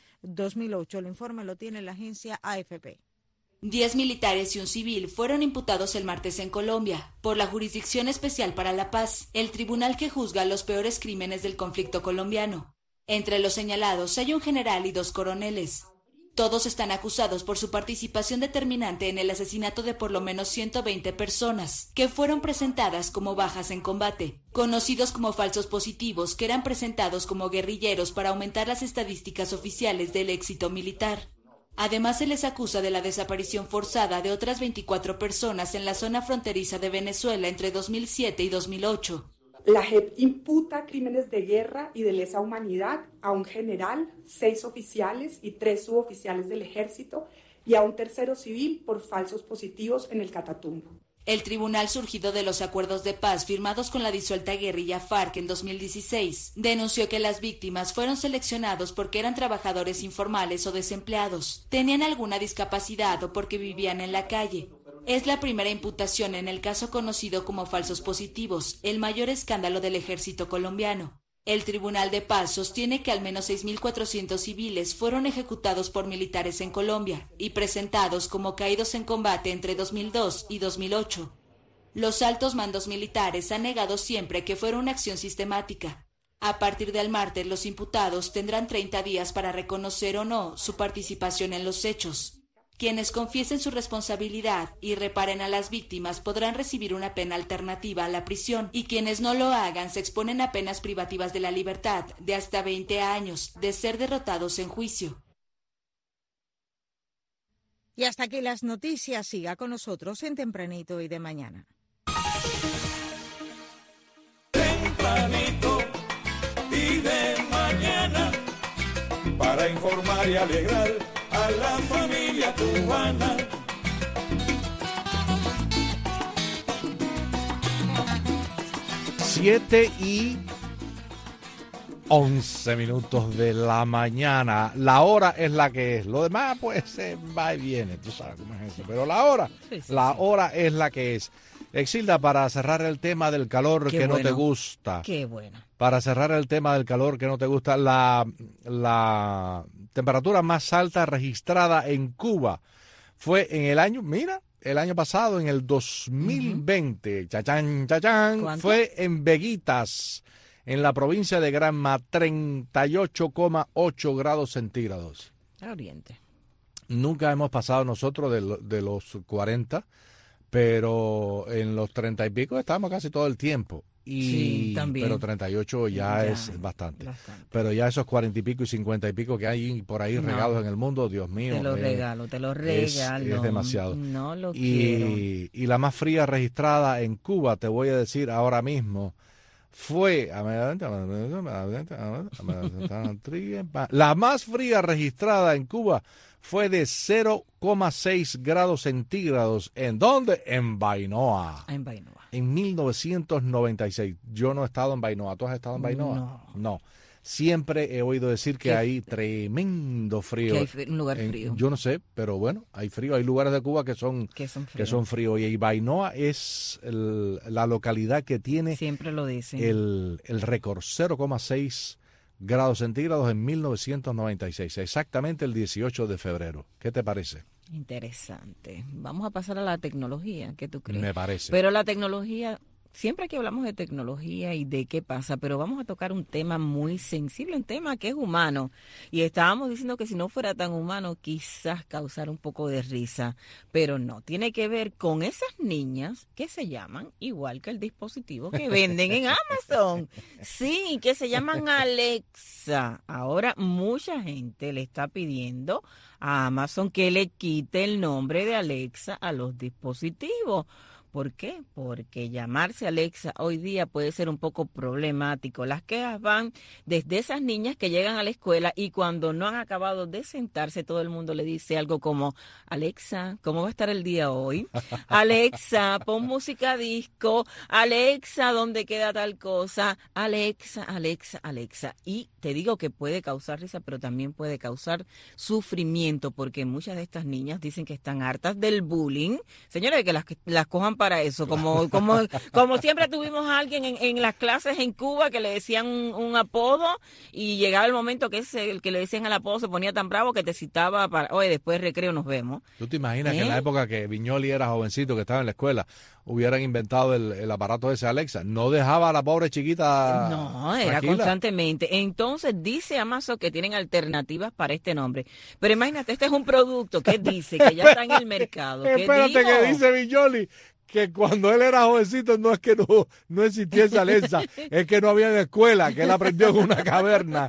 ocho. El informe lo tiene la agencia A F P. Diez militares y un civil fueron imputados el martes en Colombia por la Jurisdicción Especial para la Paz, el tribunal que juzga los peores crímenes del conflicto colombiano. Entre los señalados hay un general y dos coroneles. Todos están acusados por su participación determinante en el asesinato de por lo menos ciento veinte personas, que fueron presentadas como bajas en combate, conocidos como falsos positivos, que eran presentados como guerrilleros para aumentar las estadísticas oficiales del éxito militar. Además, se les acusa de la desaparición forzada de otras veinticuatro personas en la zona fronteriza de Venezuela entre dos mil siete y dos mil ocho. La J E P imputa crímenes de guerra y de lesa humanidad a un general, seis oficiales y tres suboficiales del ejército y a un tercero civil por falsos positivos en el Catatumbo. El tribunal, surgido de los acuerdos de paz firmados con la disuelta guerrilla FARC en dos mil dieciséis, denunció que las víctimas fueron seleccionados porque eran trabajadores informales o desempleados, tenían alguna discapacidad o porque vivían en la calle. Es la primera imputación en el caso conocido como falsos positivos, el mayor escándalo del ejército colombiano. El Tribunal de Paz sostiene que al menos seis mil cuatrocientos civiles fueron ejecutados por militares en Colombia y presentados como caídos en combate entre dos mil dos y dos mil ocho. Los altos mandos militares han negado siempre que fuera una acción sistemática. A partir del martes, los imputados tendrán treinta días para reconocer o no su participación en los hechos. Quienes confiesen su responsabilidad y reparen a las víctimas podrán recibir una pena alternativa a la prisión, y quienes no lo hagan se exponen a penas privativas de la libertad de hasta veinte años de ser derrotados en juicio. Y hasta aquí las noticias. Siga con nosotros en Tempranito y de Mañana. Tempranito y de mañana, para informar y alegrar a la familia cubana. Siete y once minutos de la mañana. La hora es la que es. Lo demás, pues, eh, va y viene. Tú sabes cómo es eso. Pero la hora, sí, sí, la sí. hora es la que es. Exilda, para cerrar el tema del calor Qué que bueno. no te gusta. Qué bueno. Para cerrar el tema del calor que no te gusta, la, la temperatura más alta registrada en Cuba fue en el año, mira, el año pasado, en el dos mil veinte. Uh-huh. Chachán, chachán. Fue en Veguitas, en la provincia de Granma, treinta y ocho coma ocho grados centígrados. Oriente. Nunca hemos pasado nosotros de, lo, de los cuarenta, pero en los treinta y pico estamos casi todo el tiempo. Y, sí, también. Pero treinta y ocho ya, ya es bastante. bastante. Pero ya esos cuarenta y pico y cincuenta y pico que hay por ahí no. regados en el mundo, Dios mío. Te lo eh, regalo, te lo regalo. Es, es demasiado. No lo y, quiero. Y la más fría registrada en Cuba, te voy a decir ahora mismo, fue la más fría registrada en Cuba fue de cero coma seis grados centígrados. ¿En dónde? En Bainoa. En Bainoa. En mil novecientos noventa y seis. Yo no he estado en Bainoa. ¿Tú has estado en Bainoa? No. No. Siempre he oído decir que hay tremendo frío. Que hay un lugar en, frío. Yo no sé, pero bueno, hay frío. Hay lugares de Cuba que son, que son fríos. Que son fríos. Y Bainoa es el, la localidad que tiene Siempre lo dicen. el, el récord, cero coma seis grados centígrados en mil novecientos noventa y seis, exactamente el dieciocho de febrero. ¿Qué te parece? Interesante. Vamos a pasar a la tecnología, ¿qué tú crees? Me parece. Pero la tecnología, siempre que hablamos de tecnología y de qué pasa, pero vamos a tocar un tema muy sensible, un tema que es humano. Y estábamos diciendo que si no fuera tan humano, quizás causar un poco de risa, pero no, tiene que ver con esas niñas que se llaman igual que el dispositivo que venden en Amazon. Sí, que se llaman Alexa. Ahora mucha gente le está pidiendo a Amazon que le quite el nombre de Alexa a los dispositivos. ¿Por qué? Porque llamarse Alexa hoy día puede ser un poco problemático. Las quejas van desde esas niñas que llegan a la escuela y cuando no han acabado de sentarse, todo el mundo le dice algo como: Alexa, ¿cómo va a estar el día hoy? Alexa, pon música disco. Alexa, ¿dónde queda tal cosa? Alexa, Alexa, Alexa. Y te digo que puede causar risa, pero también puede causar sufrimiento, porque muchas de estas niñas dicen que están hartas del bullying. Señores, que las, las cojan para para eso, como como como siempre tuvimos a alguien en, en las clases en Cuba que le decían un, un apodo y llegaba el momento que ese, el que le decían el apodo se ponía tan bravo que te citaba para, oye, después de recreo nos vemos. ¿Tú te imaginas ¿Eh? que en la época que Viñoli era jovencito, que estaba en la escuela, hubieran inventado el, el aparato ese Alexa? No dejaba a la pobre chiquita No, era tranquila. constantemente. Entonces dice Amazon que tienen alternativas para este nombre. Pero imagínate, este es un producto que dice que ya está en el mercado. ¿Qué Espérate, digo? que dice Viñoli que cuando él era jovencito no es que no, no existía esa Alexa, es que no había en escuela, que él aprendió en una caverna.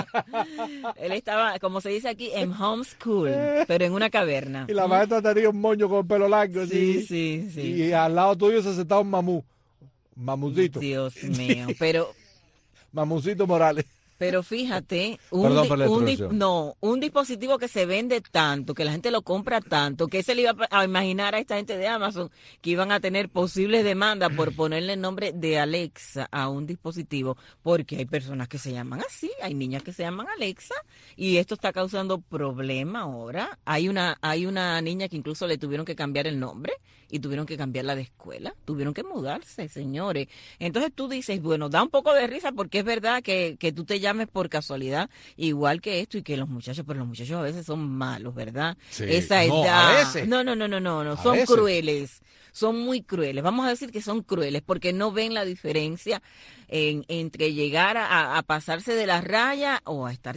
Él estaba, como se dice aquí, en homeschool, pero en una caverna. Y la maestra tenía un moño con pelo largo. Sí, así, sí, sí. Y al lado tuyo se sentaba un mamú, mamutito. Dios mío, pero... Mamucito Morales. Pero fíjate, un, Perdón di- por la un di- introducción. no, un dispositivo que se vende tanto, que la gente lo compra tanto, que se le iba a imaginar a esta gente de Amazon que iban a tener posibles demandas por ponerle el nombre de Alexa a un dispositivo, porque hay personas que se llaman así, hay niñas que se llaman Alexa y esto está causando problema ahora. Hay una hay una niña que incluso le tuvieron que cambiar el nombre y tuvieron que cambiarla de escuela, tuvieron que mudarse, señores. Entonces tú dices, bueno, da un poco de risa porque es verdad que, que tú te llames por casualidad, igual que esto y que los muchachos, pero los muchachos a veces son malos, ¿verdad? Sí. Esa No, edad. a veces. No, no, no, no, no, no, A son veces. crueles. Son muy crueles. Vamos a decir que son crueles porque no ven la diferencia en, entre llegar a, a pasarse de la raya o a estar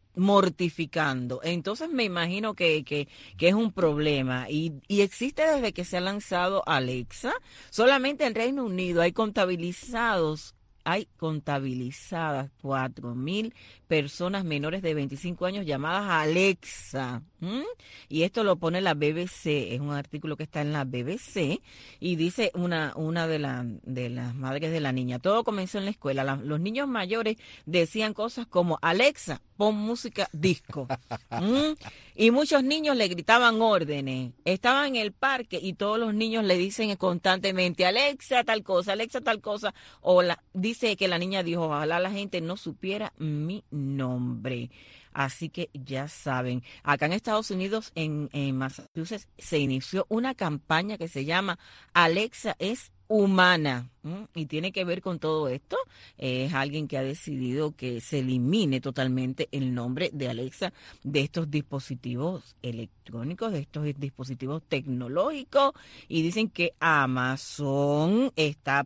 mortificando. Entonces me imagino que, que, que es un problema y, y existe desde que se ha lanzado Alexa. Solamente en Reino Unido hay contabilizados, hay contabilizadas cuatro mil personas menores de veinticinco años llamadas Alexa. ¿Mm? Y esto lo pone la B B C, es un artículo que está en la B B C y dice una, una de, la, de las madres de la niña. Todo comenzó en la escuela. La- los niños mayores decían cosas como Alexa, pon música disco. ¿Mm? Y muchos niños le gritaban órdenes. Estaba en el parque y todos los niños le dicen constantemente Alexa tal cosa, Alexa tal cosa. O la, dice que la niña dijo, ojalá la gente no supiera mi nombre. Así que ya saben, acá en Estados Unidos, en, en Massachusetts, se inició una campaña que se llama Alexa es humana. ¿Mm? Y tiene que ver con todo esto. Es alguien que ha decidido que se elimine totalmente el nombre de Alexa de estos dispositivos electrónicos, de estos dispositivos tecnológicos. Y dicen que Amazon está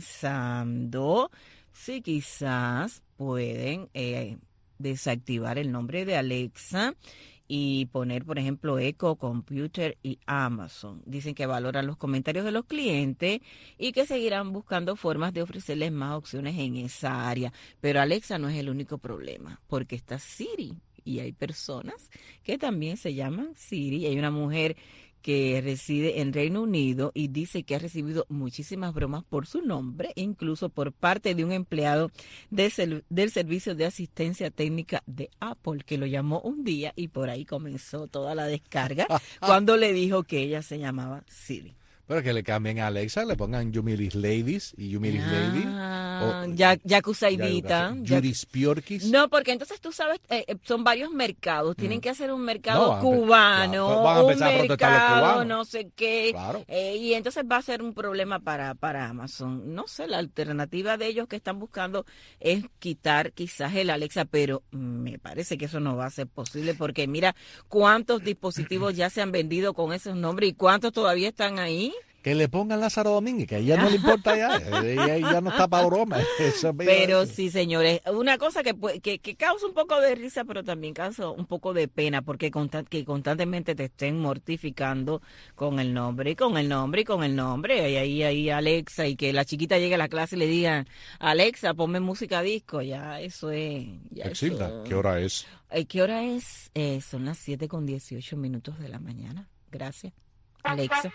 pensando si quizás pueden eh, desactivar el nombre de Alexa y poner, por ejemplo, Echo, Computer y Amazon. Dicen que valoran los comentarios de los clientes y que seguirán buscando formas de ofrecerles más opciones en esa área. Pero Alexa no es el único problema, porque está Siri y hay personas que también se llaman Siri. Hay una mujer que reside en Reino Unido y dice que ha recibido muchísimas bromas por su nombre, incluso por parte de un empleado de sel- del servicio de asistencia técnica de Apple, que lo llamó un día y por ahí comenzó toda la descarga cuando le dijo que ella se llamaba Siri. Pero que le cambien a Alexa, le pongan Yumilis Ladies y Yumilis Lady. Ah, o ya, Yakuzaidita. Ya- Judis Piorquis. No, porque entonces tú sabes, eh, eh, son varios mercados. Tienen que hacer un No, mercado van a empe- cubano, claro, van a un empezar a protestar los mercado, cubanos. no sé qué. Claro. eh, y entonces va a ser un problema para, para Amazon. No sé, la alternativa de ellos que están buscando es quitar quizás el Alexa, pero me parece que eso no va a ser posible porque mira cuántos dispositivos ya se han vendido con esos nombres y cuántos todavía están ahí. Que le pongan Lázaro Domínguez, que a ella no le importa ya. Ella ya no está para broma. Eso es Pero verdad. sí, señores, una cosa que, pue- que que causa un poco de risa, pero también causa un poco de pena, porque constan- que constantemente te estén mortificando con el nombre, y con el nombre, y con el nombre, y ahí, ahí Alexa, y que la chiquita llegue a la clase y le digan, Alexa, ponme música disco, ya eso es... Ya Exilda, eso- ¿qué hora es? Eh, ¿Qué hora es? Eh, son las siete con dieciocho minutos de la mañana. Gracias, Alexa.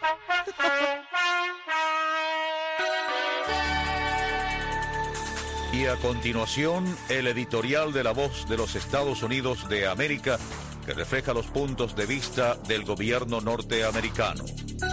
Y a continuación, el editorial de La Voz de los Estados Unidos de América, que refleja los puntos de vista del gobierno norteamericano.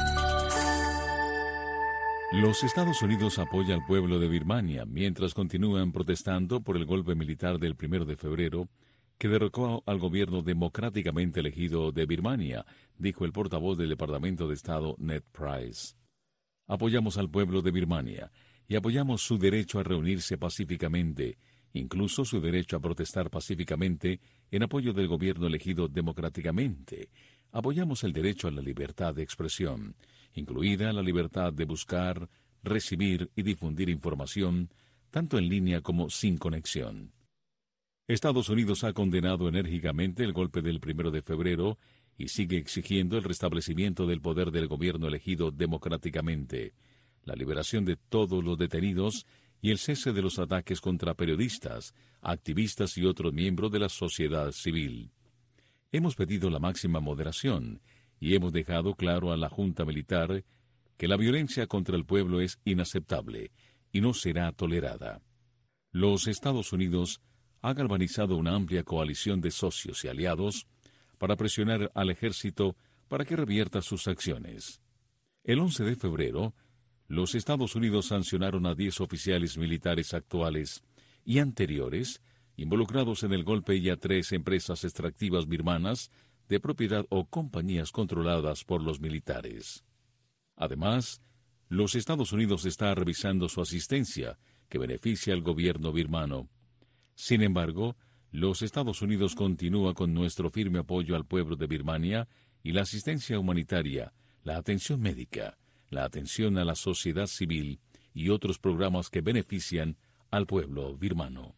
Los Estados Unidos apoyan al pueblo de Birmania mientras continúan protestando por el golpe militar del primero de febrero que derrocó al gobierno democráticamente elegido de Birmania, dijo el portavoz del Departamento de Estado Ned Price. Apoyamos al pueblo de Birmania y apoyamos su derecho a reunirse pacíficamente, incluso su derecho a protestar pacíficamente en apoyo del gobierno elegido democráticamente. Apoyamos el derecho a la libertad de expresión, incluida la libertad de buscar, recibir y difundir información, tanto en línea como sin conexión. Estados Unidos ha condenado enérgicamente el golpe del primero de febrero y sigue exigiendo el restablecimiento del poder del gobierno elegido democráticamente, la liberación de todos los detenidos y el cese de los ataques contra periodistas, activistas y otros miembros de la sociedad civil. Hemos pedido la máxima moderación y hemos dejado claro a la Junta Militar que la violencia contra el pueblo es inaceptable y no será tolerada. Los Estados Unidos han galvanizado una amplia coalición de socios y aliados para presionar al ejército para que revierta sus acciones. El once de febrero, los Estados Unidos sancionaron a diez oficiales militares actuales y anteriores involucrados en el golpe y a tres empresas extractivas birmanas de propiedad o compañías controladas por los militares. Además, los Estados Unidos está revisando su asistencia que beneficia al gobierno birmano. Sin embargo, los Estados Unidos continúa con nuestro firme apoyo al pueblo de Birmania y la asistencia humanitaria, la atención médica, la atención a la sociedad civil y otros programas que benefician al pueblo birmano.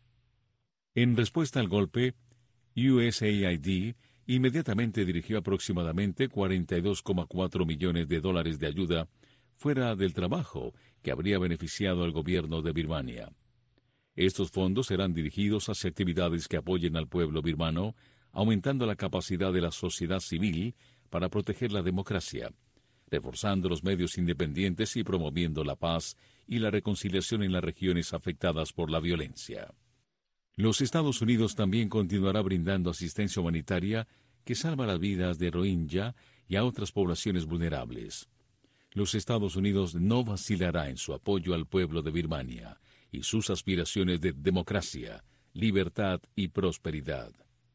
En respuesta al golpe, U S A I D inmediatamente dirigió aproximadamente cuarenta y dos coma cuatro millones de dólares de ayuda fuera del trabajo que habría beneficiado al gobierno de Birmania. Estos fondos serán dirigidos hacia actividades que apoyen al pueblo birmano, aumentando la capacidad de la sociedad civil para proteger la democracia, reforzando los medios independientes y promoviendo la paz y la reconciliación en las regiones afectadas por la violencia. Los Estados Unidos también continuará brindando asistencia humanitaria que salva las vidas de Rohingya y a otras poblaciones vulnerables. Los Estados Unidos no vacilará en su apoyo al pueblo de Birmania y sus aspiraciones de democracia, libertad y prosperidad.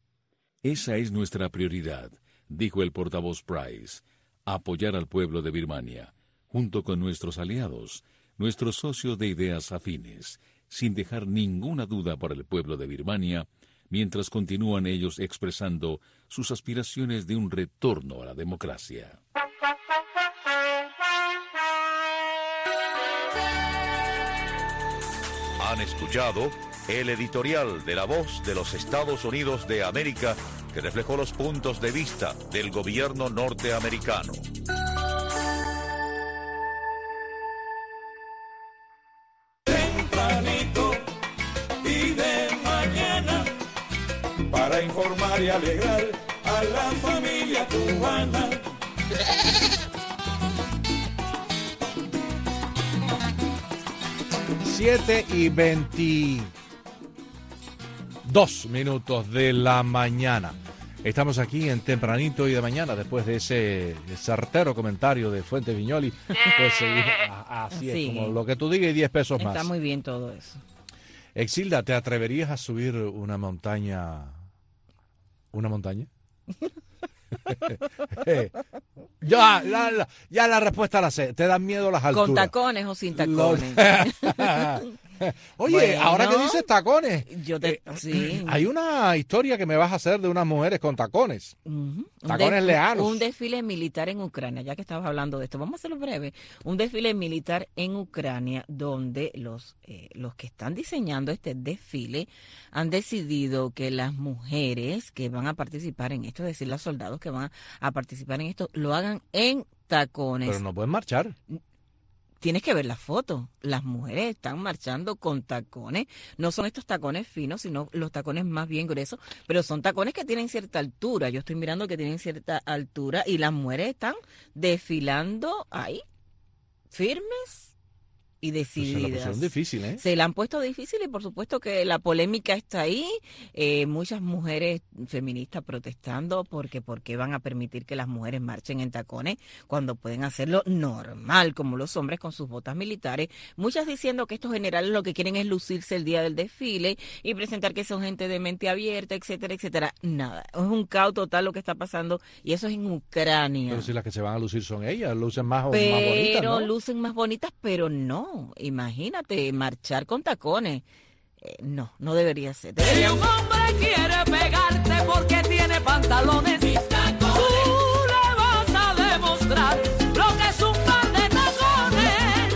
Esa es nuestra prioridad, dijo el portavoz Price, apoyar al pueblo de Birmania, junto con nuestros aliados, nuestros socios de ideas afines, sin dejar ninguna duda para el pueblo de Birmania, mientras continúan ellos expresando sus aspiraciones de un retorno a la democracia. Han escuchado el editorial de La Voz de los Estados Unidos de América, que reflejó los puntos de vista del gobierno norteamericano. Tempranito y de mañana, para informar y alegrar a la familia cubana. siete y veintidós minutos de la mañana. Estamos aquí en Tempranito y de mañana, después de ese certero comentario de Fuentes Viñoli. Pues seguimos, así Sí. es, como lo que tú digas y diez pesos más. Está muy bien todo eso. Exilda, ¿te atreverías a subir una montaña? ¿Una montaña? ya, la, la, ya la respuesta la sé. ¿Te dan miedo las alturas? ¿Con tacones o sin tacones? Oye, Bueno, ahora que dices tacones, yo te, eh, sí. hay una historia que me vas a hacer de unas mujeres con tacones. Uh-huh. Tacones un leanos. Un desfile militar en Ucrania, ya que estabas hablando de esto, vamos a hacerlo breve. Un desfile militar en Ucrania donde los, eh, los que están diseñando este desfile han decidido que las mujeres que van a participar en esto, es decir, los soldados que van a participar en esto, lo hagan en tacones. Pero no pueden marchar. Tienes que ver la foto. Las mujeres están marchando con tacones. No son estos tacones finos, sino los tacones más bien gruesos, pero son tacones que tienen cierta altura. Yo estoy mirando que tienen cierta altura y las mujeres están desfilando ahí, firmes, y decididas. Pues se la pusieron difícil, ¿eh? Se la han puesto difícil y por supuesto que la polémica está ahí. Eh, muchas mujeres feministas protestando porque por qué van a permitir que las mujeres marchen en tacones cuando pueden hacerlo normal, como los hombres con sus botas militares. Muchas diciendo que estos generales lo que quieren es lucirse el día del desfile y presentar que son gente de mente abierta, etcétera, etcétera. Nada, es un caos total lo que está pasando y eso es en Ucrania. Pero si las que se van a lucir son ellas, lucen más, pero, más bonitas, ¿no? lucen más bonitas, pero no. Imagínate, marchar con tacones. Eh, no, no debería ser. Debería... Si un hombre quiere pegarte porque tiene pantalones, mis tacones, tú le vas a demostrar lo que es un par de tacones.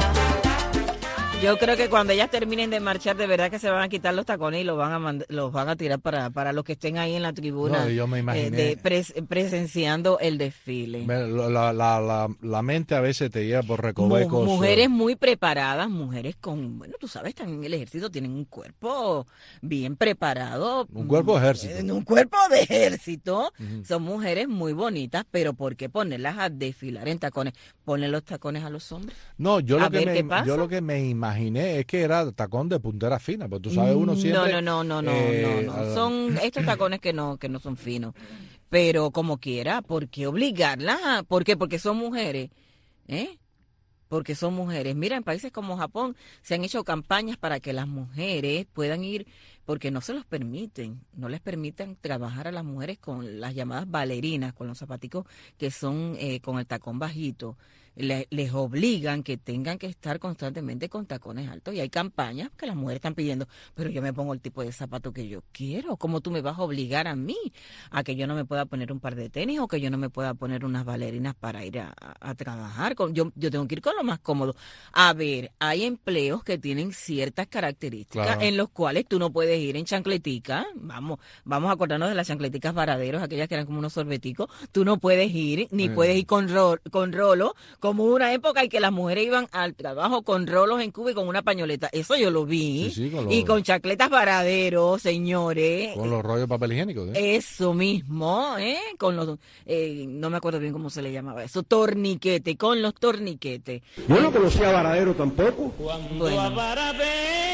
Yo creo que cuando ellas terminen de marchar, de verdad que se van a quitar los tacones y los van a mand- los van a tirar para, para los que estén ahí en la tribuna, No, yo me imaginé. eh, de pres- presenciando el desfile. La, la, la, la mente a veces te lleva por recovecos. Mu- mujeres muy preparadas, mujeres con, bueno, tú sabes, también en el ejército tienen un cuerpo bien preparado. Un cuerpo de ejército. En un cuerpo de ejército. Ujú. Son mujeres muy bonitas, pero ¿por qué ponerlas a desfilar en tacones? Ponle los tacones a los hombres. No, yo A lo, que ver me, qué pasa. yo lo que me imaginé es que era tacón de puntera fina, porque tú sabes, uno siempre... No, no, no, no, eh, no, no, no. a- Son estos tacones que no, que no son finos. Pero como quiera, ¿por qué obligarlas? ¿Por qué? Porque son mujeres, ¿eh? Porque son mujeres. Mira, en países como Japón se han hecho campañas para que las mujeres puedan ir, porque no se los permiten, no les permiten trabajar a las mujeres con las llamadas bailarinas, con los zapaticos que son eh, con el tacón bajito. Le- les obligan que tengan que estar constantemente con tacones altos y hay campañas que las mujeres están pidiendo, pero yo me pongo el tipo de zapato que yo quiero. ¿Cómo tú me vas a obligar a mí a que yo no me pueda poner un par de tenis o que yo no me pueda poner unas bailarinas para ir a, a- a trabajar? Con- Yo, yo tengo que ir con lo más cómodo. A ver, hay empleos que tienen ciertas características Claro. en los cuales tú no puedes ir en chancletica. Vamos, vamos a acordarnos de las chancleticas varaderos, aquellas que eran como unos sorbeticos. Tú no puedes ir, ni Mm. puedes ir con, ro- con rolo, como una época en que las mujeres iban al trabajo con rolos en Cuba y con una pañoleta. Eso yo lo vi. Sí, sí, con Y los- con chancletas varaderos, señores. Con los rollos de papel higiénico. ¿eh? Eso mismo, ¿eh? Con los, eh, no me acuerdo bien cómo se le llamaba eso, torniquete, con los torniquetes. Yo no conocía a Varadero tampoco. Cuando a Varadero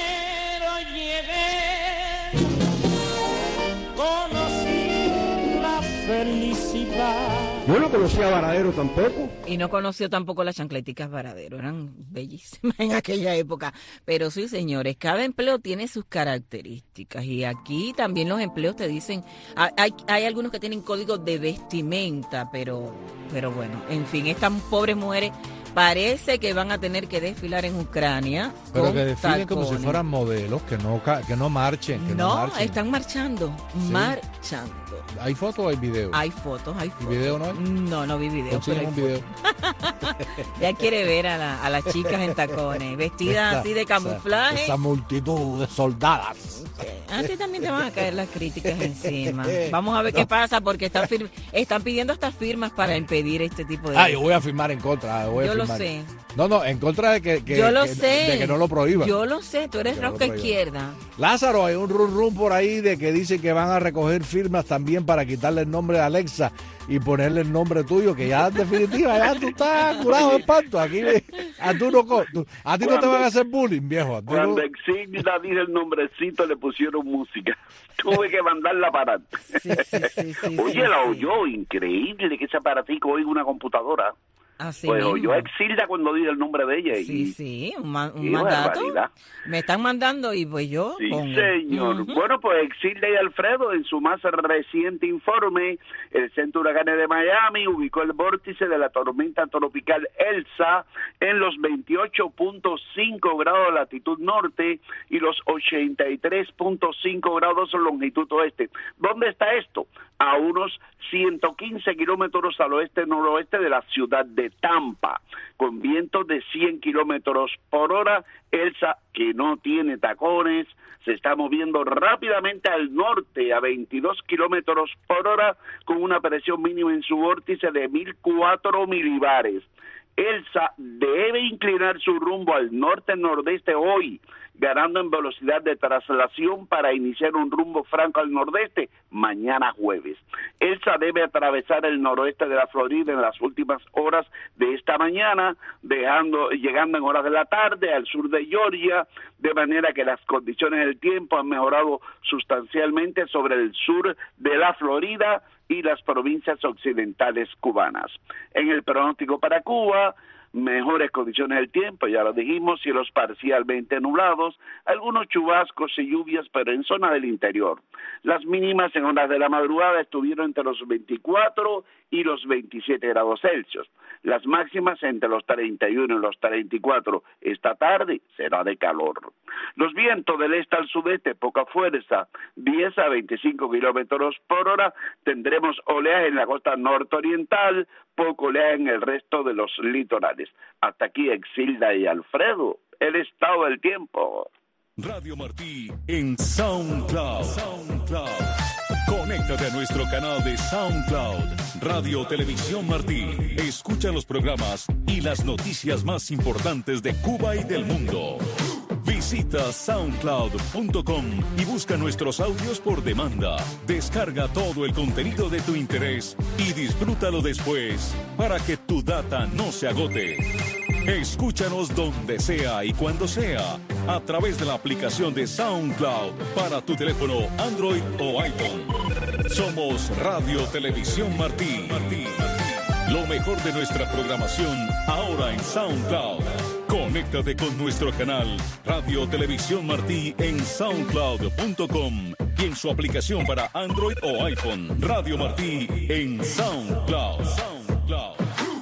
llegué, conocí la felicidad. Yo no conocía a Varadero tampoco. Y no conoció tampoco las chancleticas Varadero, eran bellísimas en aquella época. Pero sí, señores, cada empleo tiene sus características y aquí también los empleos te dicen, hay, hay, hay algunos que tienen código de vestimenta, pero, pero bueno, en fin, estas pobres mujeres parece que van a tener que desfilar en Ucrania. Pero con que desfilen como si tacones. fueran modelos, que no ca- que no marchen, que no, No, marchen. están marchando, Sí. marchando. ¿Hay fotos o hay video? Hay fotos, hay fotos. ¿Y video no hay? No, no vi video. Consiguen pero hay un video. Ya quiere ver a, la- a las chicas en tacones, vestidas así de camuflaje. Esa, esa multitud de soldadas. A ti también te van a caer las críticas encima. Vamos a ver qué pasa porque están fir- están pidiendo estas firmas para impedir este tipo de... Ah, yo voy a firmar en contra. voy a Yo lo firmar. sé. No, no, en contra de que, que- Yo lo que- sé. de que no lo prohíban. Yo lo sé, tú eres Que no lo rosca prohíban. izquierda. Lázaro, hay un rum rum por ahí de que dice que van a recoger firmas también para quitarle el nombre de Alexa y ponerle el nombre tuyo, que ya en definitiva ya tú estás curado de espanto. Aquí a, tú no, co- tú- a ti no te van a hacer bullying, viejo. A ti no- Cuando Exigna dijo el nombrecito le pusieron música. Tuve que mandarla a parar. Oye, sí, la sí. oyó, increíble que ese aparatico oiga una computadora. Así Pues mismo. oyó a Exilda cuando dijo el nombre de ella. Sí, y, sí, un, ma- un Qué mandato. barbaridad. Me están mandando y pues yo Sí, pongo. señor. Ujú. Bueno, pues Exilda y Alfredo, en su más reciente informe, el Centro de Huracanes de Miami ubicó el vórtice de la tormenta tropical Elsa en los veintiocho punto cinco grados de latitud norte y los ochenta y tres punto cinco grados de longitud oeste. ¿Dónde está esto? A unos ciento quince kilómetros al oeste-noroeste de la ciudad de Tampa, con vientos de cien kilómetros por hora. Elsa, que no tiene tacones, se está moviendo rápidamente al norte a veintidós kilómetros por hora con una presión mínima en su vórtice de mil cuatro milibares. Elsa debe inclinar su rumbo al norte-nordeste hoy, ganando en velocidad de traslación para iniciar un rumbo franco al nordeste mañana jueves. Elsa debe atravesar el noroeste de la Florida en las últimas horas de esta mañana, dejando, llegando en horas de la tarde al sur de Georgia, de manera que las condiciones del tiempo han mejorado sustancialmente sobre el sur de la Florida y las provincias occidentales cubanas. En el pronóstico para Cuba, mejores condiciones del tiempo, ya lo dijimos, cielos parcialmente nublados, algunos chubascos y lluvias, pero en zona del interior. Las mínimas en horas de la madrugada estuvieron entre los veinticuatro y los veintisiete grados Celsius. Las máximas entre los treinta y uno y los treinta y cuatro. Esta tarde será de calor. Los vientos del este al sudeste, poca fuerza, diez a veinticinco kilómetros por hora. Tendremos oleaje en la costa norteoriental, poco oleaje en el resto de los litorales. Hasta aquí Exilda y Alfredo, el estado del tiempo. Radio Martí en SoundCloud. SoundCloud. Conéctate a nuestro canal de SoundCloud, Radio Televisión Martí. Escucha los programas y las noticias más importantes de Cuba y del mundo. Visita soundcloud punto com y busca nuestros audios por demanda. Descarga todo el contenido de tu interés y disfrútalo después para que tu data no se agote. Escúchanos donde sea y cuando sea a través de la aplicación de SoundCloud para tu teléfono Android o iPhone. Somos Radio Televisión Martí. Martí. Lo mejor de nuestra programación ahora en SoundCloud. Conéctate con nuestro canal Radio Televisión Martí en soundcloud punto com y en su aplicación para Android o iPhone. Radio Martí en SoundCloud. SoundCloud.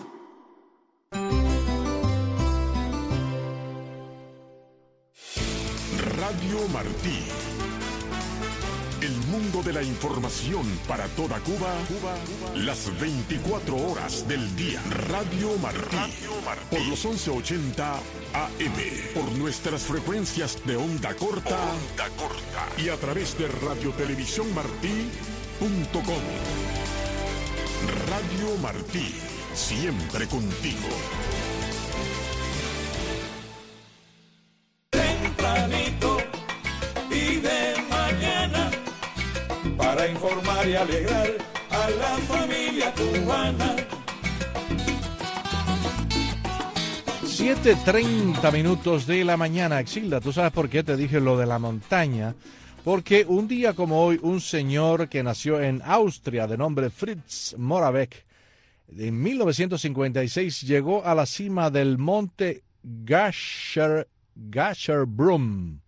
Radio Martí. El mundo de la información para toda Cuba, Cuba, las veinticuatro horas del día. Radio Martí. Radio Martí. Por los once ochenta A M. Por nuestras frecuencias de onda corta. Onda corta. Y a través de radio televisión martí punto com. Radio Martí. Siempre contigo. Tempranito y de mañana, para informar y alegrar a la familia cubana. siete treinta minutos de la mañana. Exilda, ¿tú sabes por qué te dije lo de la montaña? Porque un día como hoy, un señor que nació en Austria de nombre Fritz Moravec, en mil novecientos cincuenta y seis llegó a la cima del monte Gasher, Gasherbrum.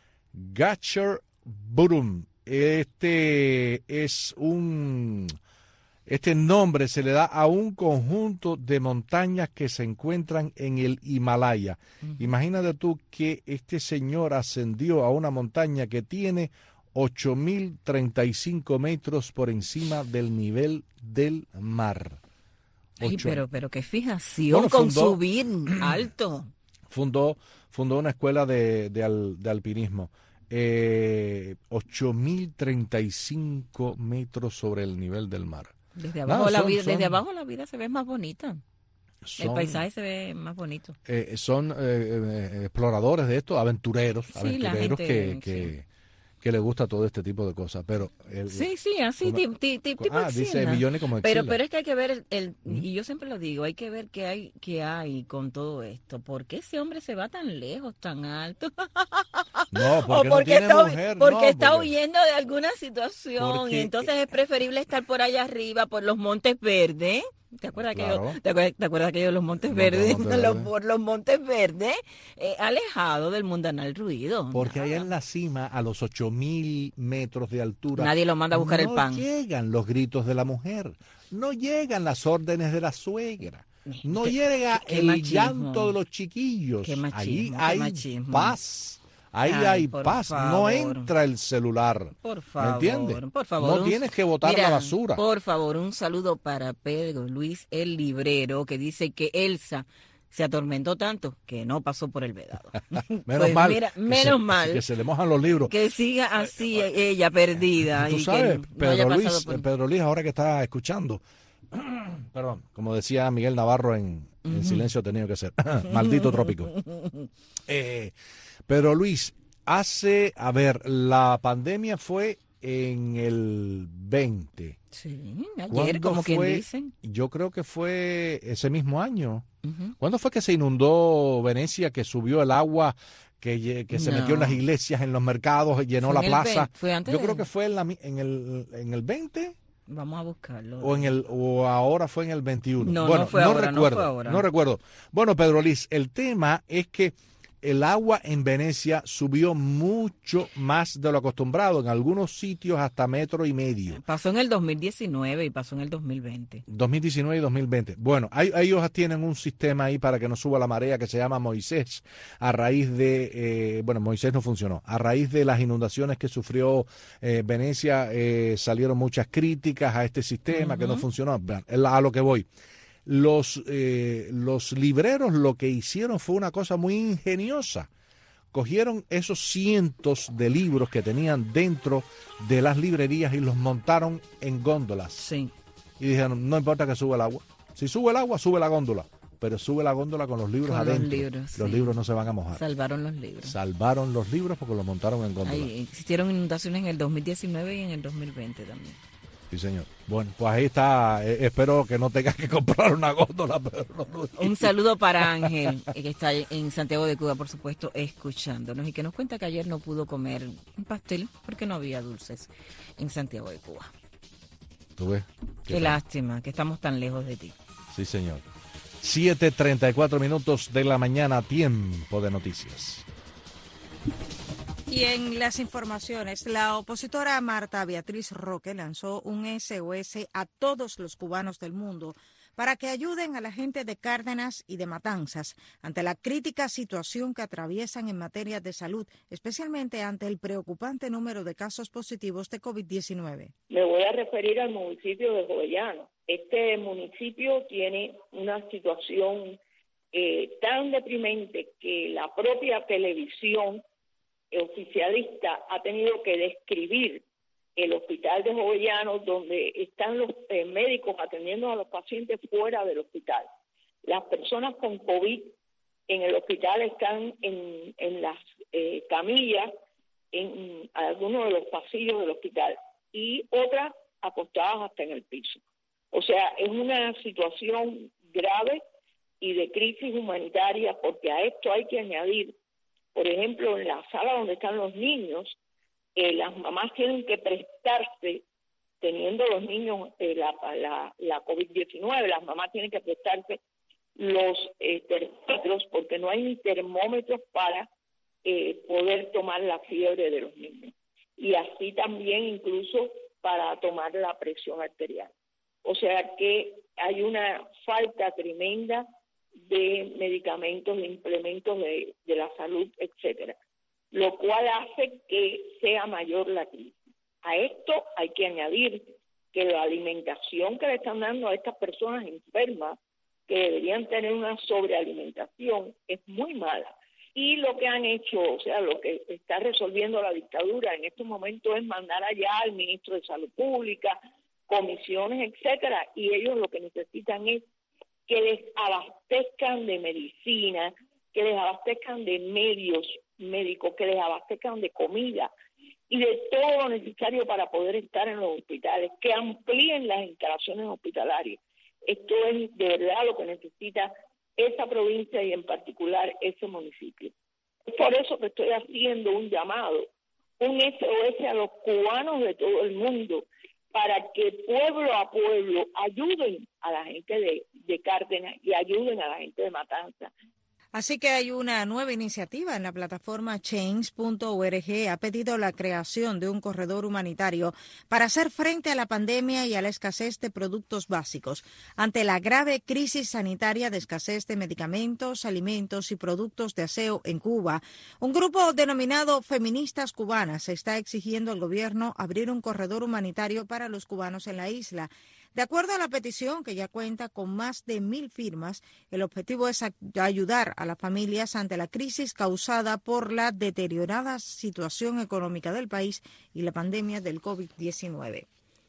Gasherbrum. Este es un... Este nombre se le da a un conjunto de montañas que se encuentran en el Himalaya. Uh-huh. Imagínate tú que este señor ascendió a una montaña que tiene ocho mil treinta y cinco metros por encima del nivel del mar. Ay, pero, pero qué fijación bueno, con fundó, subir alto. Fundó, fundó una escuela de, de, al, de alpinismo. Eh, ocho mil treinta y cinco metros sobre el nivel del mar. Desde abajo, no, son, la vida, son, desde abajo la vida se ve más bonita. Son, el paisaje se ve más bonito. Eh, son eh, eh, exploradores de esto, aventureros, sí, aventureros gente, que, que, sí. que les gusta todo este tipo de cosas. Pero el, sí, sí, así, como, ti, ti, tipo ah, dice millones como pero, pero es que hay que ver, el, el ¿Mm? y yo siempre lo digo, hay que ver qué hay, qué hay con todo esto. ¿Por qué ese hombre se va tan lejos, tan alto? No, porque, o porque no tiene está, mujer. Porque no, está porque... huyendo de alguna situación porque... y entonces es preferible estar por allá arriba, por los Montes Verdes. ¿Te acuerdas, claro. aquello, te, acuerdas, ¿Te acuerdas aquello de los Montes no, Verdes? Montes los, por los Montes Verdes, eh, alejado del mundanal ruido. Porque allá en la cima, a los ocho mil metros de altura, nadie lo manda a buscar no el pan. No llegan los gritos de la mujer, no llegan las órdenes de la suegra, no ¿Qué, llega qué, qué el machismo. llanto de los chiquillos. Qué machismo, Ahí hay qué machismo. paz. Ahí Ay, hay paz, favor. No entra el celular. Por favor, ¿me entiendes? Por favor, no un, tienes que botar mira, la basura. Por favor, un saludo para Pedro Luis el librero, que dice que Elsa se atormentó tanto que no pasó por el vedado. menos pues mal. Mira, menos se, mal. Que se le mojan los libros. Que siga así ella perdida. Tú y sabes, que Pedro, no Luis, por... Pedro Luis, ahora que está escuchando, Perdón, como decía Miguel Navarro en, en Ujú. Silencio ha tenido que ser. Maldito trópico. Eh, pero Luis, hace, a ver, la pandemia fue en el veinte. Sí, ayer, ¿Cuándo como quien fue? dicen. Yo creo que fue ese mismo año. Ujú. ¿Cuándo fue que se inundó Venecia, que subió el agua, que, lle- que se No. metió en las iglesias, en los mercados, llenó Fue la en el plaza? veinte, fue antes Yo de- creo que fue en, la, mi- en, el, en el veinte Vamos a buscarlo. o en el o ahora fue en el veintiuno. No, no bueno, fue ahora, no recuerdo, fue ahora. no recuerdo. Bueno, Pedro Liz, el tema es que el agua en Venecia subió mucho más de lo acostumbrado, en algunos sitios hasta metro y medio. Pasó en el dos mil diecinueve y pasó en el dos mil veinte. dos mil diecinueve y dos mil veinte. Bueno, hay- ellos tienen un sistema ahí para que no suba la marea que se llama Moisés, a raíz de, eh, bueno, Moisés no funcionó, a raíz de las inundaciones que sufrió eh, Venecia, eh, salieron muchas críticas a este sistema que no Ujú. funcionó. Vean, es la- a lo que voy. Los, eh, los libreros lo que hicieron fue una cosa muy ingeniosa. Cogieron esos cientos de libros que tenían dentro de las librerías y los montaron en góndolas. Sí. Y dijeron, no importa que suba el agua. Si sube el agua, sube la góndola. Pero sube la góndola con los libros Con los adentro. libros, Los sí. libros no se van a mojar. Salvaron los libros. Salvaron los libros porque los montaron en góndola. Ahí existieron inundaciones en el dos mil diecinueve y en el dos mil veinte también. Sí, señor. Bueno, pues ahí está. Eh, espero que no tengas que comprar una góndola, pero no lo digas. Un saludo para Ángel, eh, que está en Santiago de Cuba, por supuesto, escuchándonos y que nos cuenta que ayer no pudo comer un pastel porque no había dulces en Santiago de Cuba. ¿Tú ves? Qué, tal? lástima que estamos tan lejos de ti. Sí, señor. siete treinta y cuatro minutos de la mañana, tiempo de noticias. Y en las informaciones, la opositora Marta Beatriz Roque lanzó un S O S a todos los cubanos del mundo para que ayuden a la gente de Cárdenas y de Matanzas ante la crítica situación que atraviesan en materia de salud, especialmente ante el preocupante número de casos positivos de COVID diecinueve. Me voy a referir al municipio de Jovellanos. Este municipio tiene una situación eh, tan deprimente que la propia televisión oficialista ha tenido que describir el hospital de Jovellanos, donde están los eh, médicos atendiendo a los pacientes fuera del hospital. Las personas con COVID en el hospital están en, en las eh, camillas, en algunos de los pasillos del hospital, y otras acostadas hasta en el piso. O sea, es una situación grave y de crisis humanitaria, porque a esto hay que añadir, por ejemplo, en la sala donde están los niños, eh, las mamás tienen que prestarse, teniendo los niños eh, la, la, la COVID diecinueve, las mamás tienen que prestarse los eh, termómetros, porque no hay ni termómetros para eh, poder tomar la fiebre de los niños. Y así también incluso para tomar la presión arterial. O sea que hay una falta tremenda de medicamentos, de implementos de, de la salud, etcétera, lo cual hace que sea mayor la crisis. A esto hay que añadir que la alimentación que le están dando a estas personas enfermas, que deberían tener una sobrealimentación, es muy mala. Y lo que han hecho, o sea, lo que está resolviendo la dictadura en estos momentos es mandar allá al ministro de Salud Pública, comisiones, etcétera, y ellos lo que necesitan es que les abastezcan de medicina, que les abastezcan de medios médicos, que les abastezcan de comida y de todo lo necesario para poder estar en los hospitales, que amplíen las instalaciones hospitalarias. Esto es de verdad lo que necesita esa provincia y en particular ese municipio. Es por eso que estoy haciendo un llamado, un S O S a los cubanos de todo el mundo, para que pueblo a pueblo ayuden a la gente de, de Cárdenas y ayuden a la gente de Matanzas. Así que hay una nueva iniciativa en la plataforma change punto org. Ha pedido la creación de un corredor humanitario para hacer frente a la pandemia y a la escasez de productos básicos. Ante la grave crisis sanitaria de escasez de medicamentos, alimentos y productos de aseo en Cuba, un grupo denominado Feministas Cubanas está exigiendo al gobierno abrir un corredor humanitario para los cubanos en la isla. De acuerdo a la petición, que ya cuenta con más de mil firmas, el objetivo es ayudar a las familias ante la crisis causada por la deteriorada situación económica del país y la pandemia del COVID diecinueve.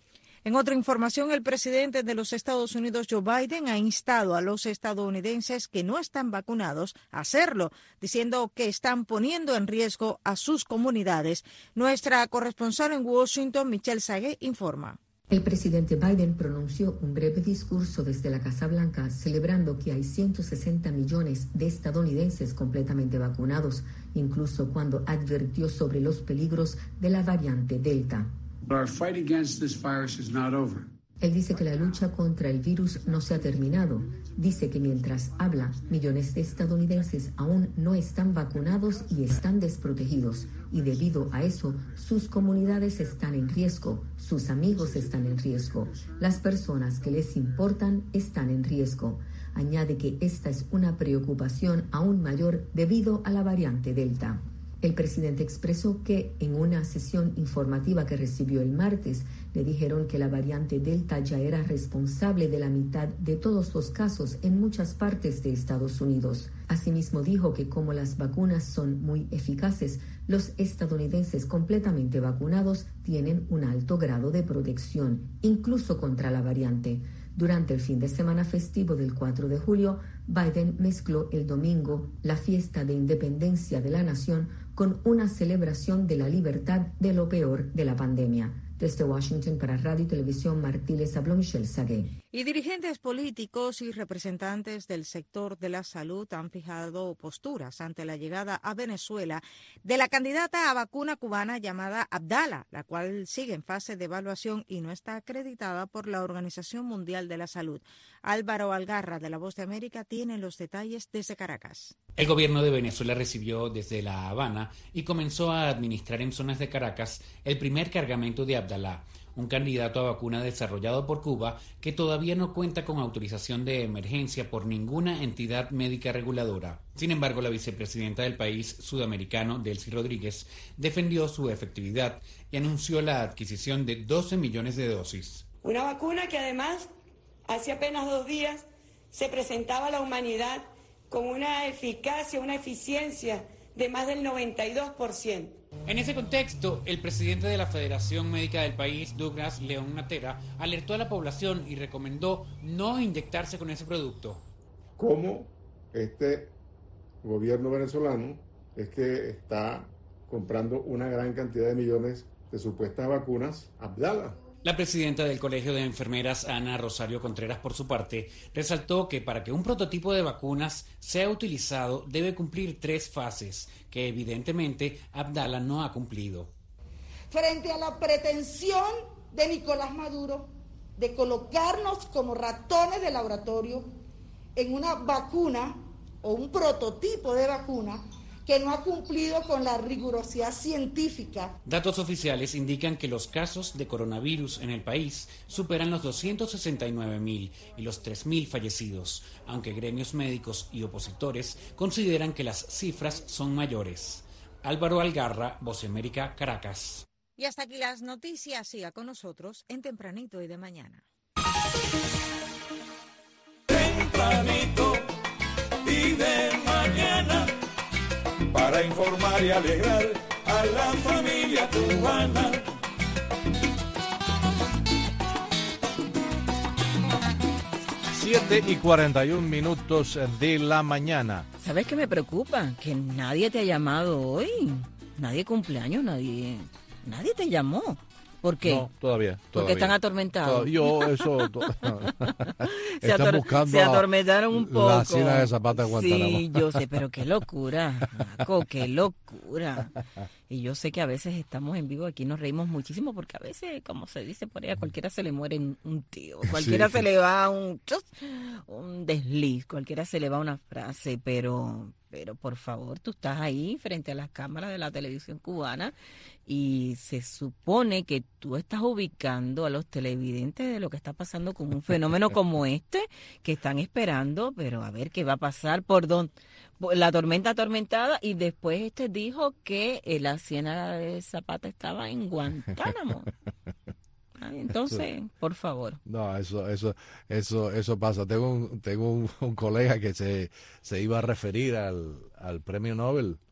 En otra información, el presidente de los Estados Unidos, Joe Biden, ha instado a los estadounidenses que no están vacunados a hacerlo, diciendo que están poniendo en riesgo a sus comunidades. Nuestra corresponsal en Washington, Michelle Sagué, informa. El presidente Biden pronunció un breve discurso desde la Casa Blanca celebrando que hay ciento sesenta millones de estadounidenses completamente vacunados, incluso cuando advirtió sobre los peligros de la variante Delta. Our fight against this virus is not over. Él dice que la lucha contra el virus no se ha terminado. Dice que mientras habla, millones de estadounidenses aún no están vacunados y están desprotegidos. Y debido a eso, sus comunidades están en riesgo, sus amigos están en riesgo, las personas que les importan están en riesgo. Añade que esta es una preocupación aún mayor debido a la variante Delta. El presidente expresó que en una sesión informativa que recibió el martes, le dijeron que la variante Delta ya era responsable de la mitad de todos los casos en muchas partes de Estados Unidos. Asimismo dijo que como las vacunas son muy eficaces, los estadounidenses completamente vacunados tienen un alto grado de protección, incluso contra la variante. Durante el fin de semana festivo del cuatro de julio, Biden mezcló el domingo la fiesta de independencia de la nación con una celebración de la libertad de lo peor de la pandemia. Desde Washington para Radio y Televisión Martí les habló Michelle Sagué. Y dirigentes políticos y representantes del sector de la salud han fijado posturas ante la llegada a Venezuela de la candidata a vacuna cubana llamada Abdala, la cual sigue en fase de evaluación y no está acreditada por la Organización Mundial de la Salud. Álvaro Algarra, de La Voz de América, tiene los detalles desde Caracas. El gobierno de Venezuela recibió desde La Habana y comenzó a administrar en zonas de Caracas el primer cargamento de Abdala, un candidato a vacuna desarrollado por Cuba que todavía no cuenta con autorización de emergencia por ninguna entidad médica reguladora. Sin embargo, la vicepresidenta del país sudamericano, Delcy Rodríguez, defendió su efectividad y anunció la adquisición de doce millones de dosis. Una vacuna que además hace apenas dos días se presentaba a la humanidad con una eficacia, una eficiencia de más del noventa y dos por ciento. En ese contexto, el presidente de la Federación Médica del país, Douglas León Natera, alertó a la población y recomendó no inyectarse con ese producto. ¿Cómo este gobierno venezolano es que está comprando una gran cantidad de millones de supuestas vacunas Abdala? La presidenta del Colegio de Enfermeras, Ana Rosario Contreras, por su parte, resaltó que para que un prototipo de vacunas sea utilizado debe cumplir tres fases, que evidentemente Abdala no ha cumplido. Frente a la pretensión de Nicolás Maduro de colocarnos como ratones de laboratorio en una vacuna o un prototipo de vacuna que no ha cumplido con la rigurosidad científica. Datos oficiales indican que los casos de coronavirus en el país superan los doscientos sesenta y nueve mil y los tres mil fallecidos, aunque gremios médicos y opositores consideran que las cifras son mayores. Álvaro Algarra, Voz de América, Caracas. Y hasta aquí las noticias. Siga con nosotros en Tempranito y de Mañana. Tempranito y de mañana, para informar y alegrar a la familia cubana. siete y cuarenta y un minutos de la mañana. ¿Sabes qué me preocupa? Que nadie te ha llamado hoy. Nadie cumpleaños, nadie, nadie te llamó. ¿Por qué? No, todavía. todavía. Porque están atormentados. Yo, eso... To... se, ator buscando se atormentaron un poco. La Hacienda de Zapata de Guantanamo. Sí, yo sé, pero qué locura, Marco, qué locura. Y yo sé que a veces estamos en vivo aquí, nos reímos muchísimo, porque a veces, como se dice por ahí, a cualquiera se le muere un tío, cualquiera sí. se le va un, un desliz, cualquiera se le va una frase, pero... Pero por favor, tú estás ahí frente a las cámaras de la televisión cubana y se supone que tú estás ubicando a los televidentes de lo que está pasando con un fenómeno como este, que están esperando, pero a ver qué va a pasar por don, la tormenta atormentada, y después este dijo que la Hacienda de Zapata estaba en Guantánamo. Entonces, eso, por favor. No, eso, eso, eso, eso pasa. Tengo un, tengo un, un colega que se, se iba a referir al, al premio Nobel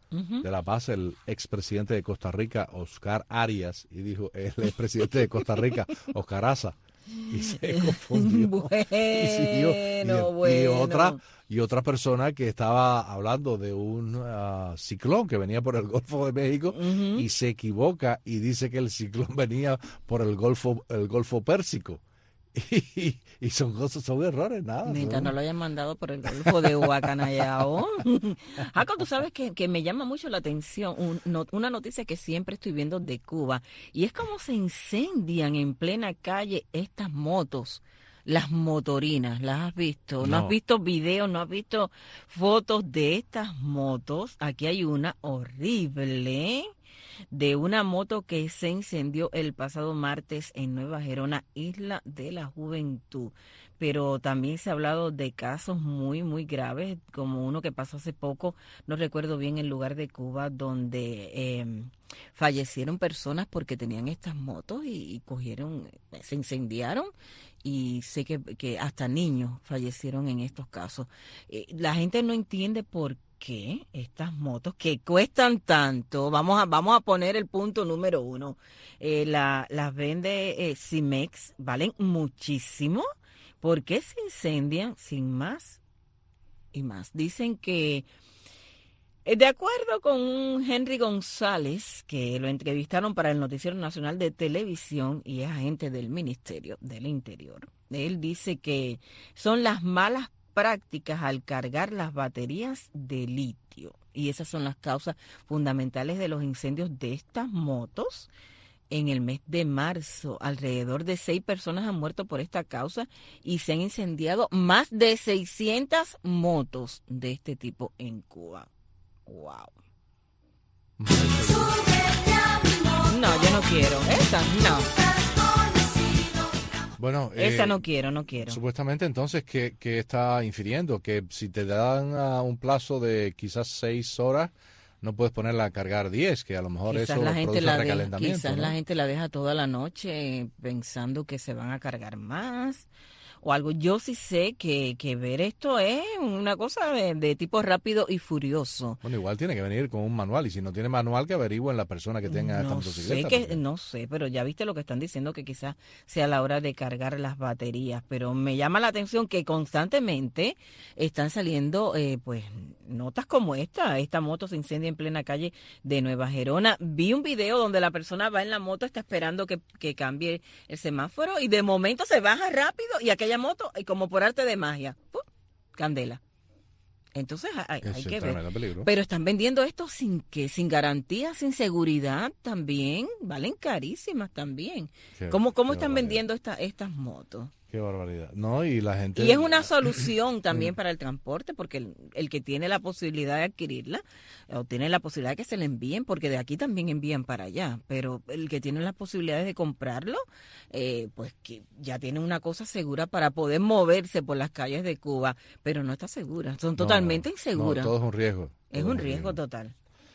uh-huh. de La Paz, el expresidente de Costa Rica, Oscar Arias, y dijo, el expresidente de Costa Rica, Oscar Aza, y se confundió. Bueno, y, siguió, y, bueno. y otra y otra persona que estaba hablando de un uh, ciclón que venía por el Golfo de México, uh-huh. y se equivoca y dice que el ciclón venía por el Golfo el Golfo Pérsico. Y, y son cosas, son errores, nada. Mientras no lo hayan mandado por el Golfo de Huacanayao. Jaco, tú sabes que, que me llama mucho la atención un, no, una noticia que siempre estoy viendo de Cuba, y es cómo se incendian en plena calle estas motos, las motorinas. ¿Las has visto? ¿No, no has visto videos, no has visto fotos de estas motos? Aquí hay una horrible, ¿eh? De una moto que se incendió el pasado martes en Nueva Gerona, Isla de la Juventud. Pero también se ha hablado de casos muy, muy graves, como uno que pasó hace poco, no recuerdo bien el lugar de Cuba, donde eh, fallecieron personas porque tenían estas motos y, y cogieron, se incendiaron, y sé que, que hasta niños fallecieron en estos casos. Eh, la gente no entiende por qué. ¿Qué? Estas motos que cuestan tanto, vamos a vamos a poner el punto número uno, eh, la, las vende eh, Cimex, valen muchísimo. ¿Por qué se incendian sin más y más? Dicen que, eh, de acuerdo con Henry González, que lo entrevistaron para el Noticiero Nacional de Televisión y es agente del Ministerio del Interior, él dice que son las malas prácticas al cargar las baterías de litio, y esas son las causas fundamentales de los incendios de estas motos. En el mes de marzo, alrededor de seis personas han muerto por esta causa y se han incendiado más de seiscientas motos de este tipo en Cuba. ¡Wow! No, yo no quiero. Esa no. Bueno, esa eh, no quiero, no quiero. Supuestamente, entonces, ¿qué, qué está infiriendo? Que si te dan uh, un plazo de quizás seis horas, no puedes ponerla a cargar diez, que a lo mejor quizás eso la gente produce la recalentamiento. Deja, quizás ¿no? la gente la deja toda la noche pensando que se van a cargar más o algo. Yo sí sé que, que ver esto es una cosa de, de tipo rápido y furioso. Bueno, igual tiene que venir con un manual, y si no tiene manual, que averigüen la persona que tenga no esta motocicleta. Sé que, porque... No sé, pero ya viste lo que están diciendo, que quizás sea la hora de cargar las baterías, pero me llama la atención que constantemente están saliendo eh, pues notas como esta. Esta moto se incendia en plena calle de Nueva Gerona. Vi un video donde la persona va en la moto, está esperando que, que cambie el semáforo, y de momento se baja rápido y aquella moto, y como por arte de magia, ¡pum!, candela. Entonces hay, hay que ver. Peligro. Pero están vendiendo esto sin que, sin garantía, sin seguridad también. Valen carísimas también. Qué, ¿Cómo, cómo están barbaridad. vendiendo esta, estas motos? Qué barbaridad. No, y la gente... Y es una solución también para el transporte, porque el, el que tiene la posibilidad de adquirirla, o tiene la posibilidad de que se le envíen, porque de aquí también envían para allá, pero el que tiene las posibilidades de comprarlo, eh, pues que ya tiene una cosa segura para poder moverse por las calles de Cuba, pero no está segura, son totalmente no, inseguras. No, todo es un riesgo. Es un riesgo total.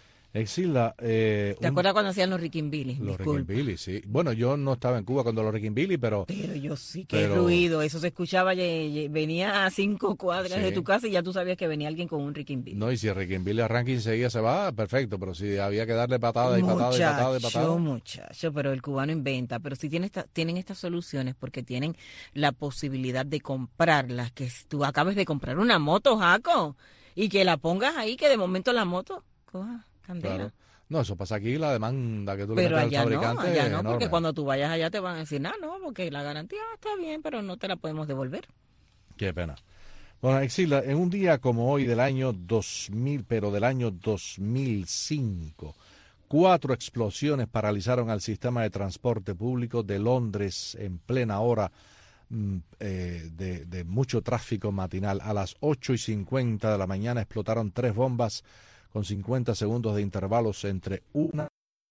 Exilda, eh, ¿te un, acuerdas cuando hacían los Riquimbilly? Los Riquimbilly, sí. Bueno, yo no estaba en Cuba cuando los Riquimbilly, pero... Pero yo sí, qué pero... ruido. Eso se escuchaba, venía a cinco cuadras sí. de tu casa y ya tú sabías que venía alguien con un Riquimbilly. No, y si el Riquimbilly arranca y enseguida se va, perfecto, pero si había que darle patada y patada y patada y patada. Muchacho, pero el cubano inventa. Pero sí tiene esta, tienen estas soluciones porque tienen la posibilidad de comprarlas, que tú acabes de comprar una moto, Jaco, y que la pongas ahí, que de momento la moto coja. Claro. No, eso pasa aquí, la demanda que tú pero le metes al fabricante no, allá es no, enorme. Porque cuando tú vayas allá te van a decir, no, no, porque la garantía está bien, pero no te la podemos devolver. Qué pena. Bueno, Exilda, en un día como hoy del año dos mil, pero del año dos mil cinco, cuatro explosiones paralizaron al sistema de transporte público de Londres en plena hora eh, de, de mucho tráfico matinal. A las ocho y cincuenta de la mañana explotaron tres bombas con cincuenta segundos de intervalos entre una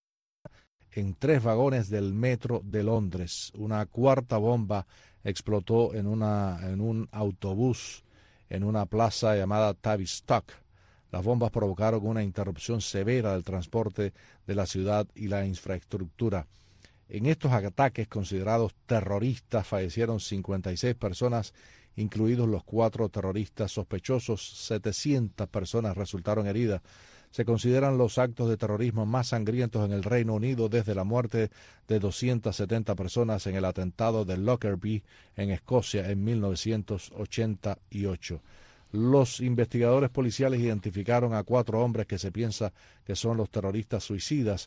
en tres vagones del metro de Londres. Una cuarta bomba explotó en, una, en un autobús en una plaza llamada Tavistock. Las bombas provocaron una interrupción severa del transporte de la ciudad y la infraestructura. En estos ataques considerados terroristas fallecieron cincuenta y seis personas, incluidos los cuatro terroristas sospechosos. setecientas personas resultaron heridas, se consideran los actos de terrorismo más sangrientos en el Reino Unido desde la muerte de doscientas setenta personas en el atentado de Lockerbie en Escocia en mil novecientos ochenta y ocho. Los investigadores policiales identificaron a cuatro hombres que se piensa que son los terroristas suicidas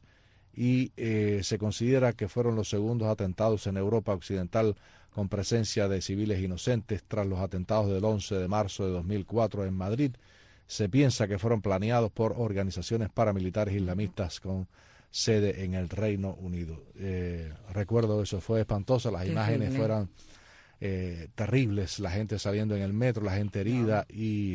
y eh, se considera que fueron los segundos atentados en Europa Occidental con presencia de civiles inocentes tras los atentados del once de marzo de dos mil cuatro en Madrid. Se piensa que fueron planeados por organizaciones paramilitares islamistas con sede en el Reino Unido. Eh, recuerdo eso, fue espantoso, las Terrible. imágenes fueron eh, terribles, la gente saliendo en el metro, la gente herida no. y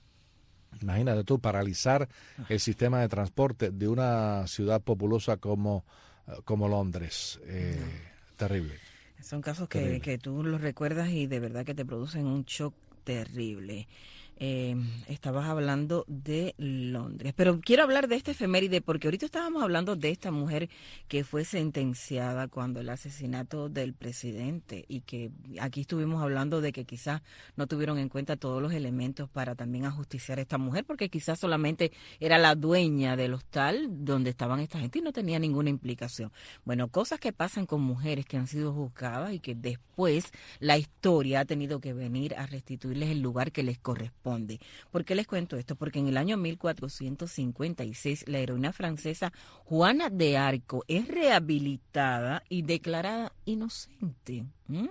imagínate tú, paralizar el sistema de transporte de una ciudad populosa como, como Londres. Eh, no. Terrible. Son casos que, que tú los recuerdas y de verdad que te producen un shock terrible. Eh, estabas hablando de Londres, pero quiero hablar de este efeméride porque ahorita estábamos hablando de esta mujer que fue sentenciada cuando el asesinato del presidente y que aquí estuvimos hablando de que quizás no tuvieron en cuenta todos los elementos para también ajusticiar a esta mujer porque quizás solamente era la dueña del hostal donde estaban esta gente y no tenía ninguna implicación. Bueno, cosas que pasan con mujeres que han sido juzgadas y que después la historia ha tenido que venir a restituirles el lugar que les corresponde. ¿Por qué les cuento esto? Porque en el año mil cuatrocientos cincuenta y seis la heroína francesa Juana de Arco es rehabilitada y declarada inocente. ¿Mm?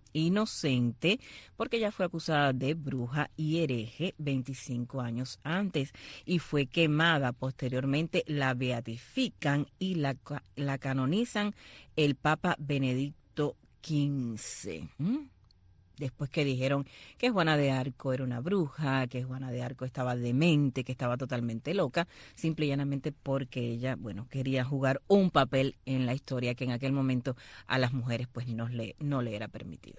Inocente porque ella fue acusada de bruja y hereje veinticinco años antes y fue quemada. Posteriormente la beatifican y la, la canonizan el Papa Benedicto quince. ¿Mm? Después que dijeron que Juana de Arco era una bruja, que Juana de Arco estaba demente, que estaba totalmente loca, simple y llanamente porque ella, bueno, quería jugar un papel en la historia que en aquel momento a las mujeres pues no le, no le era permitido.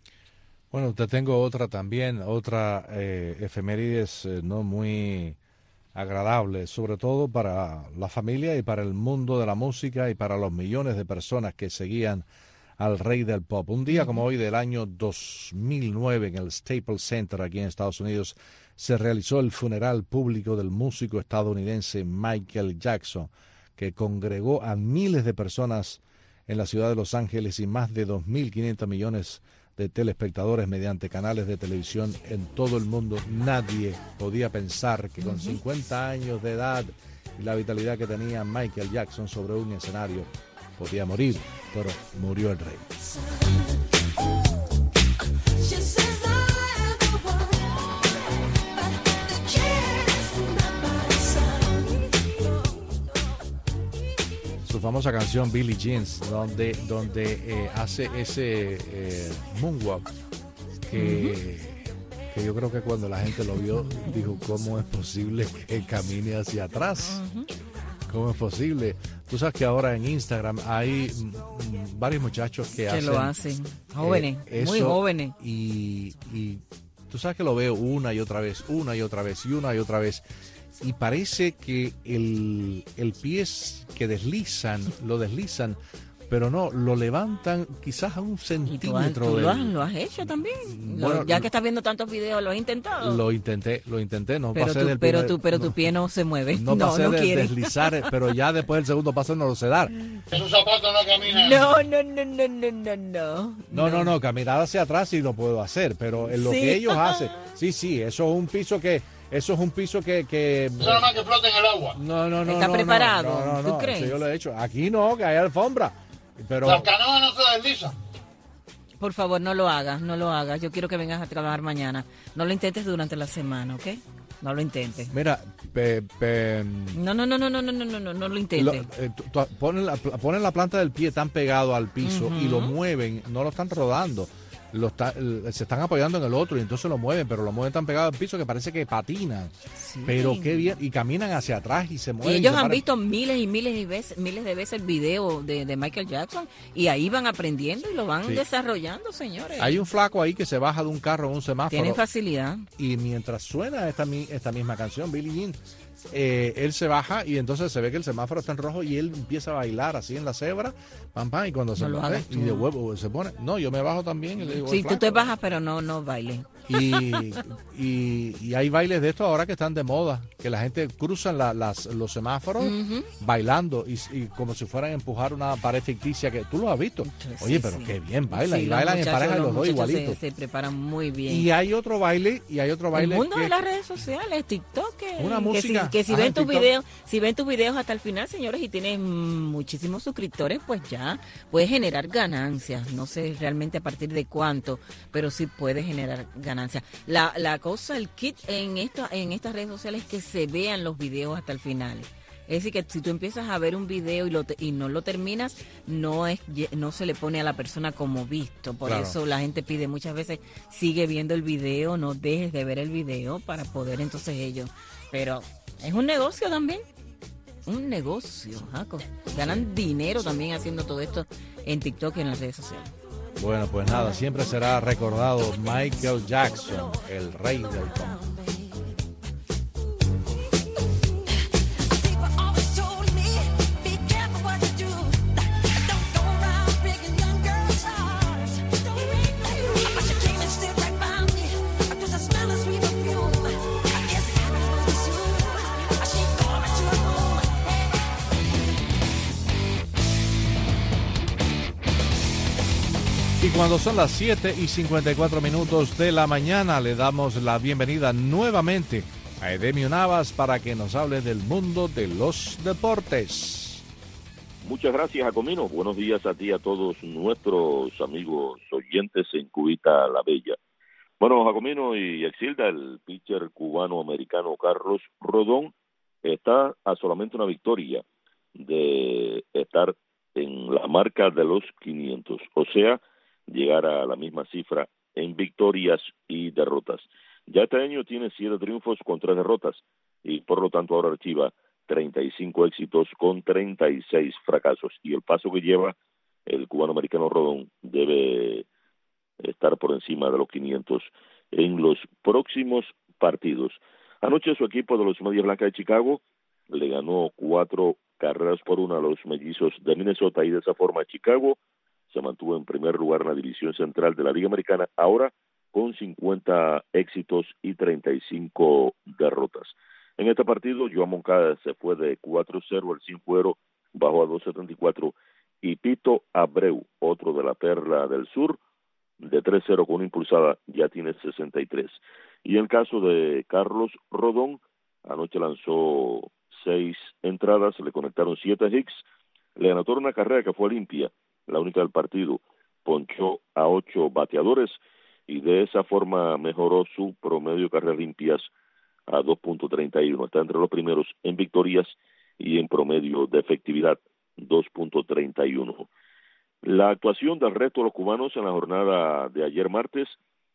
Bueno, te tengo otra también, otra eh, efemérides eh, no muy agradable, sobre todo para la familia y para el mundo de la música y para los millones de personas que seguían al rey del pop. Un día como hoy del año dos mil nueve en el Staples Center aquí en Estados Unidos se realizó el funeral público del músico estadounidense Michael Jackson, que congregó a miles de personas en la ciudad de Los Ángeles y más de dos mil quinientos millones de telespectadores mediante canales de televisión en todo el mundo. Nadie podía pensar que con cincuenta años de edad y la vitalidad que tenía Michael Jackson sobre un escenario podía morir, pero murió el rey. Su famosa canción Billie Jeans, donde, donde eh, hace ese eh, moonwalk que, uh-huh. que yo creo que cuando la gente lo vio dijo, ¿cómo es posible que camine hacia atrás? Uh-huh. ¿Cómo es posible? Tú sabes que ahora en Instagram hay mm, varios muchachos que, que hacen... lo hacen, jóvenes, eh, muy jóvenes. Y, y tú sabes que lo veo una y otra vez, una y otra vez, y una y otra vez. Y parece que el, el pie que deslizan, lo deslizan, pero no, lo levantan quizás a un centímetro. ¿Y tú, tú del... lo, has, lo has hecho también? Bueno, lo, ya que estás viendo tantos videos, ¿lo has intentado? Lo intenté, lo intenté, no pero pasé tú, del pero primer, tú, pero no, tu pie no se mueve. No, no pasé no de quiere. deslizar, pero ya después del segundo paso no lo sé dar. Esos zapatos no caminan. No, no, no, no, no, no, no. No, no, no, caminar hacia atrás sí lo puedo hacer, pero en lo ¿Sí? que ellos hacen, sí, sí, eso es un piso que... Eso es un piso que... que eso nada más que flota en el agua. No, no, no. ¿Está no, preparado? No, no, no, ¿Tú no, crees? eso yo lo he hecho. Aquí no, que hay alfombra. Pero... Las canoas no se deslizan. Por favor, no lo hagas, no lo hagas. Yo quiero que vengas a trabajar mañana. No lo intentes durante la semana, ¿ok? No lo intentes. Mira, pe, pe, no, no, no, no, no, no, no, no, no lo intentes. Lo, eh, tú, tú, ponen, la, ponen la planta del pie tan pegado al piso uh-huh. y lo mueven, no lo están rodando. Lo está, se están apoyando en el otro y entonces lo mueven, pero lo mueven tan pegado al piso que parece que patinan. Sí. Pero qué bien, y caminan hacia atrás y se mueven. Y ellos y han paran. visto miles y miles y veces, miles de veces el video de, de Michael Jackson y ahí van aprendiendo y lo van sí. desarrollando, señores. Hay un flaco ahí que se baja de un carro en un semáforo. Tiene facilidad. Y mientras suena esta, esta misma canción, Billie Jean, eh, él se baja y entonces se ve que el semáforo está en rojo y él empieza a bailar así en la cebra, pam, pam, y cuando no se pone y de huevo se pone, no, yo me bajo también y le digo, sí, tú te bajas, pero no, no bailes. Y, y, y hay bailes de estos ahora que están de moda, que la gente cruza la, las, los semáforos uh-huh. bailando y, y como si fueran a empujar una pared ficticia que tú lo has visto. Oye, sí, pero sí. qué bien bailan, sí, y bailan en pareja los, los dos igualitos. Se, se preparan muy bien. Y hay otro baile, y hay otro baile. El mundo que, de las redes sociales, TikTok, que, una que música. Si, que si Ajá, ven tus videos, si ven tus videos hasta el final, señores, y tienes muchísimos suscriptores, pues ya puedes generar ganancias. No sé realmente a partir de cuánto, pero sí puedes generar ganancias. La, la cosa, el kit en esta, en estas redes sociales es que se vean los videos hasta el final. Es decir, que si tú empiezas a ver un video y, lo te, y no lo terminas, no es no se le pone a la persona como visto. Por claro. eso la gente pide muchas veces, sigue viendo el video, no dejes de ver el video para poder entonces ellos. Pero es un negocio también. Un negocio, Jaco. Ganan dinero también haciendo todo esto en TikTok y en las redes sociales. Bueno, pues nada, siempre será recordado Michael Jackson, el rey del pop. Y cuando son las siete y cincuenta y cuatro minutos de la mañana, le damos la bienvenida nuevamente a Edemio Navas para que nos hable del mundo de los deportes. Muchas gracias, Jacomino. Buenos días a ti y a todos nuestros amigos oyentes en Cubita la Bella. Bueno, Jacomino y Exilda, el pitcher cubano-americano Carlos Rodón está a solamente una victoria de estar en la marca de los quinientos, o sea, llegar a la misma cifra en victorias y derrotas. Ya este año tiene siete triunfos con tres derrotas y por lo tanto ahora archiva treinta y cinco éxitos con treinta y seis fracasos. Y el paso que lleva el cubano-americano Rodón debe estar por encima de los quinientos en los próximos partidos. Anoche su equipo de los Medias Blancas de Chicago le ganó cuatro carreras por una a los Mellizos de Minnesota y de esa forma Chicago se mantuvo en primer lugar en la división central de la Liga Americana, ahora con cincuenta éxitos y treinta y cinco derrotas. En este partido, Joan Moncada se fue de cuatro cero, el Cienfuero bajó a dos setenta y cuatro, y Pito Abreu, otro de la Perla del Sur, de tres cero con una impulsada, ya tiene sesenta y tres. Y en el caso de Carlos Rodón, anoche lanzó seis entradas, le conectaron siete hits, le anotó una carrera que fue limpia, la única del partido, ponchó a ocho bateadores y de esa forma mejoró su promedio de carreras limpias a dos punto treinta y uno. Está entre los primeros en victorias y en promedio de efectividad dos punto treinta y uno. La actuación del resto de los cubanos en la jornada de ayer martes,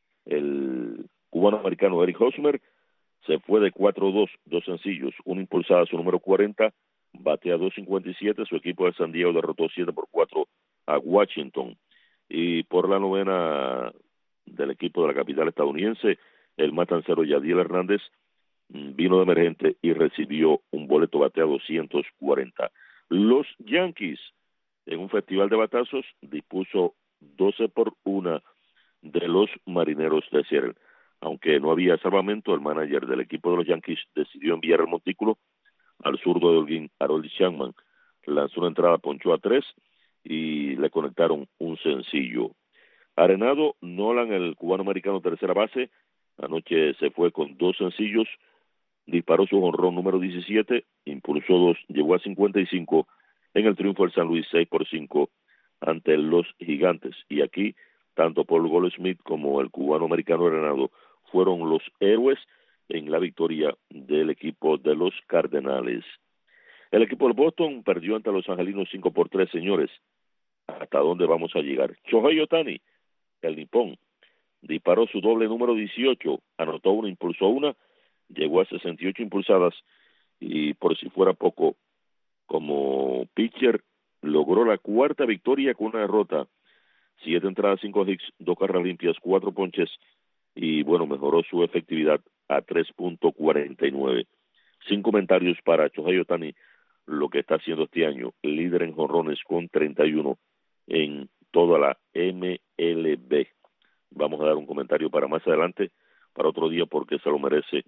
el cubano-americano Eric Hosmer se fue de cuatro dos, dos sencillos, una impulsada a su número cuarenta, batea dos cincuenta y siete, su equipo de San Diego derrotó siete por cuatro a Washington. Y por la novena del equipo de la capital estadounidense, el matancero Yadiel Hernández vino de emergente y recibió un boleto batea doscientos cuarenta. Los Yankees, en un festival de batazos, dispuso doce por una de los Marineros de Seattle. Aunque no había salvamento, el manager del equipo de los Yankees decidió enviar el montículo al zurdo de Holguín, Harold Chapman. Lanzó una entrada, ponchó a tres y le conectaron un sencillo. Arenado Nolan, el cubano-americano tercera base, anoche se fue con dos sencillos, disparó su jonrón número diecisiete, impulsó dos, llegó a cincuenta y cinco en el triunfo del San Luis seis por cinco ante los Gigantes. Y aquí, tanto Paul Goldschmidt como el cubano-americano Arenado fueron los héroes en la victoria del equipo de los Cardenales. El equipo de Boston perdió ante los angelinos cinco por tres, señores. ¿Hasta dónde vamos a llegar? Shohei Ohtani, el nipón, disparó su doble número dieciocho, anotó una, impulsó una, llegó a sesenta y ocho impulsadas y por si fuera poco, como pitcher, logró la cuarta victoria con una derrota, siete entradas, cinco hits, dos carreras limpias, cuatro ponches y bueno, mejoró su efectividad a tres punto cuarenta y nueve. Sin comentarios para Shohei Ohtani, lo que está haciendo este año, líder en jonrones con treinta y uno en toda la M L B. vamos a dar un comentario para más adelante, para otro día, porque se lo merece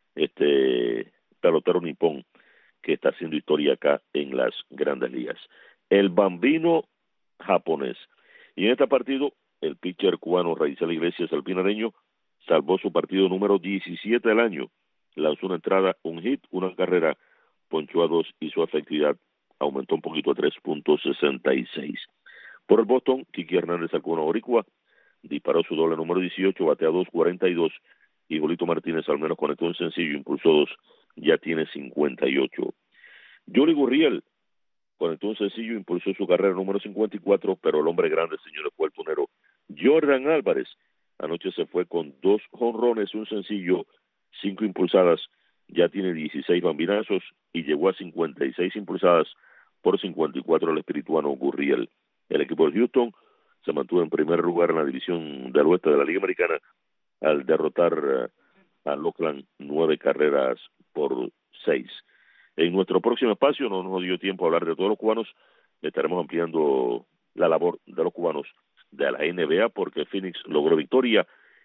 este pelotero nipón que está haciendo historia acá en las Grandes Ligas. El bambino japonés. Y en este partido, el pitcher cubano Raizel Iglesias, el pinareño, salvó su partido número diecisiete del año. Lanzó una entrada, un hit, una carrera, ponchó a dos y su efectividad aumentó un poquito a tres punto sesenta y seis. Por el Boston, Kiki Hernández sacó una boricua, disparó su doble número dieciocho, batea dos cuarenta y dos, y Julito Martínez al menos conectó un sencillo, impulsó dos, ya tiene cincuenta y ocho. Yuri Gurriel conectó un sencillo, impulsó su carrera número cincuenta y cuatro, pero el hombre grande, señores, fue el tunero Jordan Álvarez. Anoche se fue con dos jonrones, un sencillo, cinco impulsadas, ya tiene dieciséis bambinazos y llegó a cincuenta y seis impulsadas por cincuenta y cuatro el espirituano Gurriel. El equipo de Houston se mantuvo en primer lugar en la división del oeste de la Liga Americana al derrotar a Oakland nueve carreras por seis. En nuestro próximo espacio, no nos dio tiempo a hablar de todos los cubanos, estaremos ampliando la labor de los cubanos de la N B A porque Phoenix logró victoria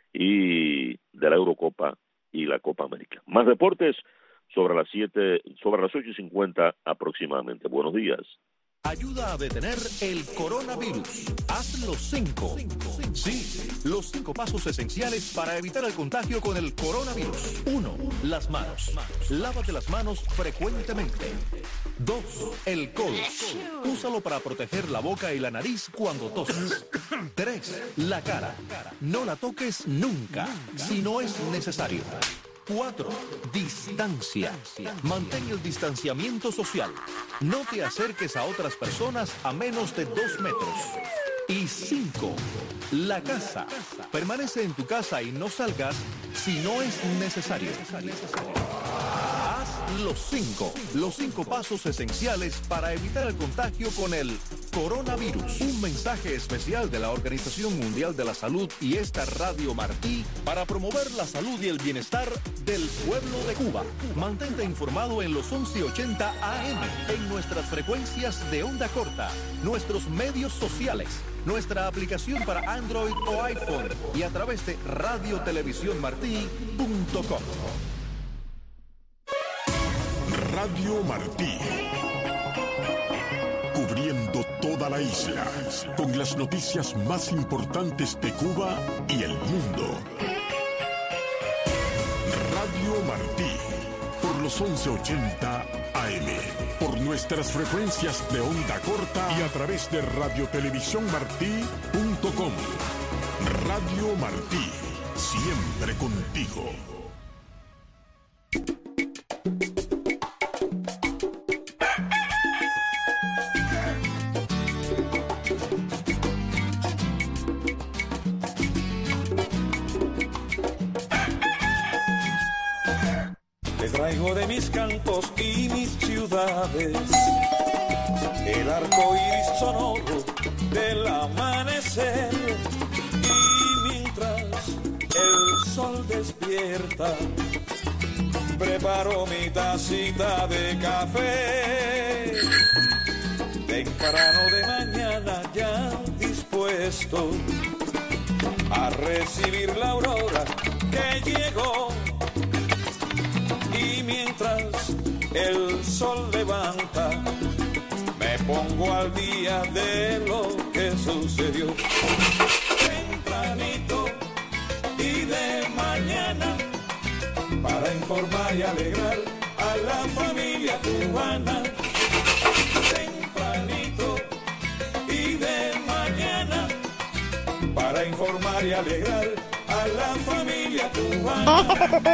y de la Eurocopa y la Copa América. Más deportes sobre las siete, sobre las ocho y cincuenta aproximadamente. Buenos días. Ayuda a detener el coronavirus. Haz los cinco. Sí, los cinco pasos esenciales para evitar el contagio con el coronavirus. Uno, las manos. Lávate las manos frecuentemente. Dos, el codo. Úsalo para proteger la boca y la nariz cuando toses. Tres, la cara. No la toques nunca, si no es necesario. Cuatro, distancia. Mantén el distanciamiento social. No te acerques a otras personas a menos de dos metros. Y cinco, la casa. Permanece en tu casa y no salgas si no es necesario. Haz los cinco, los cinco pasos esenciales para evitar el contagio con el coronavirus. Un mensaje especial de la Organización Mundial de la Salud y esta Radio Martí para promover la salud y el bienestar del pueblo de Cuba. Mantente informado en los once ochenta A M, en nuestras frecuencias de onda corta, nuestros medios sociales, nuestra aplicación para Android o iPhone y a través de radio televisión martí punto com. Radio Martí. Cubriendo toda la isla con las noticias más importantes de Cuba y el mundo. Radio Martí, por los once ochenta A M, por nuestras frecuencias de onda corta y a través de radio televisión martí punto com. Radio Martí, siempre contigo. Traigo de mis cantos y mis ciudades el arco iris sonoro del amanecer, y mientras el sol despierta preparo mi tacita de café temprano de mañana, ya dispuesto a recibir la aurora que llegó. Y mientras el sol levanta, me pongo al día de lo que sucedió. Tempranito y de mañana, para informar y alegrar a la familia cubana. Tempranito y de mañana, para informar y alegrar a la familia cubana.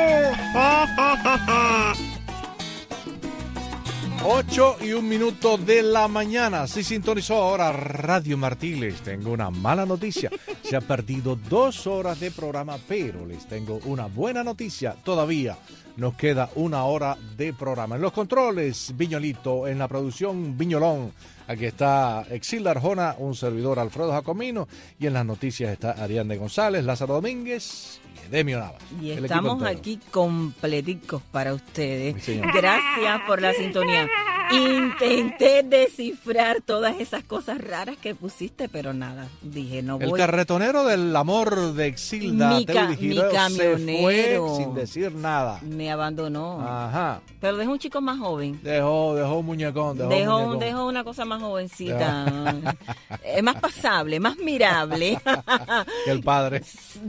ocho y un minuto de la mañana. Si sintonizó ahora Radio Martí, les tengo una mala noticia. Se ha perdido dos horas de programa, pero les tengo una buena noticia. Todavía nos queda una hora de programa. En los controles, Viñolito. En la producción, Viñolón. Aquí está Exilda Arjona, un servidor, Alfredo Jacomino. Y en las noticias está Ariane González, Lázaro Domínguez y Edemio Navas. Y estamos aquí completicos para ustedes. Gracias por la sintonía. Intenté descifrar todas esas cosas raras que pusiste, pero nada, dije, no voy. El carretonero del amor de Exilda, mi, ca- Teudy mi Giró, camionero se fue sin decir nada. Me abandonó. Ajá. Pero dejó un chico más joven. Dejó, dejó un muñecón. Dejó, Dejó, un muñecón. dejó una cosa más jovencita. Es más pasable, más mirable. Que el padre.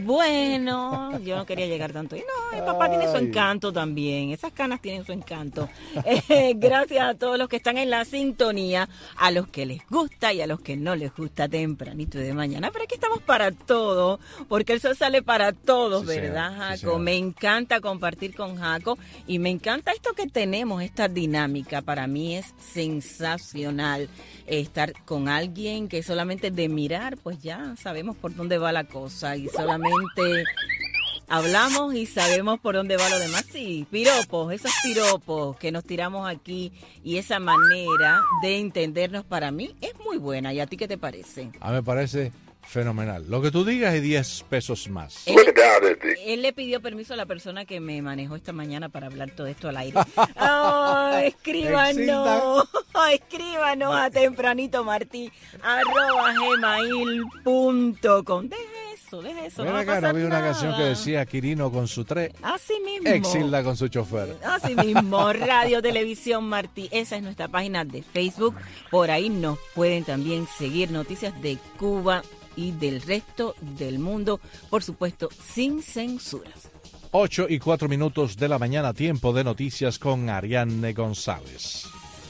Bueno, yo no quería llegar tanto. Y no, el papá Ay. tiene su encanto también. Esas canas tienen su encanto. Eh, gracias a todos los que están en la sintonía, a los que les gusta y a los que no les gusta tempranito de mañana. Pero aquí estamos para todo, porque el sol sale para todos, sí, ¿verdad, señor? Jaco? Sí, señor. Me encanta compartir con Jaco y me encanta esto que tenemos, esta dinámica. Para mí es sensacional estar con alguien que solamente de mirar, pues ya sabemos por dónde va la cosa y solamente hablamos y sabemos por dónde va lo demás. Sí, piropos, esos piropos que nos tiramos aquí y esa manera de entendernos para mí es muy buena. ¿Y a ti qué te parece? A mí me parece fenomenal. Lo que tú digas y diez pesos más. Él, él le pidió permiso a la persona que me manejó esta mañana para hablar todo esto al aire. Oh, escríbanos, oh, escríbanos a tempranito martí arroba gmail punto com. Deje eso, deje eso. Mira no acá, no había una nada. canción que decía Quirino con su tres. Así mismo. Exilda con su chofer. Así mismo, Radio Televisión Martí. Esa es nuestra página de Facebook. Por ahí nos pueden también seguir noticias de Cuba y del resto del mundo, por supuesto, sin censuras. Ocho y cuatro minutos de la mañana, tiempo de noticias con Ariadne González.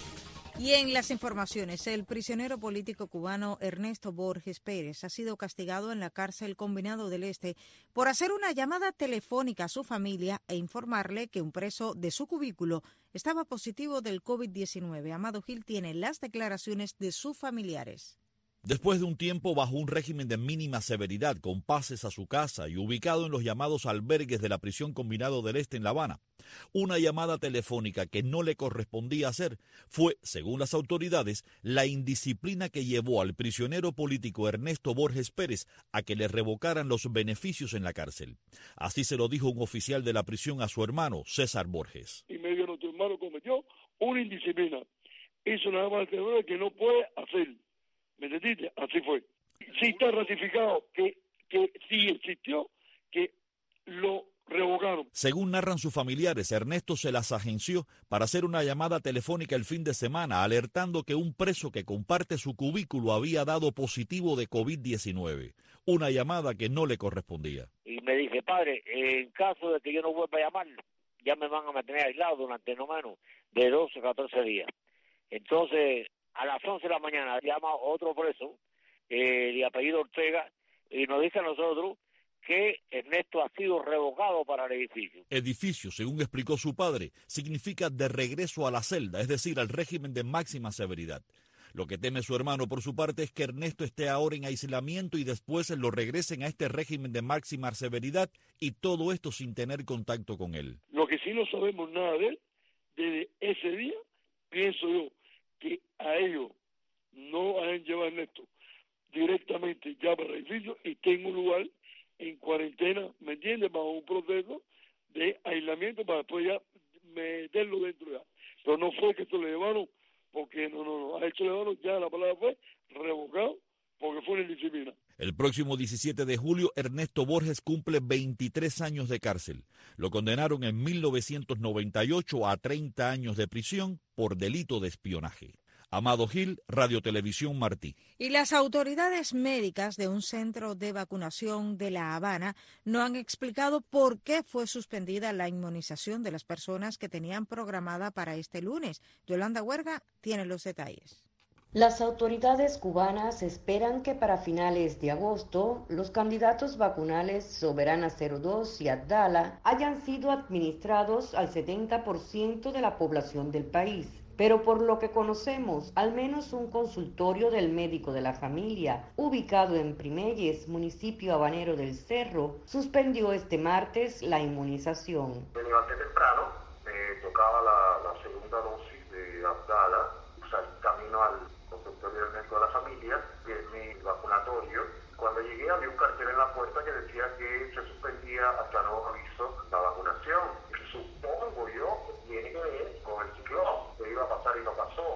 Y en las informaciones, el prisionero político cubano Ernesto Borges Pérez ha sido castigado en la cárcel Combinado del Este por hacer una llamada telefónica a su familia e informarle que un preso de su cubículo estaba positivo del COVID diecinueve. Amado Gil tiene las declaraciones de sus familiares. Después de un tiempo bajo un régimen de mínima severidad, con pases a su casa y ubicado en los llamados albergues de la prisión Combinado del Este en La Habana, una llamada telefónica que no le correspondía hacer fue, según las autoridades, la indisciplina que llevó al prisionero político Ernesto Borges Pérez a que le revocaran los beneficios en la cárcel. Así se lo dijo un oficial de la prisión a su hermano, César Borges. Y me dijo, nuestro hermano cometió una indisciplina. Hizo una llamada telefónica que no puede hacer. ¿Me entendiste? Así fue. Sí está ratificado que, que sí existió, que lo revocaron. Según narran sus familiares, Ernesto se las agenció para hacer una llamada telefónica el fin de semana, alertando que un preso que comparte su cubículo había dado positivo de COVID diecinueve. Una llamada que no le correspondía. Y me dije, padre, en caso de que yo no vuelva a llamar, ya me van a mantener aislado durante no menos de doce a catorce días. Entonces, a las once de la mañana llama otro preso, eh, de apellido Ortega, y nos dice a nosotros que Ernesto ha sido revocado para el edificio. Edificio, según explicó su padre, significa de regreso a la celda, es decir, al régimen de máxima severidad. Lo que teme su hermano por su parte es que Ernesto esté ahora en aislamiento y después lo regresen a este régimen de máxima severidad y todo esto sin tener contacto con él. Lo que sí no sabemos nada de él, desde ese día, pienso yo, que a ellos no han llevado a Ernesto directamente ya para el edificio y tengo un lugar en cuarentena, ¿me entiendes? Bajo un proceso de aislamiento para después ya meterlo dentro ya. Pero no fue que esto le llevaron, porque no, no, no, a esto le llevaron ya, la palabra fue revocado, porque fue una indisciplina. El próximo diecisiete de julio, Ernesto Borges cumple veintitrés años de cárcel. Lo condenaron en mil novecientos noventa y ocho a treinta años de prisión por delito de espionaje. Amado Gil, Radio Televisión Martí. Y las autoridades médicas de un centro de vacunación de La Habana no han explicado por qué fue suspendida la inmunización de las personas que tenían programada para este lunes. Yolanda Huerga tiene los detalles. Las autoridades cubanas esperan que para finales de agosto los candidatos vacunales Soberana cero dos y Abdala hayan sido administrados al setenta por ciento de la población del país. Pero por lo que conocemos, al menos un consultorio del médico de la familia, ubicado en Primeyes, municipio habanero del Cerro, suspendió este martes la inmunización. Me levanté temprano, me tocaba la, la segunda dosis de Abdala, salí camino al consultorio del médico de la familia, que es mi vacunatorio. Cuando llegué había un cartel en la puerta que decía que se suspendía hasta nuevo aviso la vacunación. Supongo yo que tiene que ver con el ciclón, que iba a pasar y no pasó.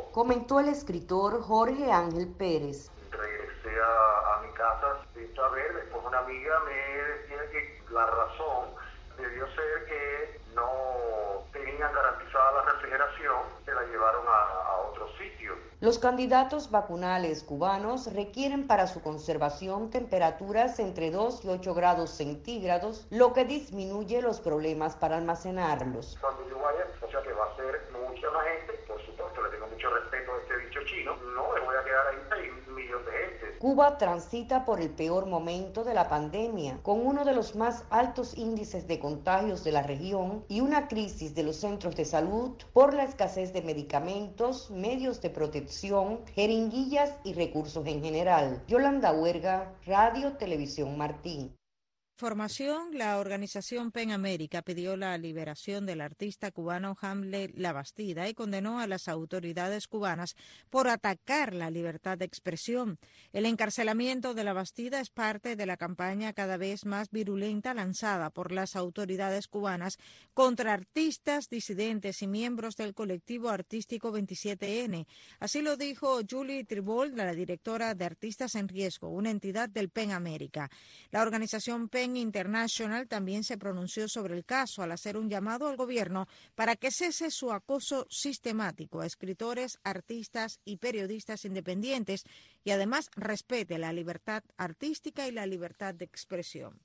contó el escritor Jorge Ángel Pérez. Regresé a, a mi casa sin saber, después una amiga me decía que la razón debió ser que no tenían garantizada la refrigeración, se la llevaron a, a otro sitio. Los candidatos vacunales cubanos requieren para su conservación temperaturas entre dos y ocho grados centígrados, lo que disminuye los problemas para almacenarlos. Cuando yo vaya, o sea que va a ser mucha más gente, por supuesto, le tengo mucho respeto a este bicho chino, no me voy a quedar ahí para un millón de gente. Cuba transita por el peor momento de la pandemia, con uno de los más altos índices de contagios de la región y una crisis de los centros de salud por la escasez de medicamentos, medios de protección, jeringuillas y recursos en general. Yolanda Huerga, Radio Televisión Martín. Información, la organización PEN América pidió la liberación del artista cubano Hamlet Labastida y condenó a las autoridades cubanas por atacar la libertad de expresión. El encarcelamiento de Labastida es parte de la campaña cada vez más virulenta lanzada por las autoridades cubanas contra artistas, disidentes y miembros del colectivo artístico veintisiete ene. Así lo dijo Julie Tribold, la directora de Artistas en Riesgo, una entidad del PEN América. La organización PEN International también se pronunció sobre el caso al hacer un llamado al gobierno para que cese su acoso sistemático a escritores, artistas y periodistas independientes y además respete la libertad artística y la libertad de expresión.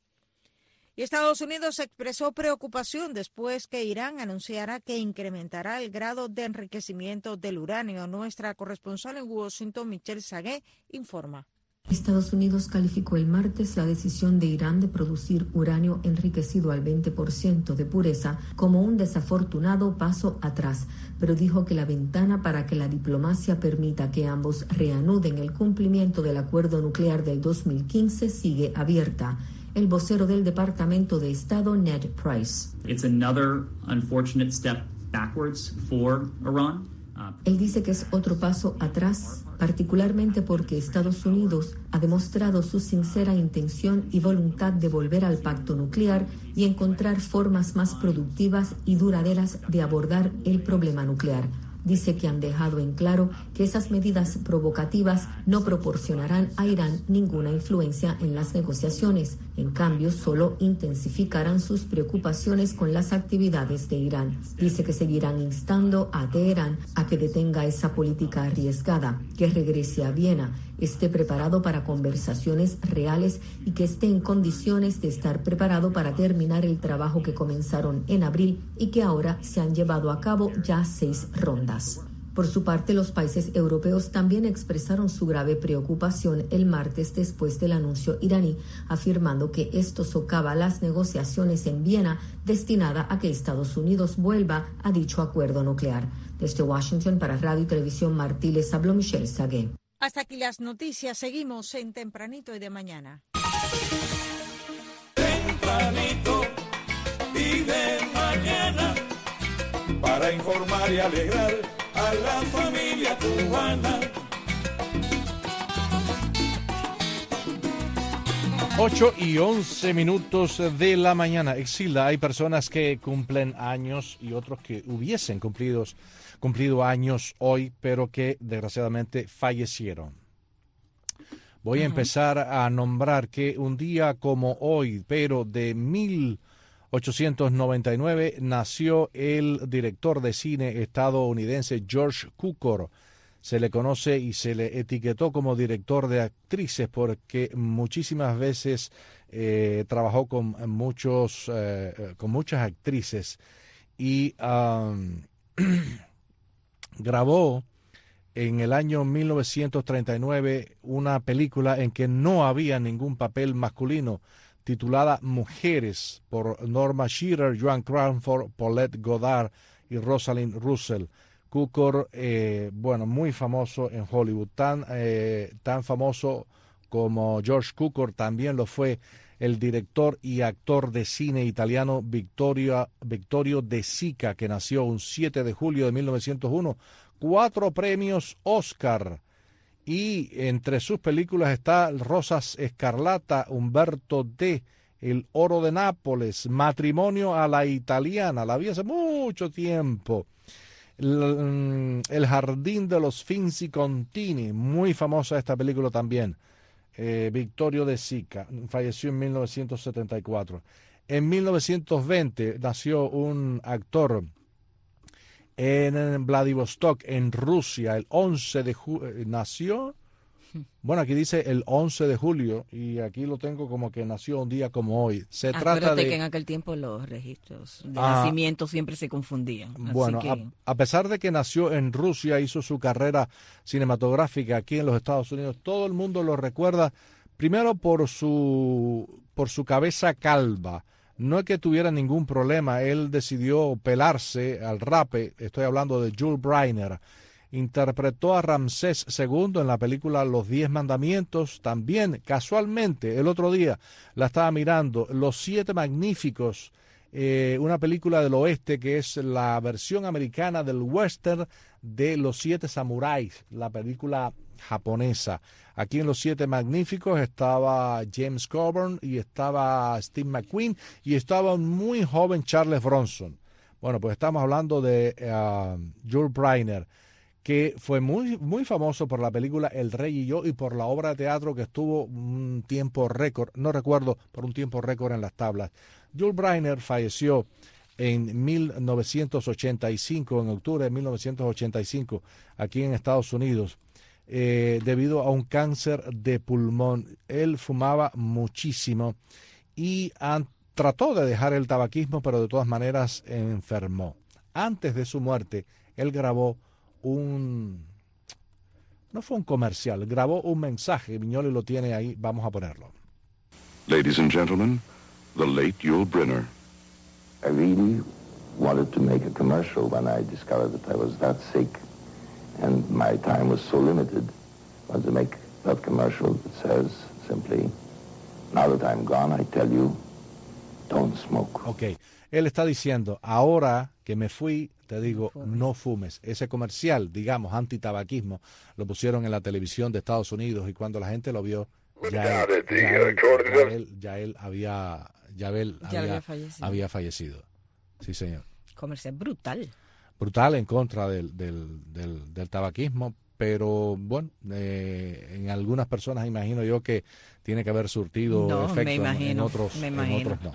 Y Estados Unidos expresó preocupación después que Irán anunciara que incrementará el grado de enriquecimiento del uranio. Nuestra corresponsal en Washington, Michelle Sagué, informa. Estados Unidos calificó el martes la decisión de Irán de producir uranio enriquecido al veinte por ciento de pureza como un desafortunado paso atrás, pero dijo que la ventana para que la diplomacia permita que ambos reanuden el cumplimiento del acuerdo nuclear del dos mil quince sigue abierta. El vocero del Departamento de Estado, Ned Price. It's another unfortunate step backwards for Iran. Él dice que es otro paso atrás, particularmente porque Estados Unidos ha demostrado su sincera intención y voluntad de volver al pacto nuclear y encontrar formas más productivas y duraderas de abordar el problema nuclear. Dice que han dejado en claro que esas medidas provocativas no proporcionarán a Irán ninguna influencia en las negociaciones. En cambio, solo intensificarán sus preocupaciones con las actividades de Irán. Dice que seguirán instando a Teherán a que detenga esa política arriesgada, que regrese a Viena, esté preparado para conversaciones reales y que esté en condiciones de estar preparado para terminar el trabajo que comenzaron en abril y que ahora se han llevado a cabo ya seis rondas. Por su parte, los países europeos también expresaron su grave preocupación el martes después del anuncio iraní, afirmando que esto socava las negociaciones en Viena destinada a que Estados Unidos vuelva a dicho acuerdo nuclear. Desde Washington para Radio y Televisión Martí les habló Michelle Sagué. Hasta aquí las noticias. Seguimos en Tempranito y de Mañana. Tempranito y de mañana, para informar y alegrar a la familia cubana. ocho y once minutos de la mañana. Exilda, hay personas que cumplen años y otros que hubiesen cumplido, cumplido años hoy, pero que desgraciadamente fallecieron. Voy uh-huh. a empezar a nombrar que un día como hoy, pero de mil ochocientos noventa y nueve, nació el director de cine estadounidense George Cukor. Se le conoce y se le etiquetó como director de actrices porque muchísimas veces eh, trabajó con muchos eh, con muchas actrices y um, grabó en el año mil novecientos treinta y nueve una película en que no había ningún papel masculino, titulada Mujeres, por Norma Shearer, Joan Crawford, Paulette Goddard y Rosalind Russell. Cukor, eh, bueno, muy famoso en Hollywood, tan, eh, tan famoso como George Cukor, también lo fue el director y actor de cine italiano Vittorio, Vittorio De Sica, que nació un siete de julio de mil novecientos uno, cuatro premios Oscar, y entre sus películas está Rosas Escarlata, Umberto D., El Oro de Nápoles, Matrimonio a la Italiana, la vi hace mucho tiempo. El, el Jardín de los Finzi Contini, muy famosa esta película también. Eh, Vittorio De Sica, falleció en mil novecientos setenta y cuatro. En mil novecientos veinte nació un actor en Vladivostok, en Rusia, el once de julio, nació, bueno, aquí dice el once de julio, y aquí lo tengo como que nació un día como hoy. Se Acuérdate trata de que en aquel tiempo los registros de ah, nacimiento siempre se confundían. Bueno, así que... a, a pesar de que nació en Rusia, hizo su carrera cinematográfica aquí en los Estados Unidos, todo el mundo lo recuerda primero por su, por su cabeza calva. No es que tuviera ningún problema, él decidió pelarse al rape, estoy hablando de Jules Briner. Interpretó a Ramsés segundo en la película Los Diez Mandamientos. También, casualmente, el otro día la estaba mirando, Los Siete Magníficos, eh, una película del oeste que es la versión americana del western de Los Siete Samuráis, la película japonesa. Aquí en Los Siete Magníficos estaba James Coburn y estaba Steve McQueen y estaba un muy joven Charles Bronson. Bueno, pues estamos hablando de uh, Jules Briner, que fue muy, muy famoso por la película El Rey y Yo y por la obra de teatro que estuvo un tiempo récord, no recuerdo, por un tiempo récord en las tablas. Jules Briner falleció en mil novecientos ochenta y cinco, en octubre de mil novecientos ochenta y cinco, aquí en Estados Unidos, eh, debido a un cáncer de pulmón. Él fumaba muchísimo y an, trató de dejar el tabaquismo, pero de todas maneras enfermó. Antes de su muerte, él grabó un, no fue un comercial, grabó un mensaje, Viñoli lo tiene ahí, vamos a ponerlo. Ladies and gentlemen, the late Yul Brynner. I really wanted to make a commercial when I discovered that I was that sick and my time was so limited. I wanted to make that commercial that says simply, now that I'm gone, I tell you, don't smoke. Ok, él está diciendo, ahora que me fui, te digo, no fumes. Ese comercial, digamos, antitabaquismo, lo pusieron en la televisión de Estados Unidos y cuando la gente lo vio, ya él, ya él, ya él, ya él había, ya él ya había, había, fallecido. había fallecido. Sí, señor. Comercial brutal. Brutal en contra del, del, del, del tabaquismo, pero bueno, eh, en algunas personas imagino yo que tiene que haber surtido no, efecto, me imagino, en otros, me en imagino. otros no.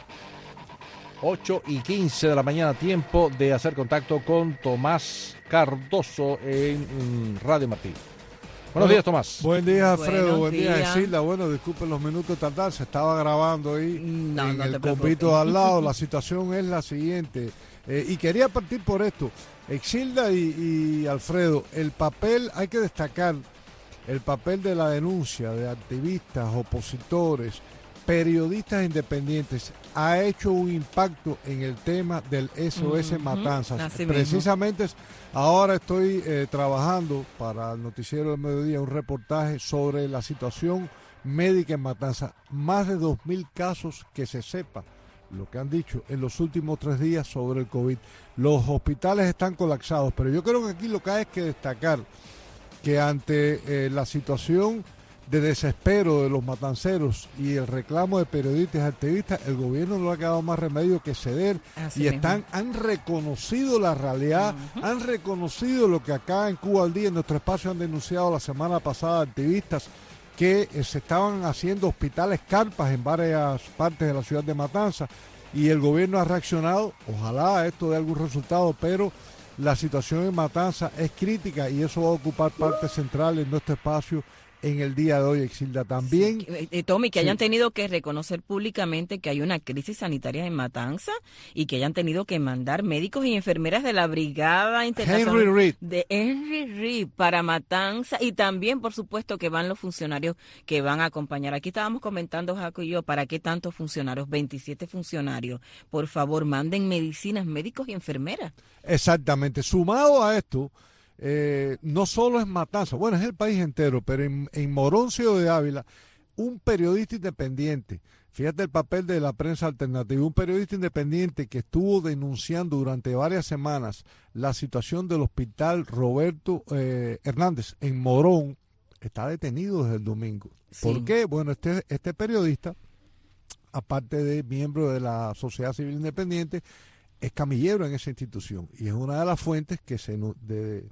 ocho y quince de la mañana, tiempo de hacer contacto con Tomás Cardoso en, en Radio Martí. Buenos días, Tomás. Buen día, Alfredo. Buenos Buen día, días. Exilda. Bueno, disculpen los minutos tardar, se estaba grabando ahí no, en no el te compito de al lado. La situación es la siguiente. Eh, y quería partir por esto. Exilda y, y Alfredo, el papel, hay que destacar el papel de la denuncia de activistas, opositores, periodistas independientes, ha hecho un impacto en el tema del S O S uh-huh. Matanzas. Así Precisamente mismo. Ahora estoy eh, trabajando para el Noticiero del Mediodía un reportaje sobre la situación médica en Matanzas. Más de dos mil casos que se sepa, lo que han dicho en los últimos tres días sobre el COVID. Los hospitales están colapsados, pero yo creo que aquí lo que hay es que destacar que ante eh, la situación de desespero de los matanceros y el reclamo de periodistas y activistas, el gobierno no le ha quedado más remedio que ceder. Así y mismo. están han reconocido la realidad, uh-huh. han reconocido lo que acá en Cuba al Día, en nuestro espacio, han denunciado la semana pasada activistas que eh, se estaban haciendo hospitales carpas en varias partes de la ciudad de Matanzas y el gobierno ha reaccionado. Ojalá esto dé algún resultado, pero la situación en Matanzas es crítica y eso va a ocupar parte central en nuestro espacio en el día de hoy, Exilda. También... Sí, eh, Tommy, que sí. hayan tenido que reconocer públicamente que hay una crisis sanitaria en Matanza y que hayan tenido que mandar médicos y enfermeras de la Brigada Internacional Henry Reed. de Henry Reed para Matanza y también, por supuesto, que van los funcionarios que van a acompañar. Aquí estábamos comentando, Jaco y yo, ¿para qué tantos funcionarios? veintisiete funcionarios. Por favor, manden medicinas, médicos y enfermeras. Exactamente. Sumado a esto... Eh, no solo es Matanza, bueno, es el país entero, pero en, en Moroncio de Ávila, un periodista independiente, fíjate el papel de la prensa alternativa, un periodista independiente que estuvo denunciando durante varias semanas la situación del hospital Roberto eh, Hernández en Morón, está detenido desde el domingo. Sí. ¿Por qué? Bueno, este, este periodista, aparte de miembro de la Sociedad Civil Independiente, es camillero en esa institución y es una de las fuentes que se de,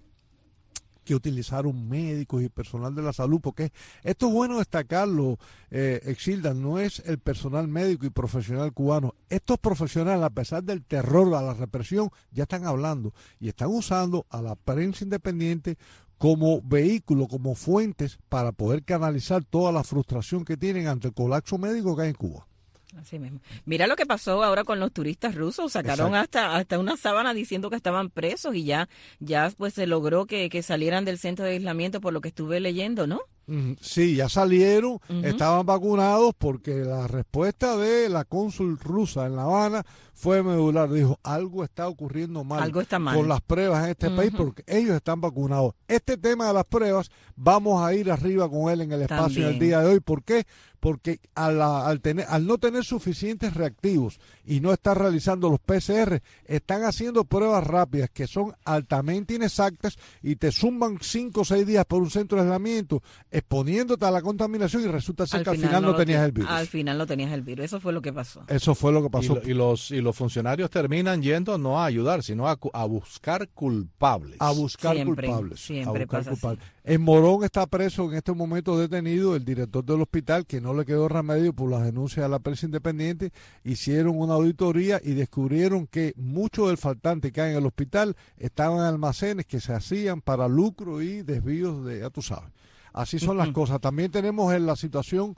que utilizaron médicos y personal de la salud, porque esto es bueno destacarlo, eh, Exilda, no es el personal médico y profesional cubano. Estos profesionales, a pesar del terror, a la represión, ya están hablando y están usando a la prensa independiente como vehículo, como fuentes para poder canalizar toda la frustración que tienen ante el colapso médico que hay en Cuba. Así mismo. Mira lo que pasó ahora con los turistas rusos, sacaron hasta hasta una sábana diciendo que estaban presos y ya ya pues se logró que, que salieran del centro de aislamiento por lo que estuve leyendo, ¿no? Sí, ya salieron, uh-huh. Estaban vacunados porque la respuesta de la cónsul rusa en La Habana fue medular. Dijo, algo está ocurriendo mal, algo está mal con las pruebas en este uh-huh. país porque ellos están vacunados. Este tema de las pruebas, vamos a ir arriba con él en el espacio También. el día de hoy. ¿Por qué? Porque al, al, tener, al no tener suficientes reactivos y no estar realizando los P C R, están haciendo pruebas rápidas que son altamente inexactas y te zumban cinco o seis días por un centro de aislamiento, exponiéndote a la contaminación y resulta ser al que al final, final no, no tenías el virus. Al final no tenías el virus, eso fue lo que pasó. Eso fue lo que pasó. Y, lo, y, los, y los funcionarios terminan yendo no a ayudar, sino a, a buscar culpables. A buscar siempre, culpables. Siempre a buscar pasa culpables. Así. En Morón está preso en este momento detenido el director del hospital, que no le quedó remedio por las denuncias de la prensa independiente. Hicieron una auditoría y descubrieron que mucho del faltante que hay en el hospital estaban en almacenes que se hacían para lucro y desvíos de, ya tú sabes. Así son las cosas. También tenemos en la situación,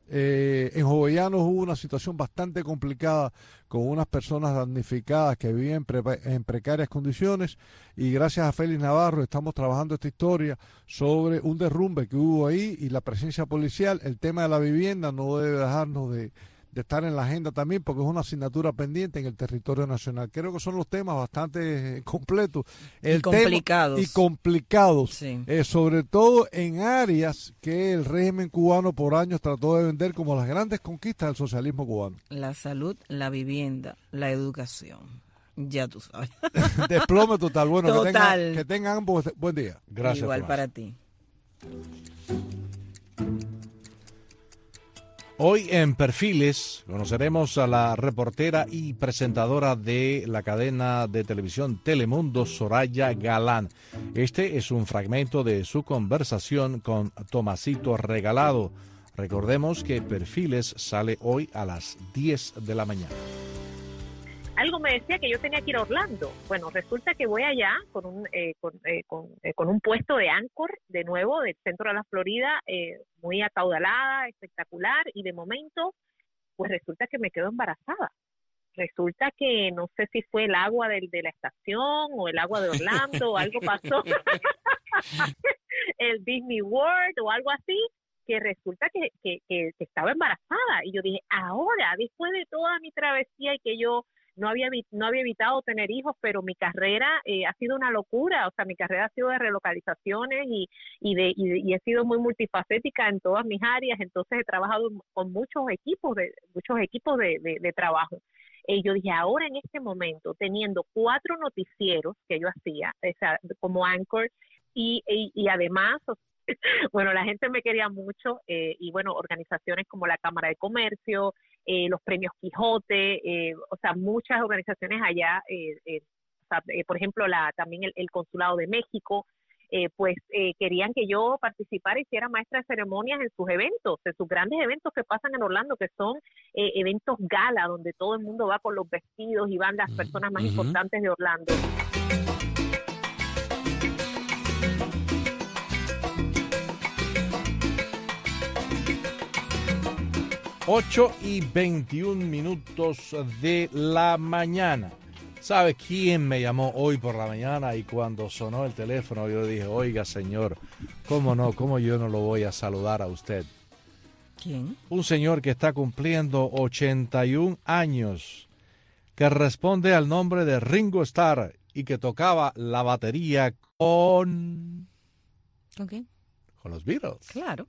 eh, en Jovellanos hubo una situación bastante complicada con unas personas damnificadas que viven pre en precarias condiciones y gracias a Félix Navarro estamos trabajando esta historia sobre un derrumbe que hubo ahí y la presencia policial. El tema de la vivienda no debe dejarnos de, de estar en la agenda también porque es una asignatura pendiente en el territorio nacional. Creo que son los temas bastante completos el y complicados. Tema, y complicados, sí. eh, sobre todo en áreas que el régimen cubano por años trató de vender como las grandes conquistas del socialismo cubano. La salud, la vivienda, la educación. Ya tú sabes. Desplome total. Bueno, total. Que, tengan, que tengan ambos buen día. Gracias. Igual Tomás. para ti. Hoy en Perfiles conoceremos a la reportera y presentadora de la cadena de televisión Telemundo, Soraya Galán. Este es un fragmento de su conversación con Tomasito Regalado. Recordemos que Perfiles sale hoy a las diez de la mañana. Algo me decía que yo tenía que ir a Orlando. Bueno, resulta que voy allá con un eh, con, eh, con, eh, con un puesto de anchor, de nuevo, del centro de la Florida, eh, muy acaudalada, espectacular, y de momento, pues resulta que me quedo embarazada. Resulta que no sé si fue el agua del, de la estación o el agua de Orlando o algo pasó, el Disney World o algo así, que resulta que, que, que, que estaba embarazada. Y yo dije, ahora, después de toda mi travesía y que yo no había no había evitado tener hijos, pero mi carrera eh, ha sido una locura. O sea, mi carrera ha sido de relocalizaciones y y de y, de, y he sido muy multifacética en todas mis áreas. Entonces he trabajado con muchos equipos de muchos equipos de, de, de trabajo. Y yo dije, ahora en este momento, teniendo cuatro noticieros que yo hacía, o sea, como anchor, y, y, y además, bueno, la gente me quería mucho, eh, y bueno, organizaciones como la Cámara de Comercio, eh, los Premios Quijote, eh, o sea, muchas organizaciones allá, eh, eh, o sea, eh, por ejemplo, la también el, el Consulado de México, eh, pues eh, querían que yo participara y hiciera maestra de ceremonias en sus eventos, en sus grandes eventos que pasan en Orlando, que son eh, eventos gala, donde todo el mundo va con los vestidos y van las personas más uh-huh. importantes de Orlando. ocho y veintiún minutos de la mañana. ¿Sabe quién me llamó hoy por la mañana? Y cuando sonó el teléfono yo dije, oiga señor, ¿cómo no? ¿Cómo yo no lo voy a saludar a usted? ¿Quién? Un señor que está cumpliendo ochenta y un años, que responde al nombre de Ringo Starr y que tocaba la batería con... ¿Con quién? Con los Beatles. Claro.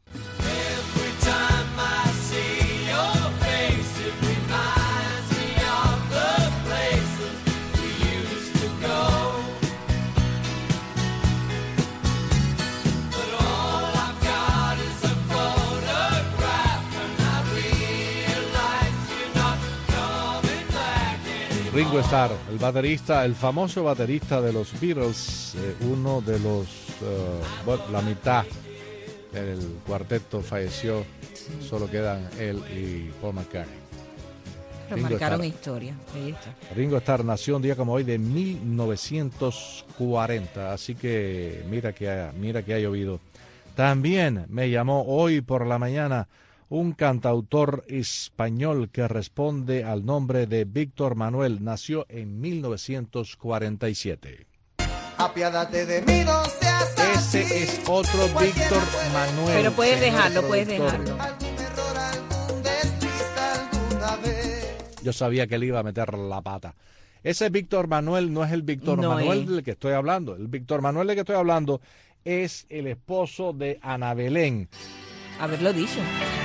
Ringo Starr, el baterista, el famoso baterista de los Beatles, eh, uno de los, uh, bueno, la mitad del cuarteto falleció, solo quedan él y Paul McCartney. Pero marcaron historia. Ahí está. Ringo Starr nació un día como hoy de mil novecientos cuarenta, así que mira que ha, mira que ha llovido. También me llamó hoy por la mañana un cantautor español que responde al nombre de Víctor Manuel. Nació en mil novecientos cuarenta y siete. Apiádate de mí, no seas así. Ese es otro Víctor Manuel. Pero puedes dejarlo, puedes productor. dejarlo. Algún error, algún desliz alguna vez. Yo sabía que él iba a meter la pata. Ese Víctor Manuel no es el Víctor No Manuel es. del que estoy hablando. El Víctor Manuel del que estoy hablando es el esposo de Ana Belén. Haberlo dicho.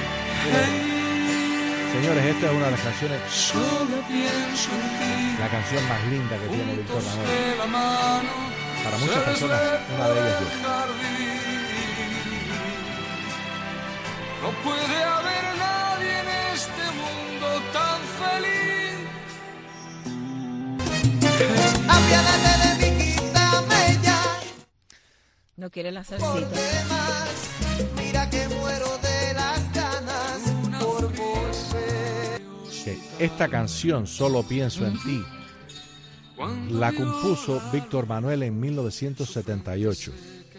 Señores, esta es una de las canciones, Solo pienso en ti. la canción más linda que tiene Víctor Manuel. De la mano, Para muchas personas, una de ellas yo. No puede haber nadie en este mundo tan feliz. Apiádate de mí, quítame ya. No quiere la Por salsita. demás, mira que muero de las ganas por volver. Que esta canción, Solo pienso en ti, la compuso Víctor Manuel en mil novecientos setenta y ocho.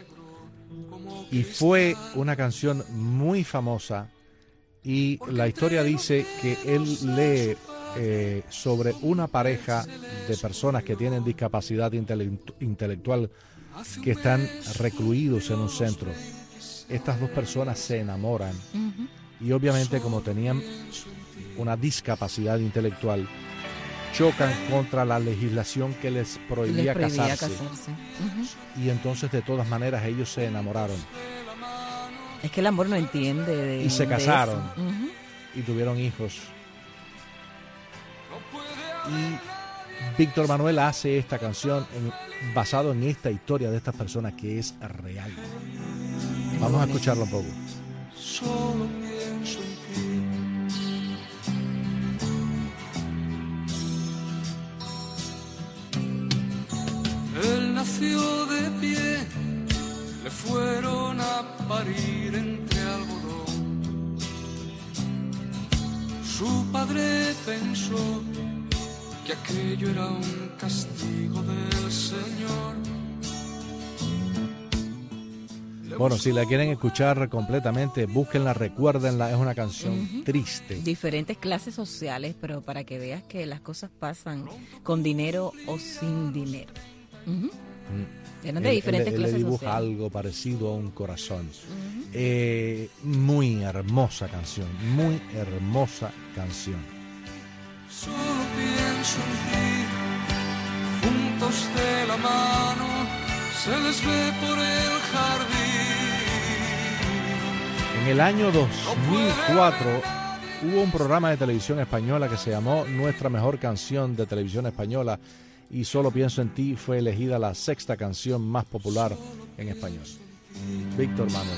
Y fue una canción muy famosa, y la historia dice que él lee eh, sobre una pareja de personas que tienen discapacidad intele- intelectual que están recluidos en un centro. Estas dos personas se enamoran y obviamente, como tenían una discapacidad intelectual, chocan contra la legislación que les prohibía, Les prohibía casarse. casarse. Ujú. Y entonces, de todas maneras, ellos se enamoraron Es que el amor no entiende de y se de casaron eso. Ujú. y tuvieron hijos. Y Víctor Manuel hace esta canción en- basado en esta historia de estas personas que es real. Vamos a escucharlo un poco. Solo pienso en ti. Él nació de pie, le fueron a parir entre algodón. Su padre pensó que aquello era un castigo del Señor. Bueno, si la quieren escuchar completamente, búsquenla, recuérdenla, es una canción Ujú. triste. Diferentes clases sociales, pero para que veas que las cosas pasan con dinero o sin dinero. Ujú. Mm. Eran de Él- diferentes él- él clases le dibuja sociales. algo parecido a un corazón. Eh, muy hermosa canción, muy hermosa canción. Solo pienso en ti, juntos de la mano, se les ve por el jardín. En el año dos mil cuatro hubo un programa de televisión española que se llamó Nuestra Mejor Canción de Televisión Española, y Solo pienso en ti fue elegida la sexta canción más popular en español. Víctor Manuel.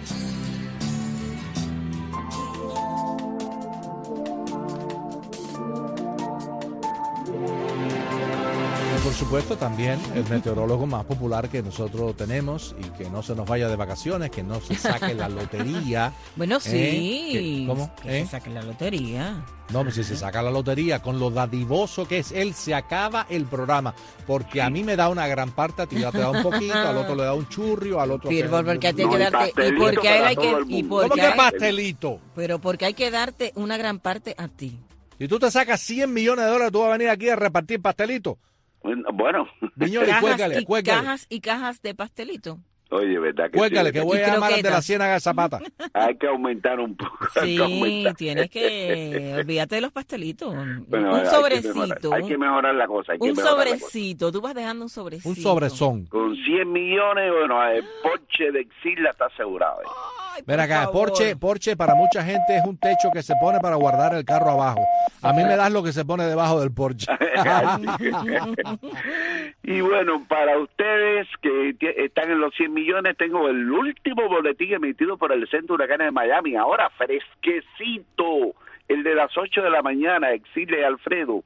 Y por supuesto también el meteorólogo más popular que nosotros tenemos, y que no se nos vaya de vacaciones, que no se saque la lotería. Bueno, ¿eh? sí. Que- ¿Cómo? Que ¿Eh? se saque la lotería. No, pues si se saca la lotería, con lo dadivoso que es él, se acaba el programa. Porque a mí me da una gran parte, a ti ya te da un poquito, al otro le da un churrio, al otro... Sí, que- porque a ti hay No, que y darte... Y pastelito porque a él para hay todo que... el Y mundo. porque ¿Cómo que hay- pastelito? Pero porque hay que darte una gran parte a ti. Si tú te sacas cien millones de dólares, tú vas a venir aquí a repartir pastelito. Bueno. Viñoles, Cajas cuélgale, y cuélgale. cajas y cajas de pastelito. Oye, ¿verdad que Cuélgale, sí? que voy Y a llamar al de la croquetas. Ciénaga de Zapata. Hay que aumentar un poco. hay que Sí, aumentar. tienes que... Olvídate de los pastelitos. Bueno, un hay que sobrecito. mejorar, Hay que mejorar la cosa. Hay que Un mejorar la cosa. sobrecito. Tú vas dejando un sobrecito. Un sobresón. Con cien millones, bueno, el Porsche de Exila está asegurado. ¿eh? Mira acá, Porsche, Porsche para mucha gente es un techo que se pone para guardar el carro abajo. A mí me das lo que se pone debajo del Porsche. Y bueno, para ustedes que t- están en los cien millones, tengo el último boletín emitido por el Centro de Huracanes de Miami, ahora fresquecito, el de las ocho de la mañana, Exile Alfredo.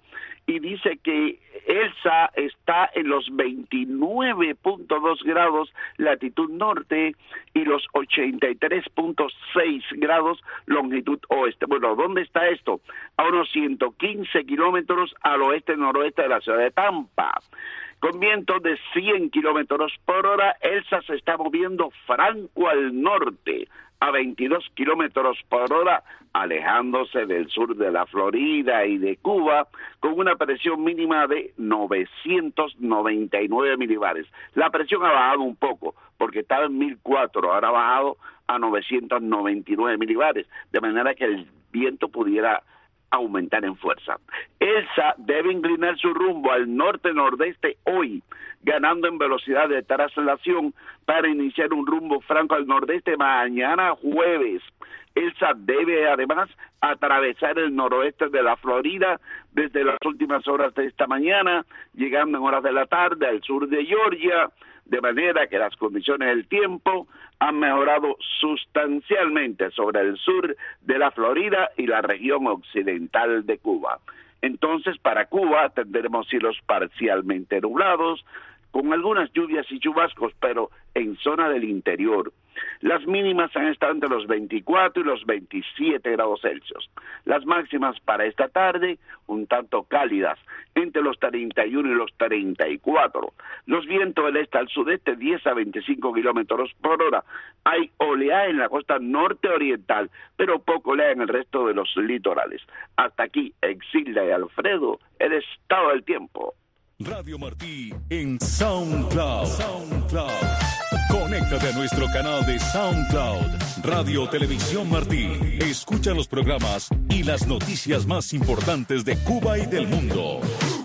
y dice que Elsa está en los veintinueve punto dos grados latitud norte y los ochenta y tres punto seis grados longitud oeste. Bueno, ¿dónde está esto? A unos ciento quince kilómetros al oeste-noroeste de la ciudad de Tampa. Con vientos de cien kilómetros por hora, Elsa se está moviendo franco al norte, a veintidós kilómetros por hora, alejándose del sur de la Florida y de Cuba, con una presión mínima de novecientos noventa y nueve milibares. La presión ha bajado un poco, porque estaba en mil cuatro, ahora ha bajado a novecientos noventa y nueve milibares, de manera que el viento pudiera aumentar en fuerza. Elsa debe inclinar su rumbo al norte-nordeste hoy, ganando en velocidad de traslación para iniciar un rumbo franco al nordeste mañana jueves. Elsa debe además atravesar el noroeste de la Florida desde las últimas horas de esta mañana, llegando en horas de la tarde al sur de Georgia, de manera que las condiciones del tiempo han mejorado sustancialmente sobre el sur de la Florida y la región occidental de Cuba. Entonces, para Cuba tendremos cielos parcialmente nublados, con algunas lluvias y chubascos, pero en zona del interior. Las mínimas han estado entre los veinticuatro y los veintisiete grados Celsius. Las máximas para esta tarde, un tanto cálidas, entre los treinta y uno y los treinta y cuatro. Los vientos del este al sudeste, diez a veinticinco kilómetros por hora. Hay oleaje en la costa norte oriental, pero poco oleaje en el resto de los litorales. Hasta aquí, Exilda y Alfredo, el estado del tiempo. Radio Martí en SoundCloud. SoundCloud. Conéctate a nuestro canal de SoundCloud, Radio Televisión Martí. Escucha los programas y las noticias más importantes de Cuba y del mundo.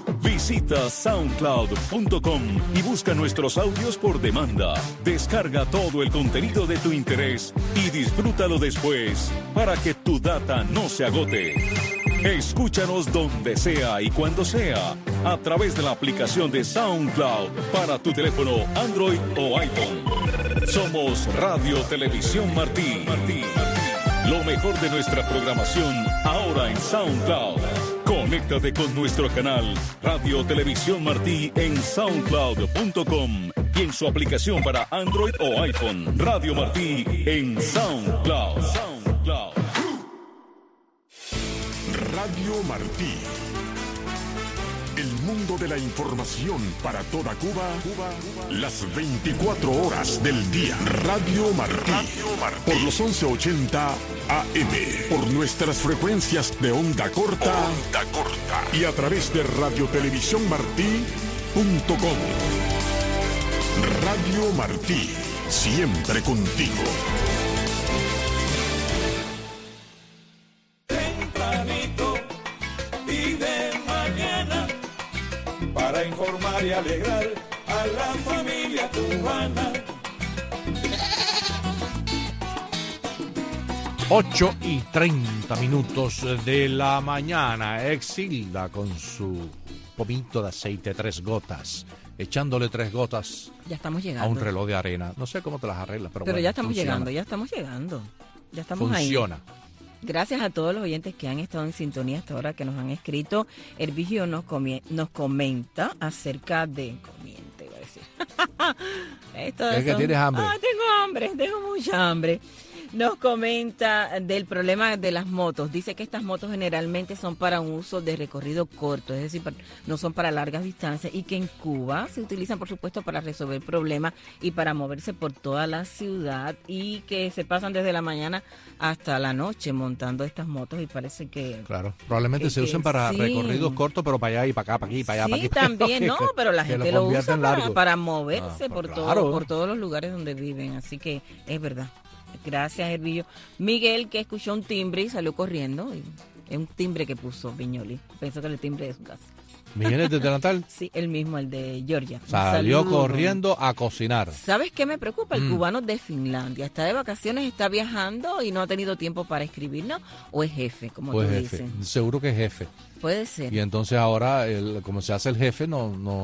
Visita soundcloud punto com y busca nuestros audios por demanda. Descarga todo el contenido de tu interés y disfrútalo después para que tu data no se agote. Escúchanos donde sea y cuando sea a través de la aplicación de SoundCloud para tu teléfono Android o iPhone. Somos Radio Televisión Martí. Martí. Lo mejor de nuestra programación ahora en SoundCloud. Conéctate con nuestro canal Radio Televisión Martí en soundcloud punto com y en su aplicación para Android o iPhone. Radio Martí en SoundCloud. SoundCloud. Radio Martí. El mundo de la información para toda Cuba, Cuba, las veinticuatro horas del día. Radio Martí. Radio Martí. Por los once ochenta A M. Por nuestras frecuencias de onda corta. Onda corta. Y a través de radio televisión martí punto com. Radio Martí. Siempre contigo. Para informar y alegrar a la familia cubana. ocho y treinta minutos de la mañana. Exilda con su pomito de aceite, tres gotas, echándole tres gotas ya estamos llegando a un reloj de arena. No sé cómo te las arreglas, pero, pero bueno, ya estamos funciona. llegando, ya estamos llegando. Ya estamos Funciona. ahí. Gracias a todos los oyentes que han estado en sintonía hasta ahora, que nos han escrito. Hervigio nos, comie- nos comenta acerca de... Comiente, iba a decir. Esto Es que son- tienes hambre. Ah, tengo hambre, tengo mucha hambre. Nos comenta del problema de las motos. Dice que estas motos generalmente son para un uso de recorrido corto, es decir, no son para largas distancias, y que en Cuba se utilizan, por supuesto, para resolver problemas y para moverse por toda la ciudad, y que se pasan desde la mañana hasta la noche montando estas motos, y parece que... Claro, probablemente que- se usen que para sí. recorridos cortos, pero para allá y para acá, para aquí, para allá, Sí, para aquí. también, no, pero la que gente lo, convierten usa para, largo. para moverse Ah, por, pues todo, claro. por todos los lugares donde viven, así que es verdad. Gracias, Hervillo. Miguel, que escuchó un timbre y salió corriendo, y es un timbre que puso Viñoli, pensó que era el timbre de su casa. ¿Miguel es desde Natal? Sí, el mismo, el de Georgia. Un Salió saludo. corriendo a cocinar. ¿Sabes qué me preocupa? El Mm. cubano de Finlandia está de vacaciones, está viajando y no ha tenido tiempo para escribirnos, o es jefe, como Pues tú jefe, dices. seguro que es jefe. Puede ser. Y entonces ahora, el- como se hace el jefe, no, no,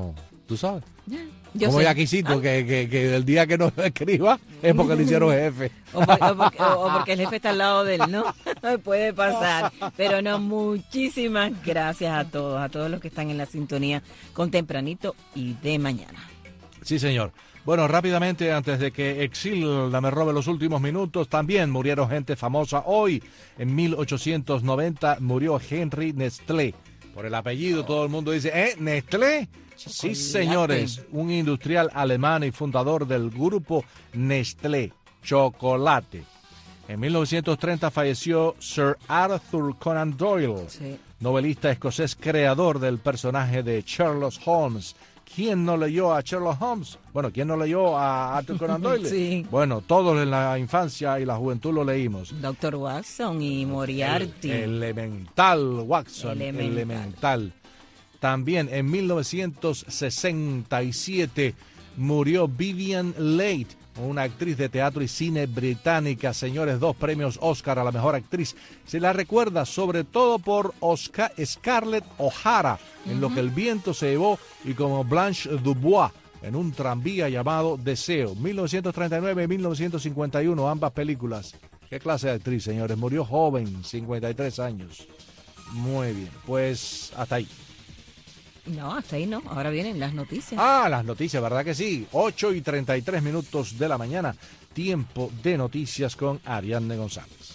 ¿Tú sabes? Yo Como sé. Yaquisito, Ah. que, que, que el día que no escriba es porque lo hicieron jefe. O, por- o porque, o- o porque el jefe está al lado de él, ¿no? Puede pasar. Pero no, muchísimas gracias a todos, a todos los que están en la sintonía con Tempranito y de mañana. Sí, señor. Bueno, rápidamente, antes de que Exilda me robe los últimos minutos, también murieron gente famosa. Hoy, en mil ochocientos noventa, murió Henry Nestlé. Por el apellido, todo el mundo dice, ¿eh? ¿Nestlé? Sí, señores, un industrial alemán y fundador del grupo Nestlé, chocolate. En mil novecientos treinta falleció Sir Arthur Conan Doyle, Sí. novelista escocés creador del personaje de Sherlock Holmes. ¿Quién no leyó a Sherlock Holmes? Bueno, ¿quién no leyó a Arthur Conan Doyle? Sí. Bueno, todos en la infancia y la juventud lo leímos. Doctor Watson y Moriarty. El- elemental, Watson, Elemental. elemental. También en mil novecientos sesenta y siete murió Vivian Leigh, una actriz de teatro y cine británica. Señores, dos premios Oscar a la mejor actriz. Se la recuerda sobre todo por Oscar, Scarlett O'Hara, en Lo que el viento se llevó, y como Blanche Dubois en un tranvía llamado Deseo. mil novecientos treinta y nueve y mil novecientos cincuenta y uno, ambas películas. ¿Qué clase de actriz, señores? Murió joven, cincuenta y tres años. Muy bien, pues hasta ahí. No, hasta ahí no. Ahora vienen las noticias. Ah, las noticias, ¿verdad que sí? ocho y treinta y tres minutos de la mañana. Tiempo de noticias con Ariadne González.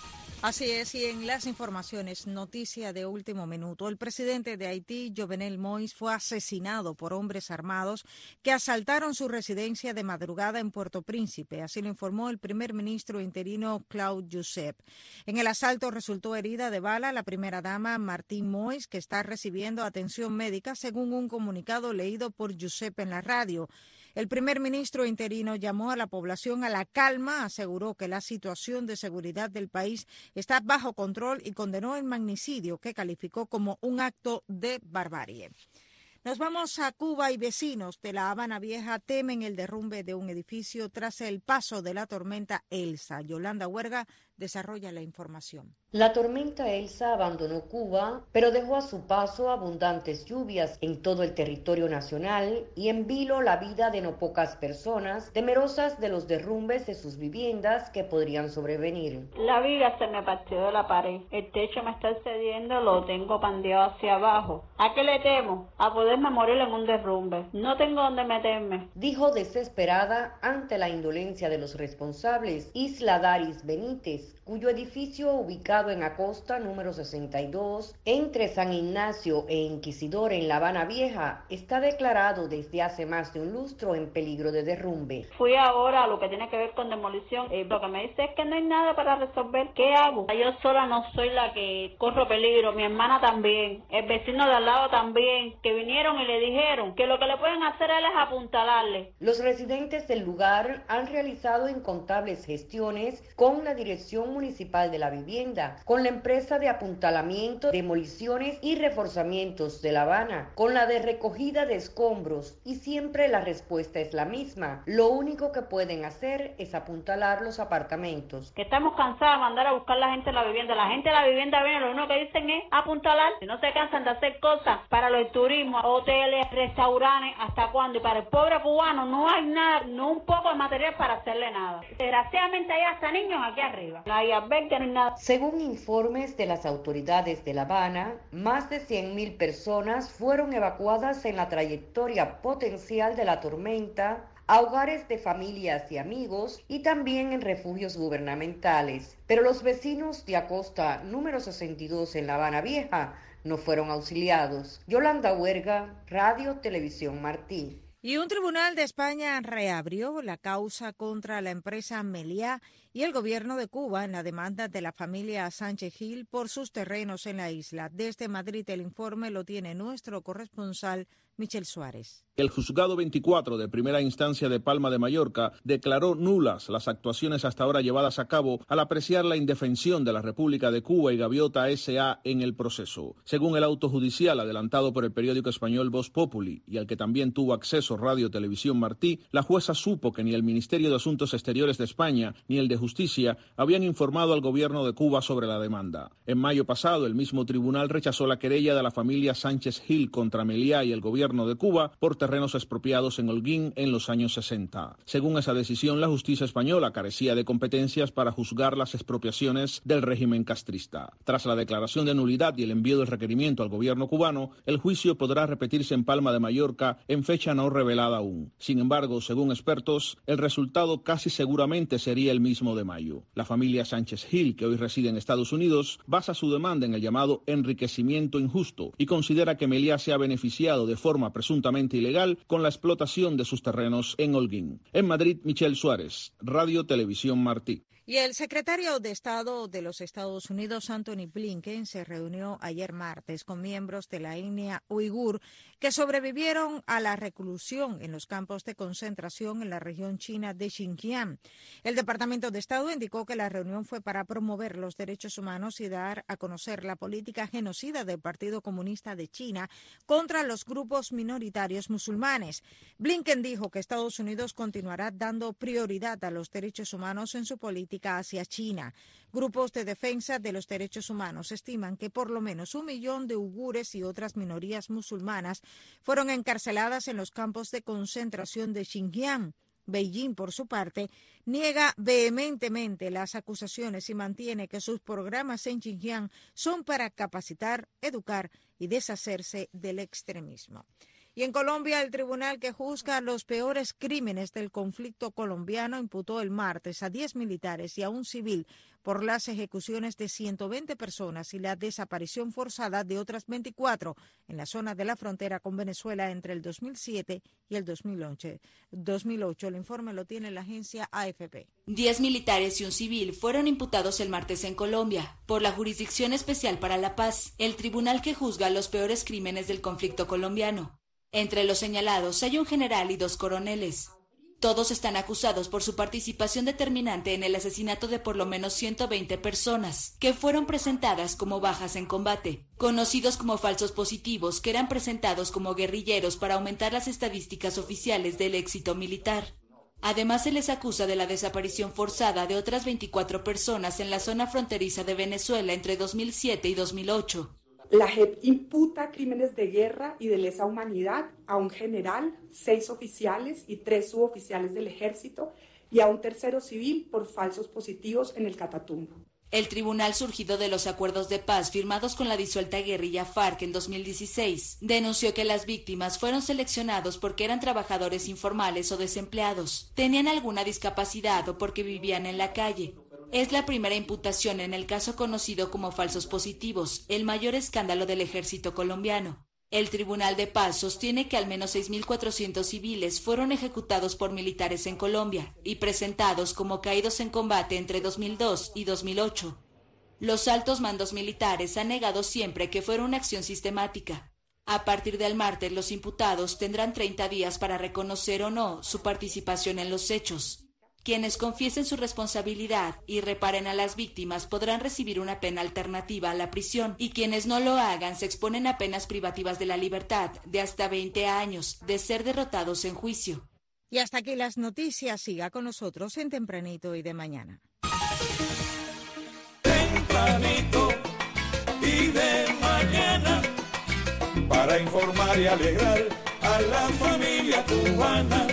Así es, y en las informaciones, noticia de último minuto. El presidente de Haití, Jovenel Moïse, fue asesinado por hombres armados que asaltaron su residencia de madrugada en Puerto Príncipe. Así lo informó el primer ministro interino Claude Joseph. En el asalto resultó herida de bala la primera dama Martine Moïse, que está recibiendo atención médica, según un comunicado leído por Joseph en la radio. El primer ministro interino llamó a la población a la calma, aseguró que la situación de seguridad del país está bajo control y condenó el magnicidio, que calificó como un acto de barbarie. Nos vamos a Cuba y vecinos de La Habana Vieja temen el derrumbe de un edificio tras el paso de la tormenta Elsa. Yolanda Huerga desarrolla la información. La tormenta Elsa abandonó Cuba, pero dejó a su paso abundantes lluvias en todo el territorio nacional y en vilo la vida de no pocas personas, temerosas de los derrumbes de sus viviendas que podrían sobrevenir. La viga se me partió de la pared, el techo me está cediendo, lo tengo pandeado hacia abajo. ¿A qué le temo? A poderme morir en un derrumbe. No tengo dónde meterme. Dijo desesperada ante la indolencia de los responsables Isla Daris Benítez, cuyo edificio ubicado en Acosta número sesenta y dos, entre San Ignacio e Inquisidor en La Habana Vieja, está declarado desde hace más de un lustro en peligro de derrumbe. Fui ahora a lo que tiene que ver con demolición y lo que me dice es que no hay nada para resolver. ¿Qué hago? Yo sola no soy la que corro peligro, mi hermana también, el vecino de al lado también, que vinieron y le dijeron que lo que le pueden hacer a él es apuntalarle. Los residentes del lugar han realizado incontables gestiones con la Dirección Municipal de la Vivienda, con la empresa de apuntalamiento, demoliciones y reforzamientos de La Habana, con la de recogida de escombros, y siempre la respuesta es la misma. Lo único que pueden hacer es apuntalar los apartamentos. Que estamos cansados de mandar a buscar a la gente en la vivienda. La gente de la vivienda viene, lo único que dicen es apuntalar. Si no se cansan de hacer cosas para los turismos, hoteles, restaurantes, ¿hasta cuándo? Y para el pobre cubano no hay nada, no un poco de material para hacerle nada. Desgraciadamente hay hasta niños aquí arriba. No hay albergue, no hay nada. Según informes de las autoridades de La Habana, más de cien mil personas fueron evacuadas en la trayectoria potencial de la tormenta a hogares de familias y amigos y también en refugios gubernamentales. Pero los vecinos de Acosta número sesenta y dos en La Habana Vieja no fueron auxiliados. Yolanda Huerga, Radio Televisión Martí. Y un tribunal de España reabrió la causa contra la empresa Meliá y el gobierno de Cuba en la demanda de la familia Sánchez Gil por sus terrenos en la isla. Desde Madrid el informe lo tiene nuestro corresponsal Michel Suárez. El juzgado veinticuatro de primera instancia de Palma de Mallorca declaró nulas las actuaciones hasta ahora llevadas a cabo al apreciar la indefensión de la República de Cuba y Gaviota S A en el proceso. Según el auto judicial adelantado por el periódico español Voz Populi y al que también tuvo acceso Radio Televisión Martí, la jueza supo que ni el Ministerio de Asuntos Exteriores de España ni el de Justicia habían informado al gobierno de Cuba sobre la demanda. En mayo pasado, el mismo tribunal rechazó la querella de la familia Sánchez Gil contra Meliá y el gobierno de Cuba por terrenos expropiados en Holguín en los años sesenta. Según esa decisión, la justicia española carecía de competencias para juzgar las expropiaciones del régimen castrista. Tras la declaración de nulidad y el envío del requerimiento al gobierno cubano, el juicio podrá repetirse en Palma de Mallorca en fecha no revelada aún. Sin embargo, según expertos, el resultado casi seguramente sería el mismo de mayo. La familia Sánchez Gil, que hoy reside en Estados Unidos, basa su demanda en el llamado enriquecimiento injusto y considera que Meliá se ha beneficiado de forma presuntamente ilegal con la explotación de sus terrenos en Holguín. En Madrid, Michelle Suárez, Radio Televisión Martí. Y el secretario de Estado de los Estados Unidos, Anthony Blinken, se reunió ayer martes con miembros de la etnia uigur que sobrevivieron a la reclusión en los campos de concentración en la región china de Xinjiang. El Departamento de Estado indicó que la reunión fue para promover los derechos humanos y dar a conocer la política genocida del Partido Comunista de China contra los grupos minoritarios musulmanes. Blinken dijo que Estados Unidos continuará dando prioridad a los derechos humanos en su política hacia China. Grupos de defensa de los derechos humanos estiman que por lo menos un millón de uigures y otras minorías musulmanas fueron encarceladas en los campos de concentración de Xinjiang. Beijing, por su parte, niega vehementemente las acusaciones y mantiene que sus programas en Xinjiang son para capacitar, educar y deshacerse del extremismo. Y en Colombia, el tribunal que juzga los peores crímenes del conflicto colombiano imputó el martes a diez militares y a un civil por las ejecuciones de ciento veinte personas y la desaparición forzada de otras veinticuatro en la zona de la frontera con Venezuela entre el dos mil siete y el dos mil ocho. El informe lo tiene la agencia A F P. Diez militares y un civil fueron imputados el martes en Colombia por la Jurisdicción Especial para la Paz, el tribunal que juzga los peores crímenes del conflicto colombiano. Entre los señalados hay un general y dos coroneles. Todos están acusados por su participación determinante en el asesinato de por lo menos ciento veinte personas, que fueron presentadas como bajas en combate, conocidos como falsos positivos, que eran presentados como guerrilleros para aumentar las estadísticas oficiales del éxito militar. Además, se les acusa de la desaparición forzada de otras veinticuatro personas en la zona fronteriza de Venezuela entre dos mil siete y dos mil ocho. La J E P imputa crímenes de guerra y de lesa humanidad a un general, seis oficiales y tres suboficiales del ejército y a un tercero civil por falsos positivos en el Catatumbo. El tribunal, surgido de los acuerdos de paz firmados con la disuelta guerrilla FARC en dos mil dieciséis, denunció que las víctimas fueron seleccionados porque eran trabajadores informales o desempleados, tenían alguna discapacidad o porque vivían en la calle. Es la primera imputación en el caso conocido como falsos positivos, el mayor escándalo del ejército colombiano. El Tribunal de Paz sostiene que al menos seis mil cuatrocientos civiles fueron ejecutados por militares en Colombia y presentados como caídos en combate entre dos mil dos y dos mil ocho. Los altos mandos militares han negado siempre que fuera una acción sistemática. A partir del martes, los imputados tendrán treinta días para reconocer o no su participación en los hechos. Quienes confiesen su responsabilidad y reparen a las víctimas podrán recibir una pena alternativa a la prisión, y quienes no lo hagan se exponen a penas privativas de la libertad de hasta veinte años de ser derrotados en juicio. Y hasta aquí las noticias. Siga con nosotros en Tempranito y de Mañana. Tempranito y de mañana, para informar y alegrar a la familia cubana.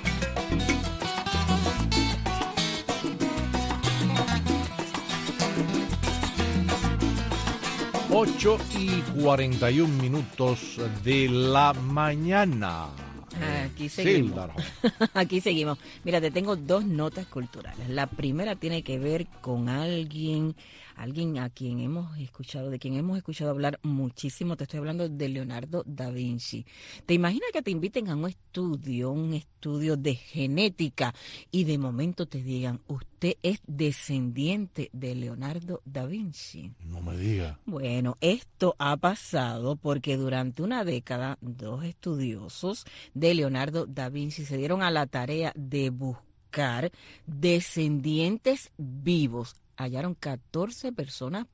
ocho y cuarenta y un minutos de la mañana. Aquí seguimos. Aquí seguimos. Mira, te tengo dos notas culturales. La primera tiene que ver con alguien, alguien a quien hemos escuchado, de quien hemos escuchado hablar muchísimo. Te estoy hablando de Leonardo da Vinci. ¿Te imaginas que te inviten a un estudio, un estudio de genética y de momento te digan, usted es descendiente de Leonardo da Vinci? No me diga. Bueno, esto ha pasado porque durante una década dos estudiosos de Leonardo da Vinci se dieron a la tarea de buscar descendientes vivos. Hallaron catorce personas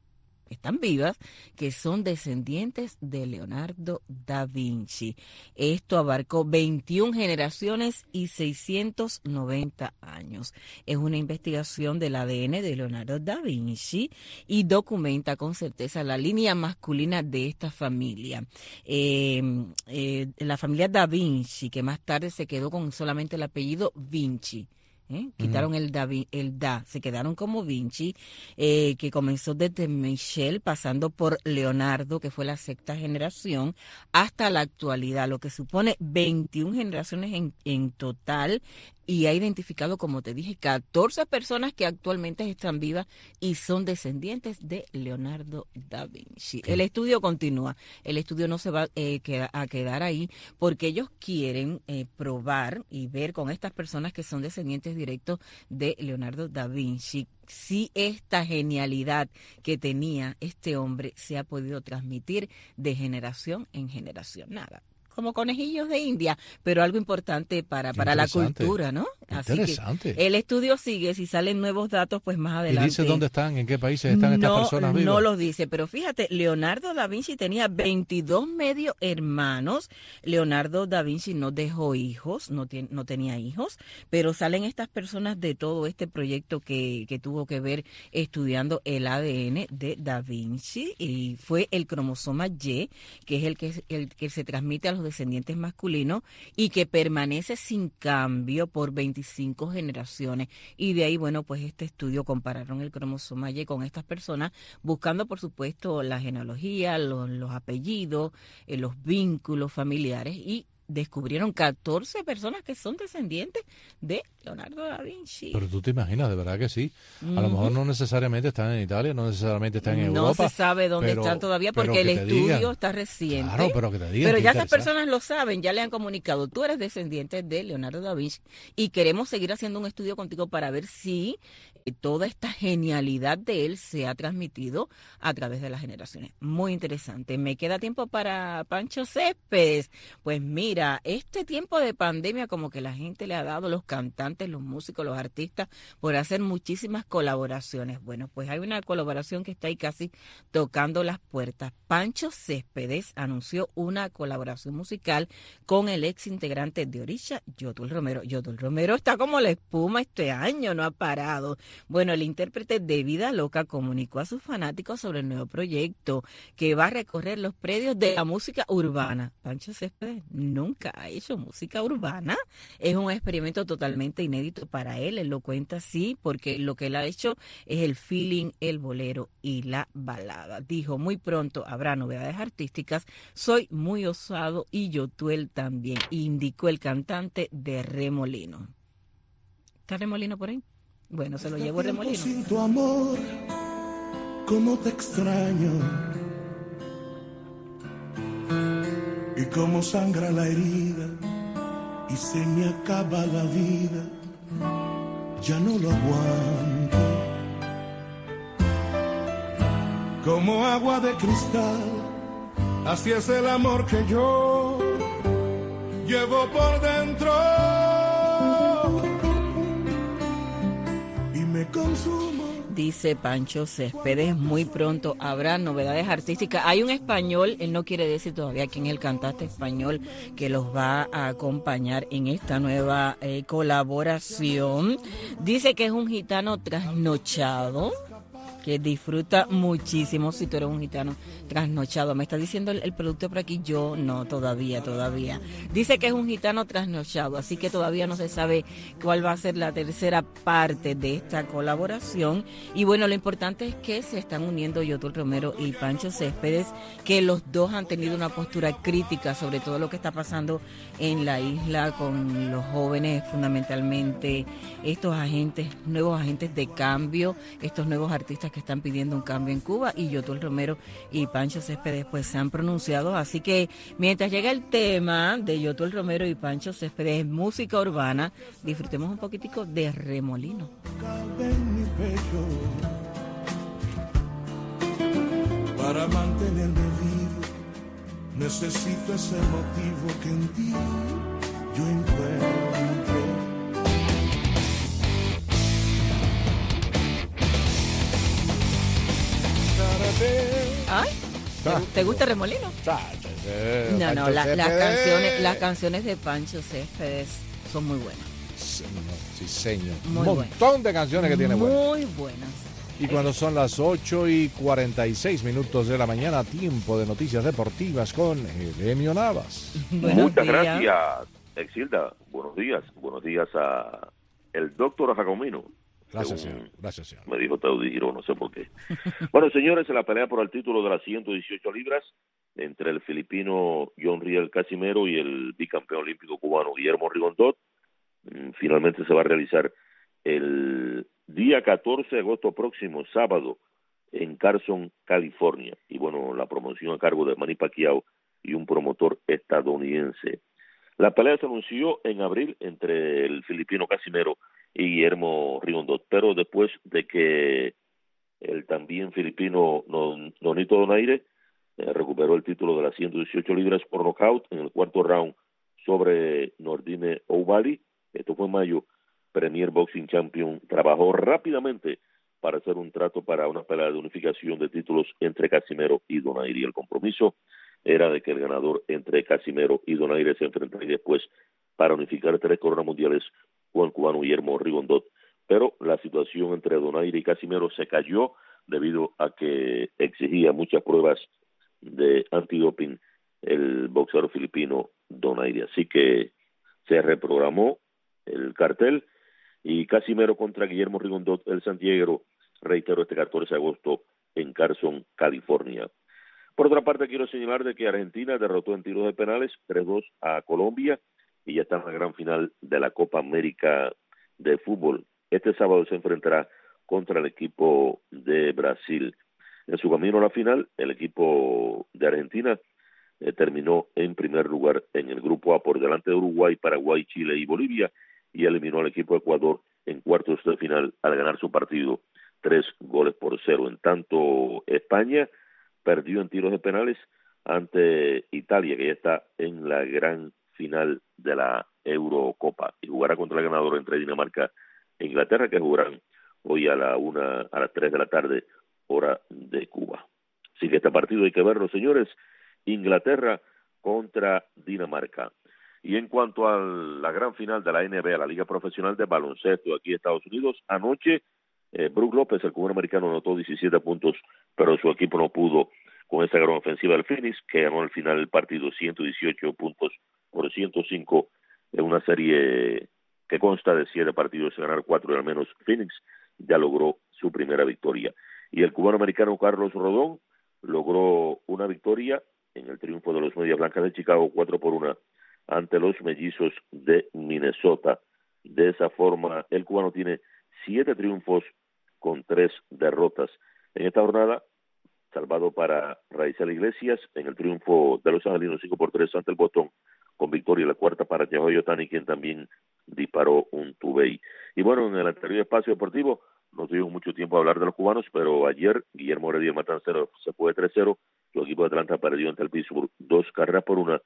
están vivas, que son descendientes de Leonardo da Vinci. Esto abarcó veintiuna generaciones y seiscientos noventa años. Es una investigación del A D N de Leonardo da Vinci y documenta con certeza la línea masculina de esta familia. Eh, eh, la familia da Vinci, que más tarde se quedó con solamente el apellido Vinci. ¿Eh? Quitaron uh-huh. el, da, el da, se quedaron como Vinci, eh, que comenzó desde Michel, pasando por Leonardo, que fue la sexta generación, hasta la actualidad, lo que supone veintiuna generaciones en, en total, y ha identificado, como te dije, catorce personas que actualmente están vivas y son descendientes de Leonardo da Vinci. ¿Qué? El estudio continúa, el estudio no se va eh, queda, a quedar ahí, porque ellos quieren eh, probar y ver con estas personas que son descendientes directos de Leonardo da Vinci si esta genialidad que tenía este hombre se ha podido transmitir de generación en generación. Nada, como conejillos de India, pero algo importante para, para la cultura, ¿no? Así Interesante. Que el estudio sigue, si salen nuevos datos, pues más adelante. ¿Y dice dónde están, en qué países están estas no, personas vivas? No los dice, pero fíjate, Leonardo da Vinci tenía veintidós medio hermanos. Leonardo da Vinci no dejó hijos, no, tiene, no tenía hijos, pero salen estas personas de todo este proyecto que, que tuvo que ver estudiando el A D N de da Vinci, y fue el cromosoma Y, que es el que, el que se transmite a los descendientes masculinos y que permanece sin cambio por veinticinco generaciones. Y de ahí, bueno, pues este estudio compararon el cromosoma Y con estas personas, buscando, por supuesto, la genealogía, los, los apellidos, eh, los vínculos familiares, y descubrieron catorce personas que son descendientes de Leonardo da Vinci. Pero tú te imaginas, de verdad que sí. A uh-huh. lo mejor no necesariamente están en Italia, no necesariamente están en no Europa. No se sabe dónde pero, están todavía porque el estudio digan, está reciente. Claro, pero que te digan. Pero ya esas personas lo saben, ya le han comunicado. Tú eres descendiente de Leonardo da Vinci y queremos seguir haciendo un estudio contigo para ver si toda esta genialidad de él se ha transmitido a través de las generaciones. Muy interesante. ¿Me queda tiempo para Pancho Céspedes? Pues mira, este tiempo de pandemia como que la gente le ha dado, los cantantes, los músicos, los artistas, por hacer muchísimas colaboraciones. Bueno, pues hay una colaboración que está ahí casi tocando las puertas. Pancho Céspedes anunció una colaboración musical con el ex integrante de Orisha, Yotul Romero. Yotul Romero está como la espuma este año, no ha parado. Bueno, el intérprete de Vida Loca comunicó a sus fanáticos sobre el nuevo proyecto que va a recorrer los predios de la música urbana. Pancho Céspedes nunca ha hecho música urbana. Es un experimento totalmente inédito para él. Él lo cuenta así porque lo que él ha hecho es el feeling, el bolero y la balada. Dijo, muy pronto habrá novedades artísticas. Soy muy osado y Yotuel también, indicó el cantante de Remolino. ¿Está Remolino por ahí? Bueno, se lo llevo Remolino. Sin tu amor, cómo te extraño y cómo sangra la herida y se me acaba la vida, ya no lo aguanto. Como agua de cristal, así es el amor que yo llevo por dentro. Dice Pancho Céspedes, muy pronto habrá novedades artísticas. Hay un español, él no quiere decir todavía quién es el cantante español que los va a acompañar en esta nueva eh, colaboración. Dice que es un gitano trasnochado, que disfruta muchísimo. Si tú eres un gitano trasnochado, me está diciendo el, el producto por aquí, yo no, todavía, todavía. Dice que es un gitano trasnochado, así que todavía no se sabe cuál va a ser la tercera parte de esta colaboración. Y bueno, lo importante es que se están uniendo Yotul Romero y Pancho Céspedes, que los dos han tenido una postura crítica sobre todo lo que está pasando en la isla con los jóvenes, fundamentalmente estos agentes, nuevos agentes de cambio, estos nuevos artistas que están pidiendo un cambio en Cuba, y Yotul Romero y Pancho Céspedes pues se han pronunciado. Así que mientras llega el tema de Yotul Romero y Pancho Céspedes, música urbana, disfrutemos un poquitico de Remolino. Para mantenerme vivo necesito ese motivo que en ti yo encuentro. Ay, ¿te, te gusta Remolino? No, no, la, las canciones, las canciones de Pancho Céspedes son muy buenas. Sí, sí señor. Muy Un buenas. montón de canciones que tiene buenas. Muy buenas. Y cuando son las ocho y cuarenta y seis minutos de la mañana, tiempo de noticias deportivas con Elenio Navas. Muchas gracias, Exilda. Buenos días. Buenos días a el doctor Jacomino. Gracias, señor. Gracias, señor. Me dijo Taudiro, no sé por qué. Bueno, señores, en la pelea por el título de las ciento dieciocho libras entre el filipino John Riel Casimero y el bicampeón olímpico cubano Guillermo Rigondot, finalmente se va a realizar el día catorce de agosto próximo, sábado, en Carson, California. Y bueno, la promoción a cargo de Manny Pacquiao y un promotor estadounidense. La pelea se anunció en abril entre el filipino Casimero y Guillermo Rigondot, pero después de que el también filipino Nonito Donaire eh, recuperó el título de las ciento dieciocho libras por nocaut en el cuarto round sobre Nordine Ouali, esto fue en mayo, Premier Boxing Champion trabajó rápidamente para hacer un trato para una pelea de unificación de títulos entre Casimero y Donaire. El compromiso era de que el ganador entre Casimero y Donaire se enfrentaría después para unificar tres coronas mundiales con el cubano Guillermo Rigondot, pero la situación entre Donaire y Casimero se cayó debido a que exigía muchas pruebas de antidoping el boxeador filipino Donaire, así que se reprogramó el cartel y Casimero contra Guillermo Rigondot, el santiaguero, reiteró este catorce de agosto en Carson, California. Por otra parte, quiero señalar de que Argentina derrotó en tiros de penales tres dos a Colombia y ya está en la gran final de la Copa América de fútbol. Este sábado se enfrentará contra el equipo de Brasil. En su camino a la final, el equipo de Argentina eh, terminó en primer lugar en el grupo A por delante de Uruguay, Paraguay, Chile y Bolivia, y eliminó al equipo de Ecuador en cuartos de final al ganar su partido tres goles por cero. En tanto, España perdió en tiros de penales ante Italia, que ya está en la gran final de la Eurocopa y jugará contra el ganador entre Dinamarca e Inglaterra, que jugarán hoy a la una, a las tres de la tarde, hora de Cuba. Así que este partido hay que verlo, señores. Inglaterra contra Dinamarca. Y en cuanto a la gran final de la N B A, la Liga Profesional de Baloncesto aquí en Estados Unidos, anoche eh, Brook López, el cubano americano, anotó diecisiete puntos, pero su equipo no pudo con esa gran ofensiva del Phoenix, que ganó al final el partido ciento dieciocho puntos por ciento cinco en una serie que consta de siete partidos y ganar cuatro, y al menos Phoenix ya logró su primera victoria. Y el cubano americano Carlos Rodón logró una victoria en el triunfo de los Medias Blancas de Chicago, cuatro por una, ante los Mellizos de Minnesota. De esa forma, el cubano tiene siete triunfos con tres derrotas. En esta jornada, salvado para Raizel Iglesias en el triunfo de los angelinos cinco por tres ante el Boston, con victoria la cuarta para Yahoy Otani, quien también disparó un tubey. Y bueno, en el anterior espacio deportivo no tuvimos mucho tiempo a hablar de los cubanos, pero ayer Guillermo Heredia Matancero se fue tres cero, su equipo de Atlanta perdió ante el Pittsburgh dos carreras por una,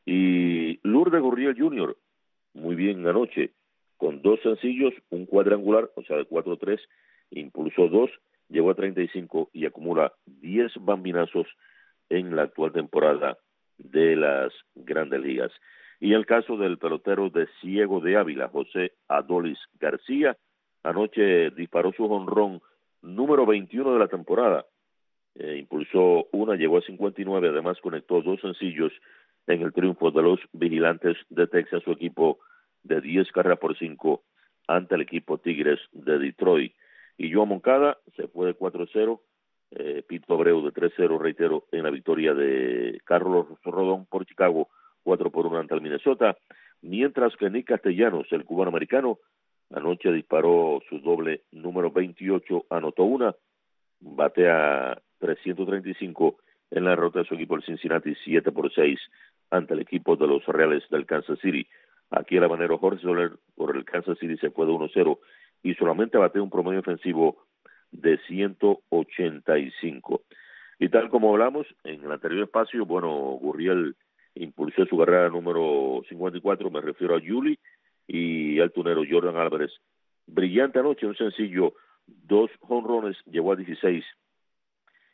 y Lourdes Gurriel junior muy bien anoche, con dos sencillos, un cuadrangular, o sea de cuatro tres, impulsó dos, llegó a treinta y cinco y acumula diez bambinazos en la actual temporada de las Grandes Ligas. Y el caso del pelotero de Ciego de Ávila, José Adolis García, anoche disparó su jonrón número veintiuno de la temporada, eh, impulsó una, llegó a cincuenta y nueve, además conectó dos sencillos en el triunfo de los Vigilantes de Texas, su equipo de diez carreras por cinco ante el equipo Tigres de Detroit. Y Joan Moncada se fue de cuatro cero, eh, Pito Abreu de tres cero, reitero, en la victoria de Carlos Rodón por Chicago, cuatro por uno ante el Minnesota, mientras que Nick Castellanos, el cubano americano, anoche disparó su doble número veintiocho, anotó una, batea trescientos treinta y cinco en la derrota de su equipo el Cincinnati siete por seis ante el equipo de los Reales del Kansas City. Aquí el habanero Jorge Soler por el Kansas City se fue de uno cero y solamente bateó un promedio ofensivo de ciento ochenta y cinco. Y tal como hablamos en el anterior espacio, bueno, Gurriel impulsó su carrera número cincuenta y cuatro, me refiero a Yuli, y al tunero Jordan Álvarez. Brillante anoche, un sencillo, dos jonrones, llegó a dieciséis,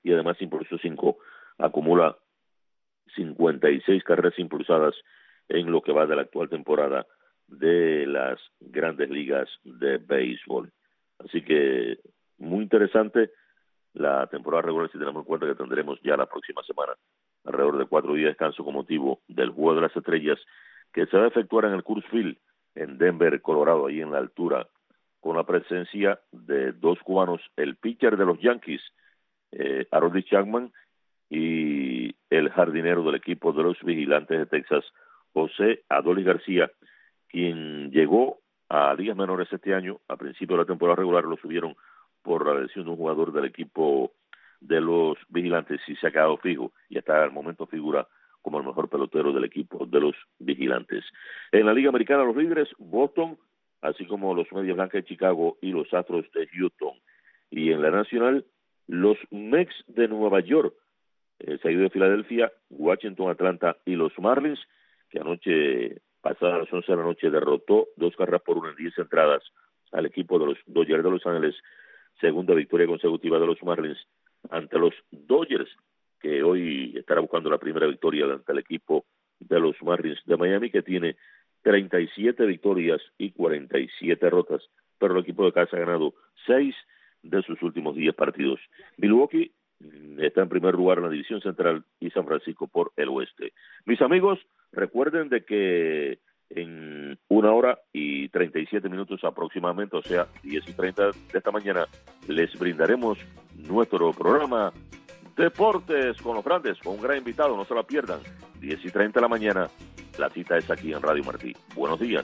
y además impulsó cinco. Acumula cincuenta y seis carreras impulsadas en lo que va de la actual temporada de las grandes ligas de béisbol. Así que muy interesante la temporada regular, si tenemos en cuenta que tendremos ya la próxima semana alrededor de cuatro días de descanso con motivo del Juego de las Estrellas, que se va a efectuar en el Coors Field en Denver, Colorado, ahí en la altura, con la presencia de dos cubanos, el pitcher de los Yankees, eh, Aroldis Chapman, y el jardinero del equipo de los Vigilantes de Texas, José Adolis García, quien llegó a ligas menores este año. A principio de la temporada regular lo subieron por la lesión de un jugador del equipo de los Vigilantes y se ha quedado fijo y hasta el momento figura como el mejor pelotero del equipo de los Vigilantes. En la Liga Americana, los líderes, Boston, así como los Medias Blancas de Chicago y los Astros de Houston. Y en la Nacional, los Mets de Nueva York, eh, seguido de Filadelfia, Washington, Atlanta y los Marlins, que anoche, pasada a las once de la noche, derrotó dos carreras por una en diez entradas al equipo de los Dodgers de Los Ángeles, segunda victoria consecutiva de los Marlins ante los Dodgers, que hoy estará buscando la primera victoria ante el equipo de los Marlins de Miami, que tiene treinta y siete victorias y cuarenta y siete derrotas, pero el equipo de casa ha ganado seis de sus últimos diez partidos. Milwaukee está en primer lugar en la división central y San Francisco por el oeste. Mis amigos, recuerden de que en una hora y treinta y siete minutos aproximadamente, o sea, diez y treinta de esta mañana, les brindaremos nuestro programa Deportes con los Grandes, con un gran invitado, no se la pierdan, diez y treinta de la mañana, la cita es aquí en Radio Martí. Buenos días.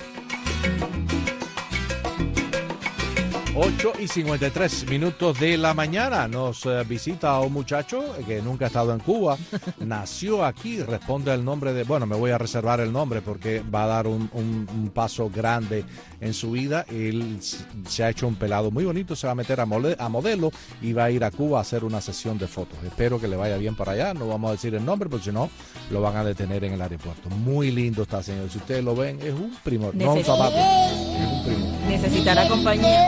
ocho y cincuenta y tres minutos de la mañana. Nos eh, visita un muchacho que nunca ha estado en Cuba. Nació aquí, responde el nombre de... Bueno, me voy a reservar el nombre porque va a dar un, un, un paso grande en su vida. Él se ha hecho un pelado muy bonito, se va a meter a, mole, a modelo y va a ir a Cuba a hacer una sesión de fotos. Espero que le vaya bien para allá. No vamos a decir el nombre porque si no, lo van a detener en el aeropuerto. Muy lindo está, señor. Si ustedes lo ven, es un primor. No un zapato, es un primor. Necesitará compañía.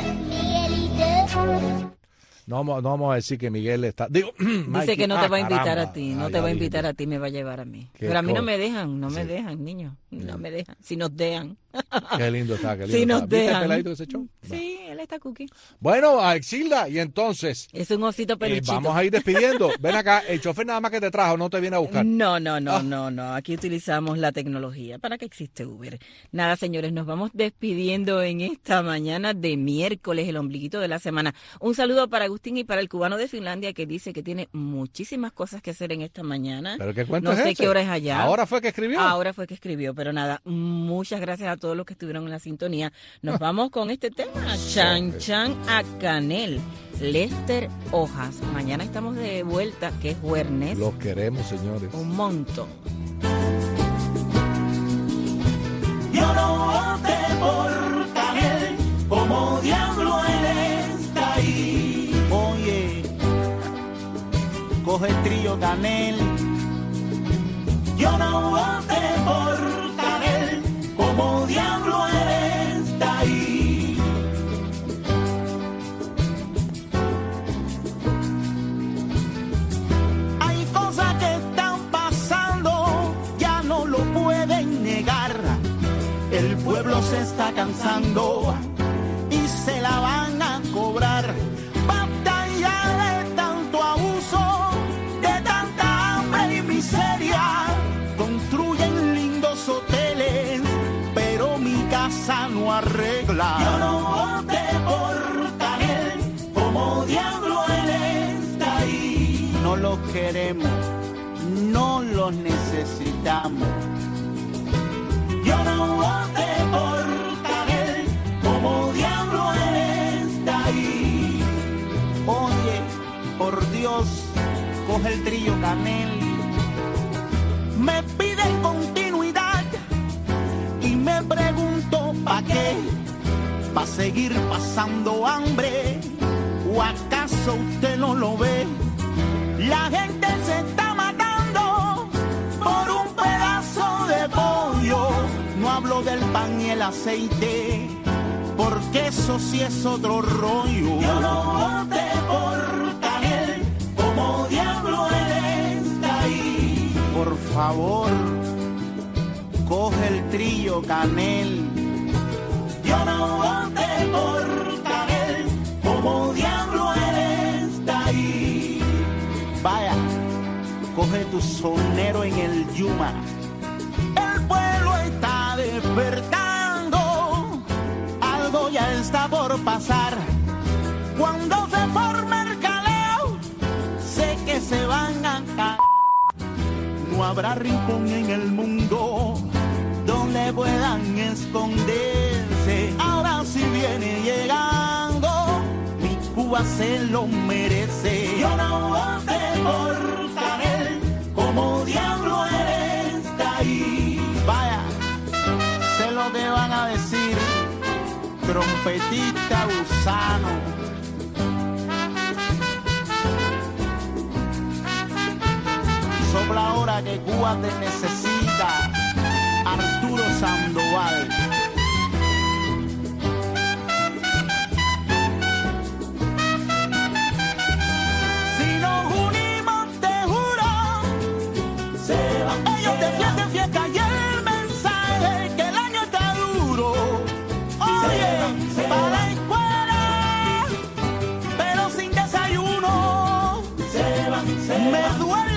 No, no vamos a decir que Miguel está... Digo, Dice Mikey, que no te ah, va a invitar caramba. a ti, no Ah, te va a dije. invitar a ti, me va a llevar a mí. Qué Pero a mí no cosa. me dejan, no me Sí. dejan, niño, no me dejan. Si nos dejan. Qué lindo está, qué lindo Si nos está. ¿Viste el dejan. peladito que se echó? Sí, él está cookie. Bueno, a Exilda, y entonces... Es un osito eh, peluchito. vamos a ir despidiendo. Ven acá, el chofer nada más que te trajo, no te viene a buscar. No, no, no, Ah. no, no. Aquí utilizamos la tecnología. ¿Para qué existe Uber? Nada, señores, nos vamos despidiendo en esta mañana de miércoles, el ombliguito de la semana. Un saludo para Agustín y para el cubano de Finlandia que dice que tiene muchísimas cosas que hacer en esta mañana. ¿Pero qué cuento No es sé ese? qué hora es allá. ¿Ahora fue que escribió? Ahora fue que escribió, pero nada, muchas gracias a todos los que estuvieron en la sintonía. Nos vamos con este tema, Chan Chan a Canel, Lester Hojas. Mañana estamos de vuelta, que es jueves. Los queremos, señores. Un montón. Yo no voté por Canel, como diablo él está ahí. Oye, coge el trío Canel. Yo no voté por Canel, como diablo él está ahí. Hay cosas que están pasando, ya no lo pueden negar. El pueblo se está cansando y se la van a cobrar. Batalla de tanto abuso, de tanta hambre y miseria. Construyen lindos hoteles, pero mi casa no arregla. Yo no voté por Canel, como diablo él está ahí. No los queremos, no los necesitamos. Yo no voté por Canel, como diablo él está ahí. Oye, por Dios, coge el trillo Canel. Me piden continuidad y me pregunto ¿pa' qué? ¿Pa' seguir pasando hambre? ¿O acaso usted no lo ve? La gente se está matando por un pedazo de pollo. No hablo del pan y el aceite, porque eso sí es otro rollo. Yo no voté por Canel, como favor, coge el trillo Canel. Yo no voté por Canel, como diablo eres de ahí. Vaya, coge tu sonero en el Yuma. El pueblo está despertando, algo ya está por pasar. Cuando se forme el caleo, sé que se van a caer. No habrá rincón en el mundo donde puedan esconderse. Ahora sí viene llegando, mi Cuba se lo merece. Yo no voté por Canel, como diablo eres de ahí. Vaya, sé lo que van a decir, trompetista gusano. Sopla ahora que Cuba te necesita, Arturo Sandoval. Si nos unimos, te juro, se van, ellos defienden fiesta y el mensaje que el año está duro. Oye, se van, se para la escuela, pero sin desayuno. Se van, se me van. Duele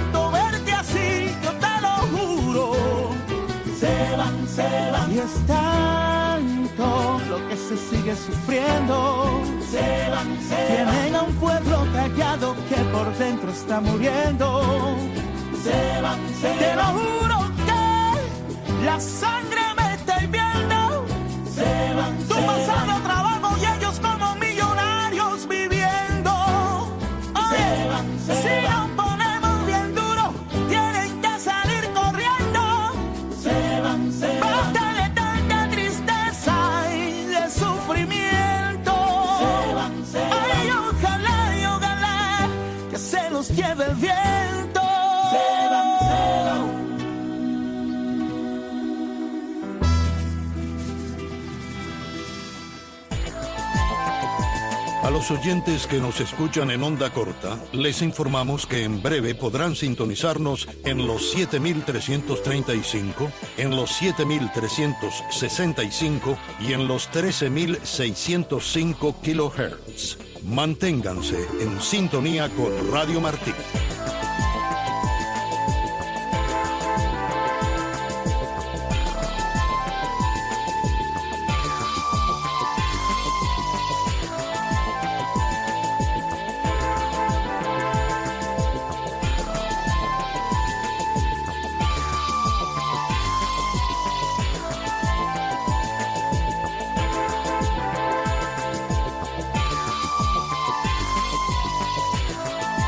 y es tanto lo que se sigue sufriendo. Se van, se tienen a un pueblo callado que por dentro está muriendo. Se van, se te lo juro que la sangre me está hirviendo. Se van, tu pasado trabajo y ellos como millonarios viviendo. Oye, se van, se si van. Nos ponemos bien duro, tienen que salir corriendo. Se van, se van. Lleva el viento. Se van, se van. A los oyentes que nos escuchan en onda corta, les informamos que en breve podrán sintonizarnos en los siete mil trescientos treinta y cinco, en los siete mil trescientos sesenta y cinco y en los trece mil seiscientos cinco kilohertz. Manténganse en sintonía con Radio Martí.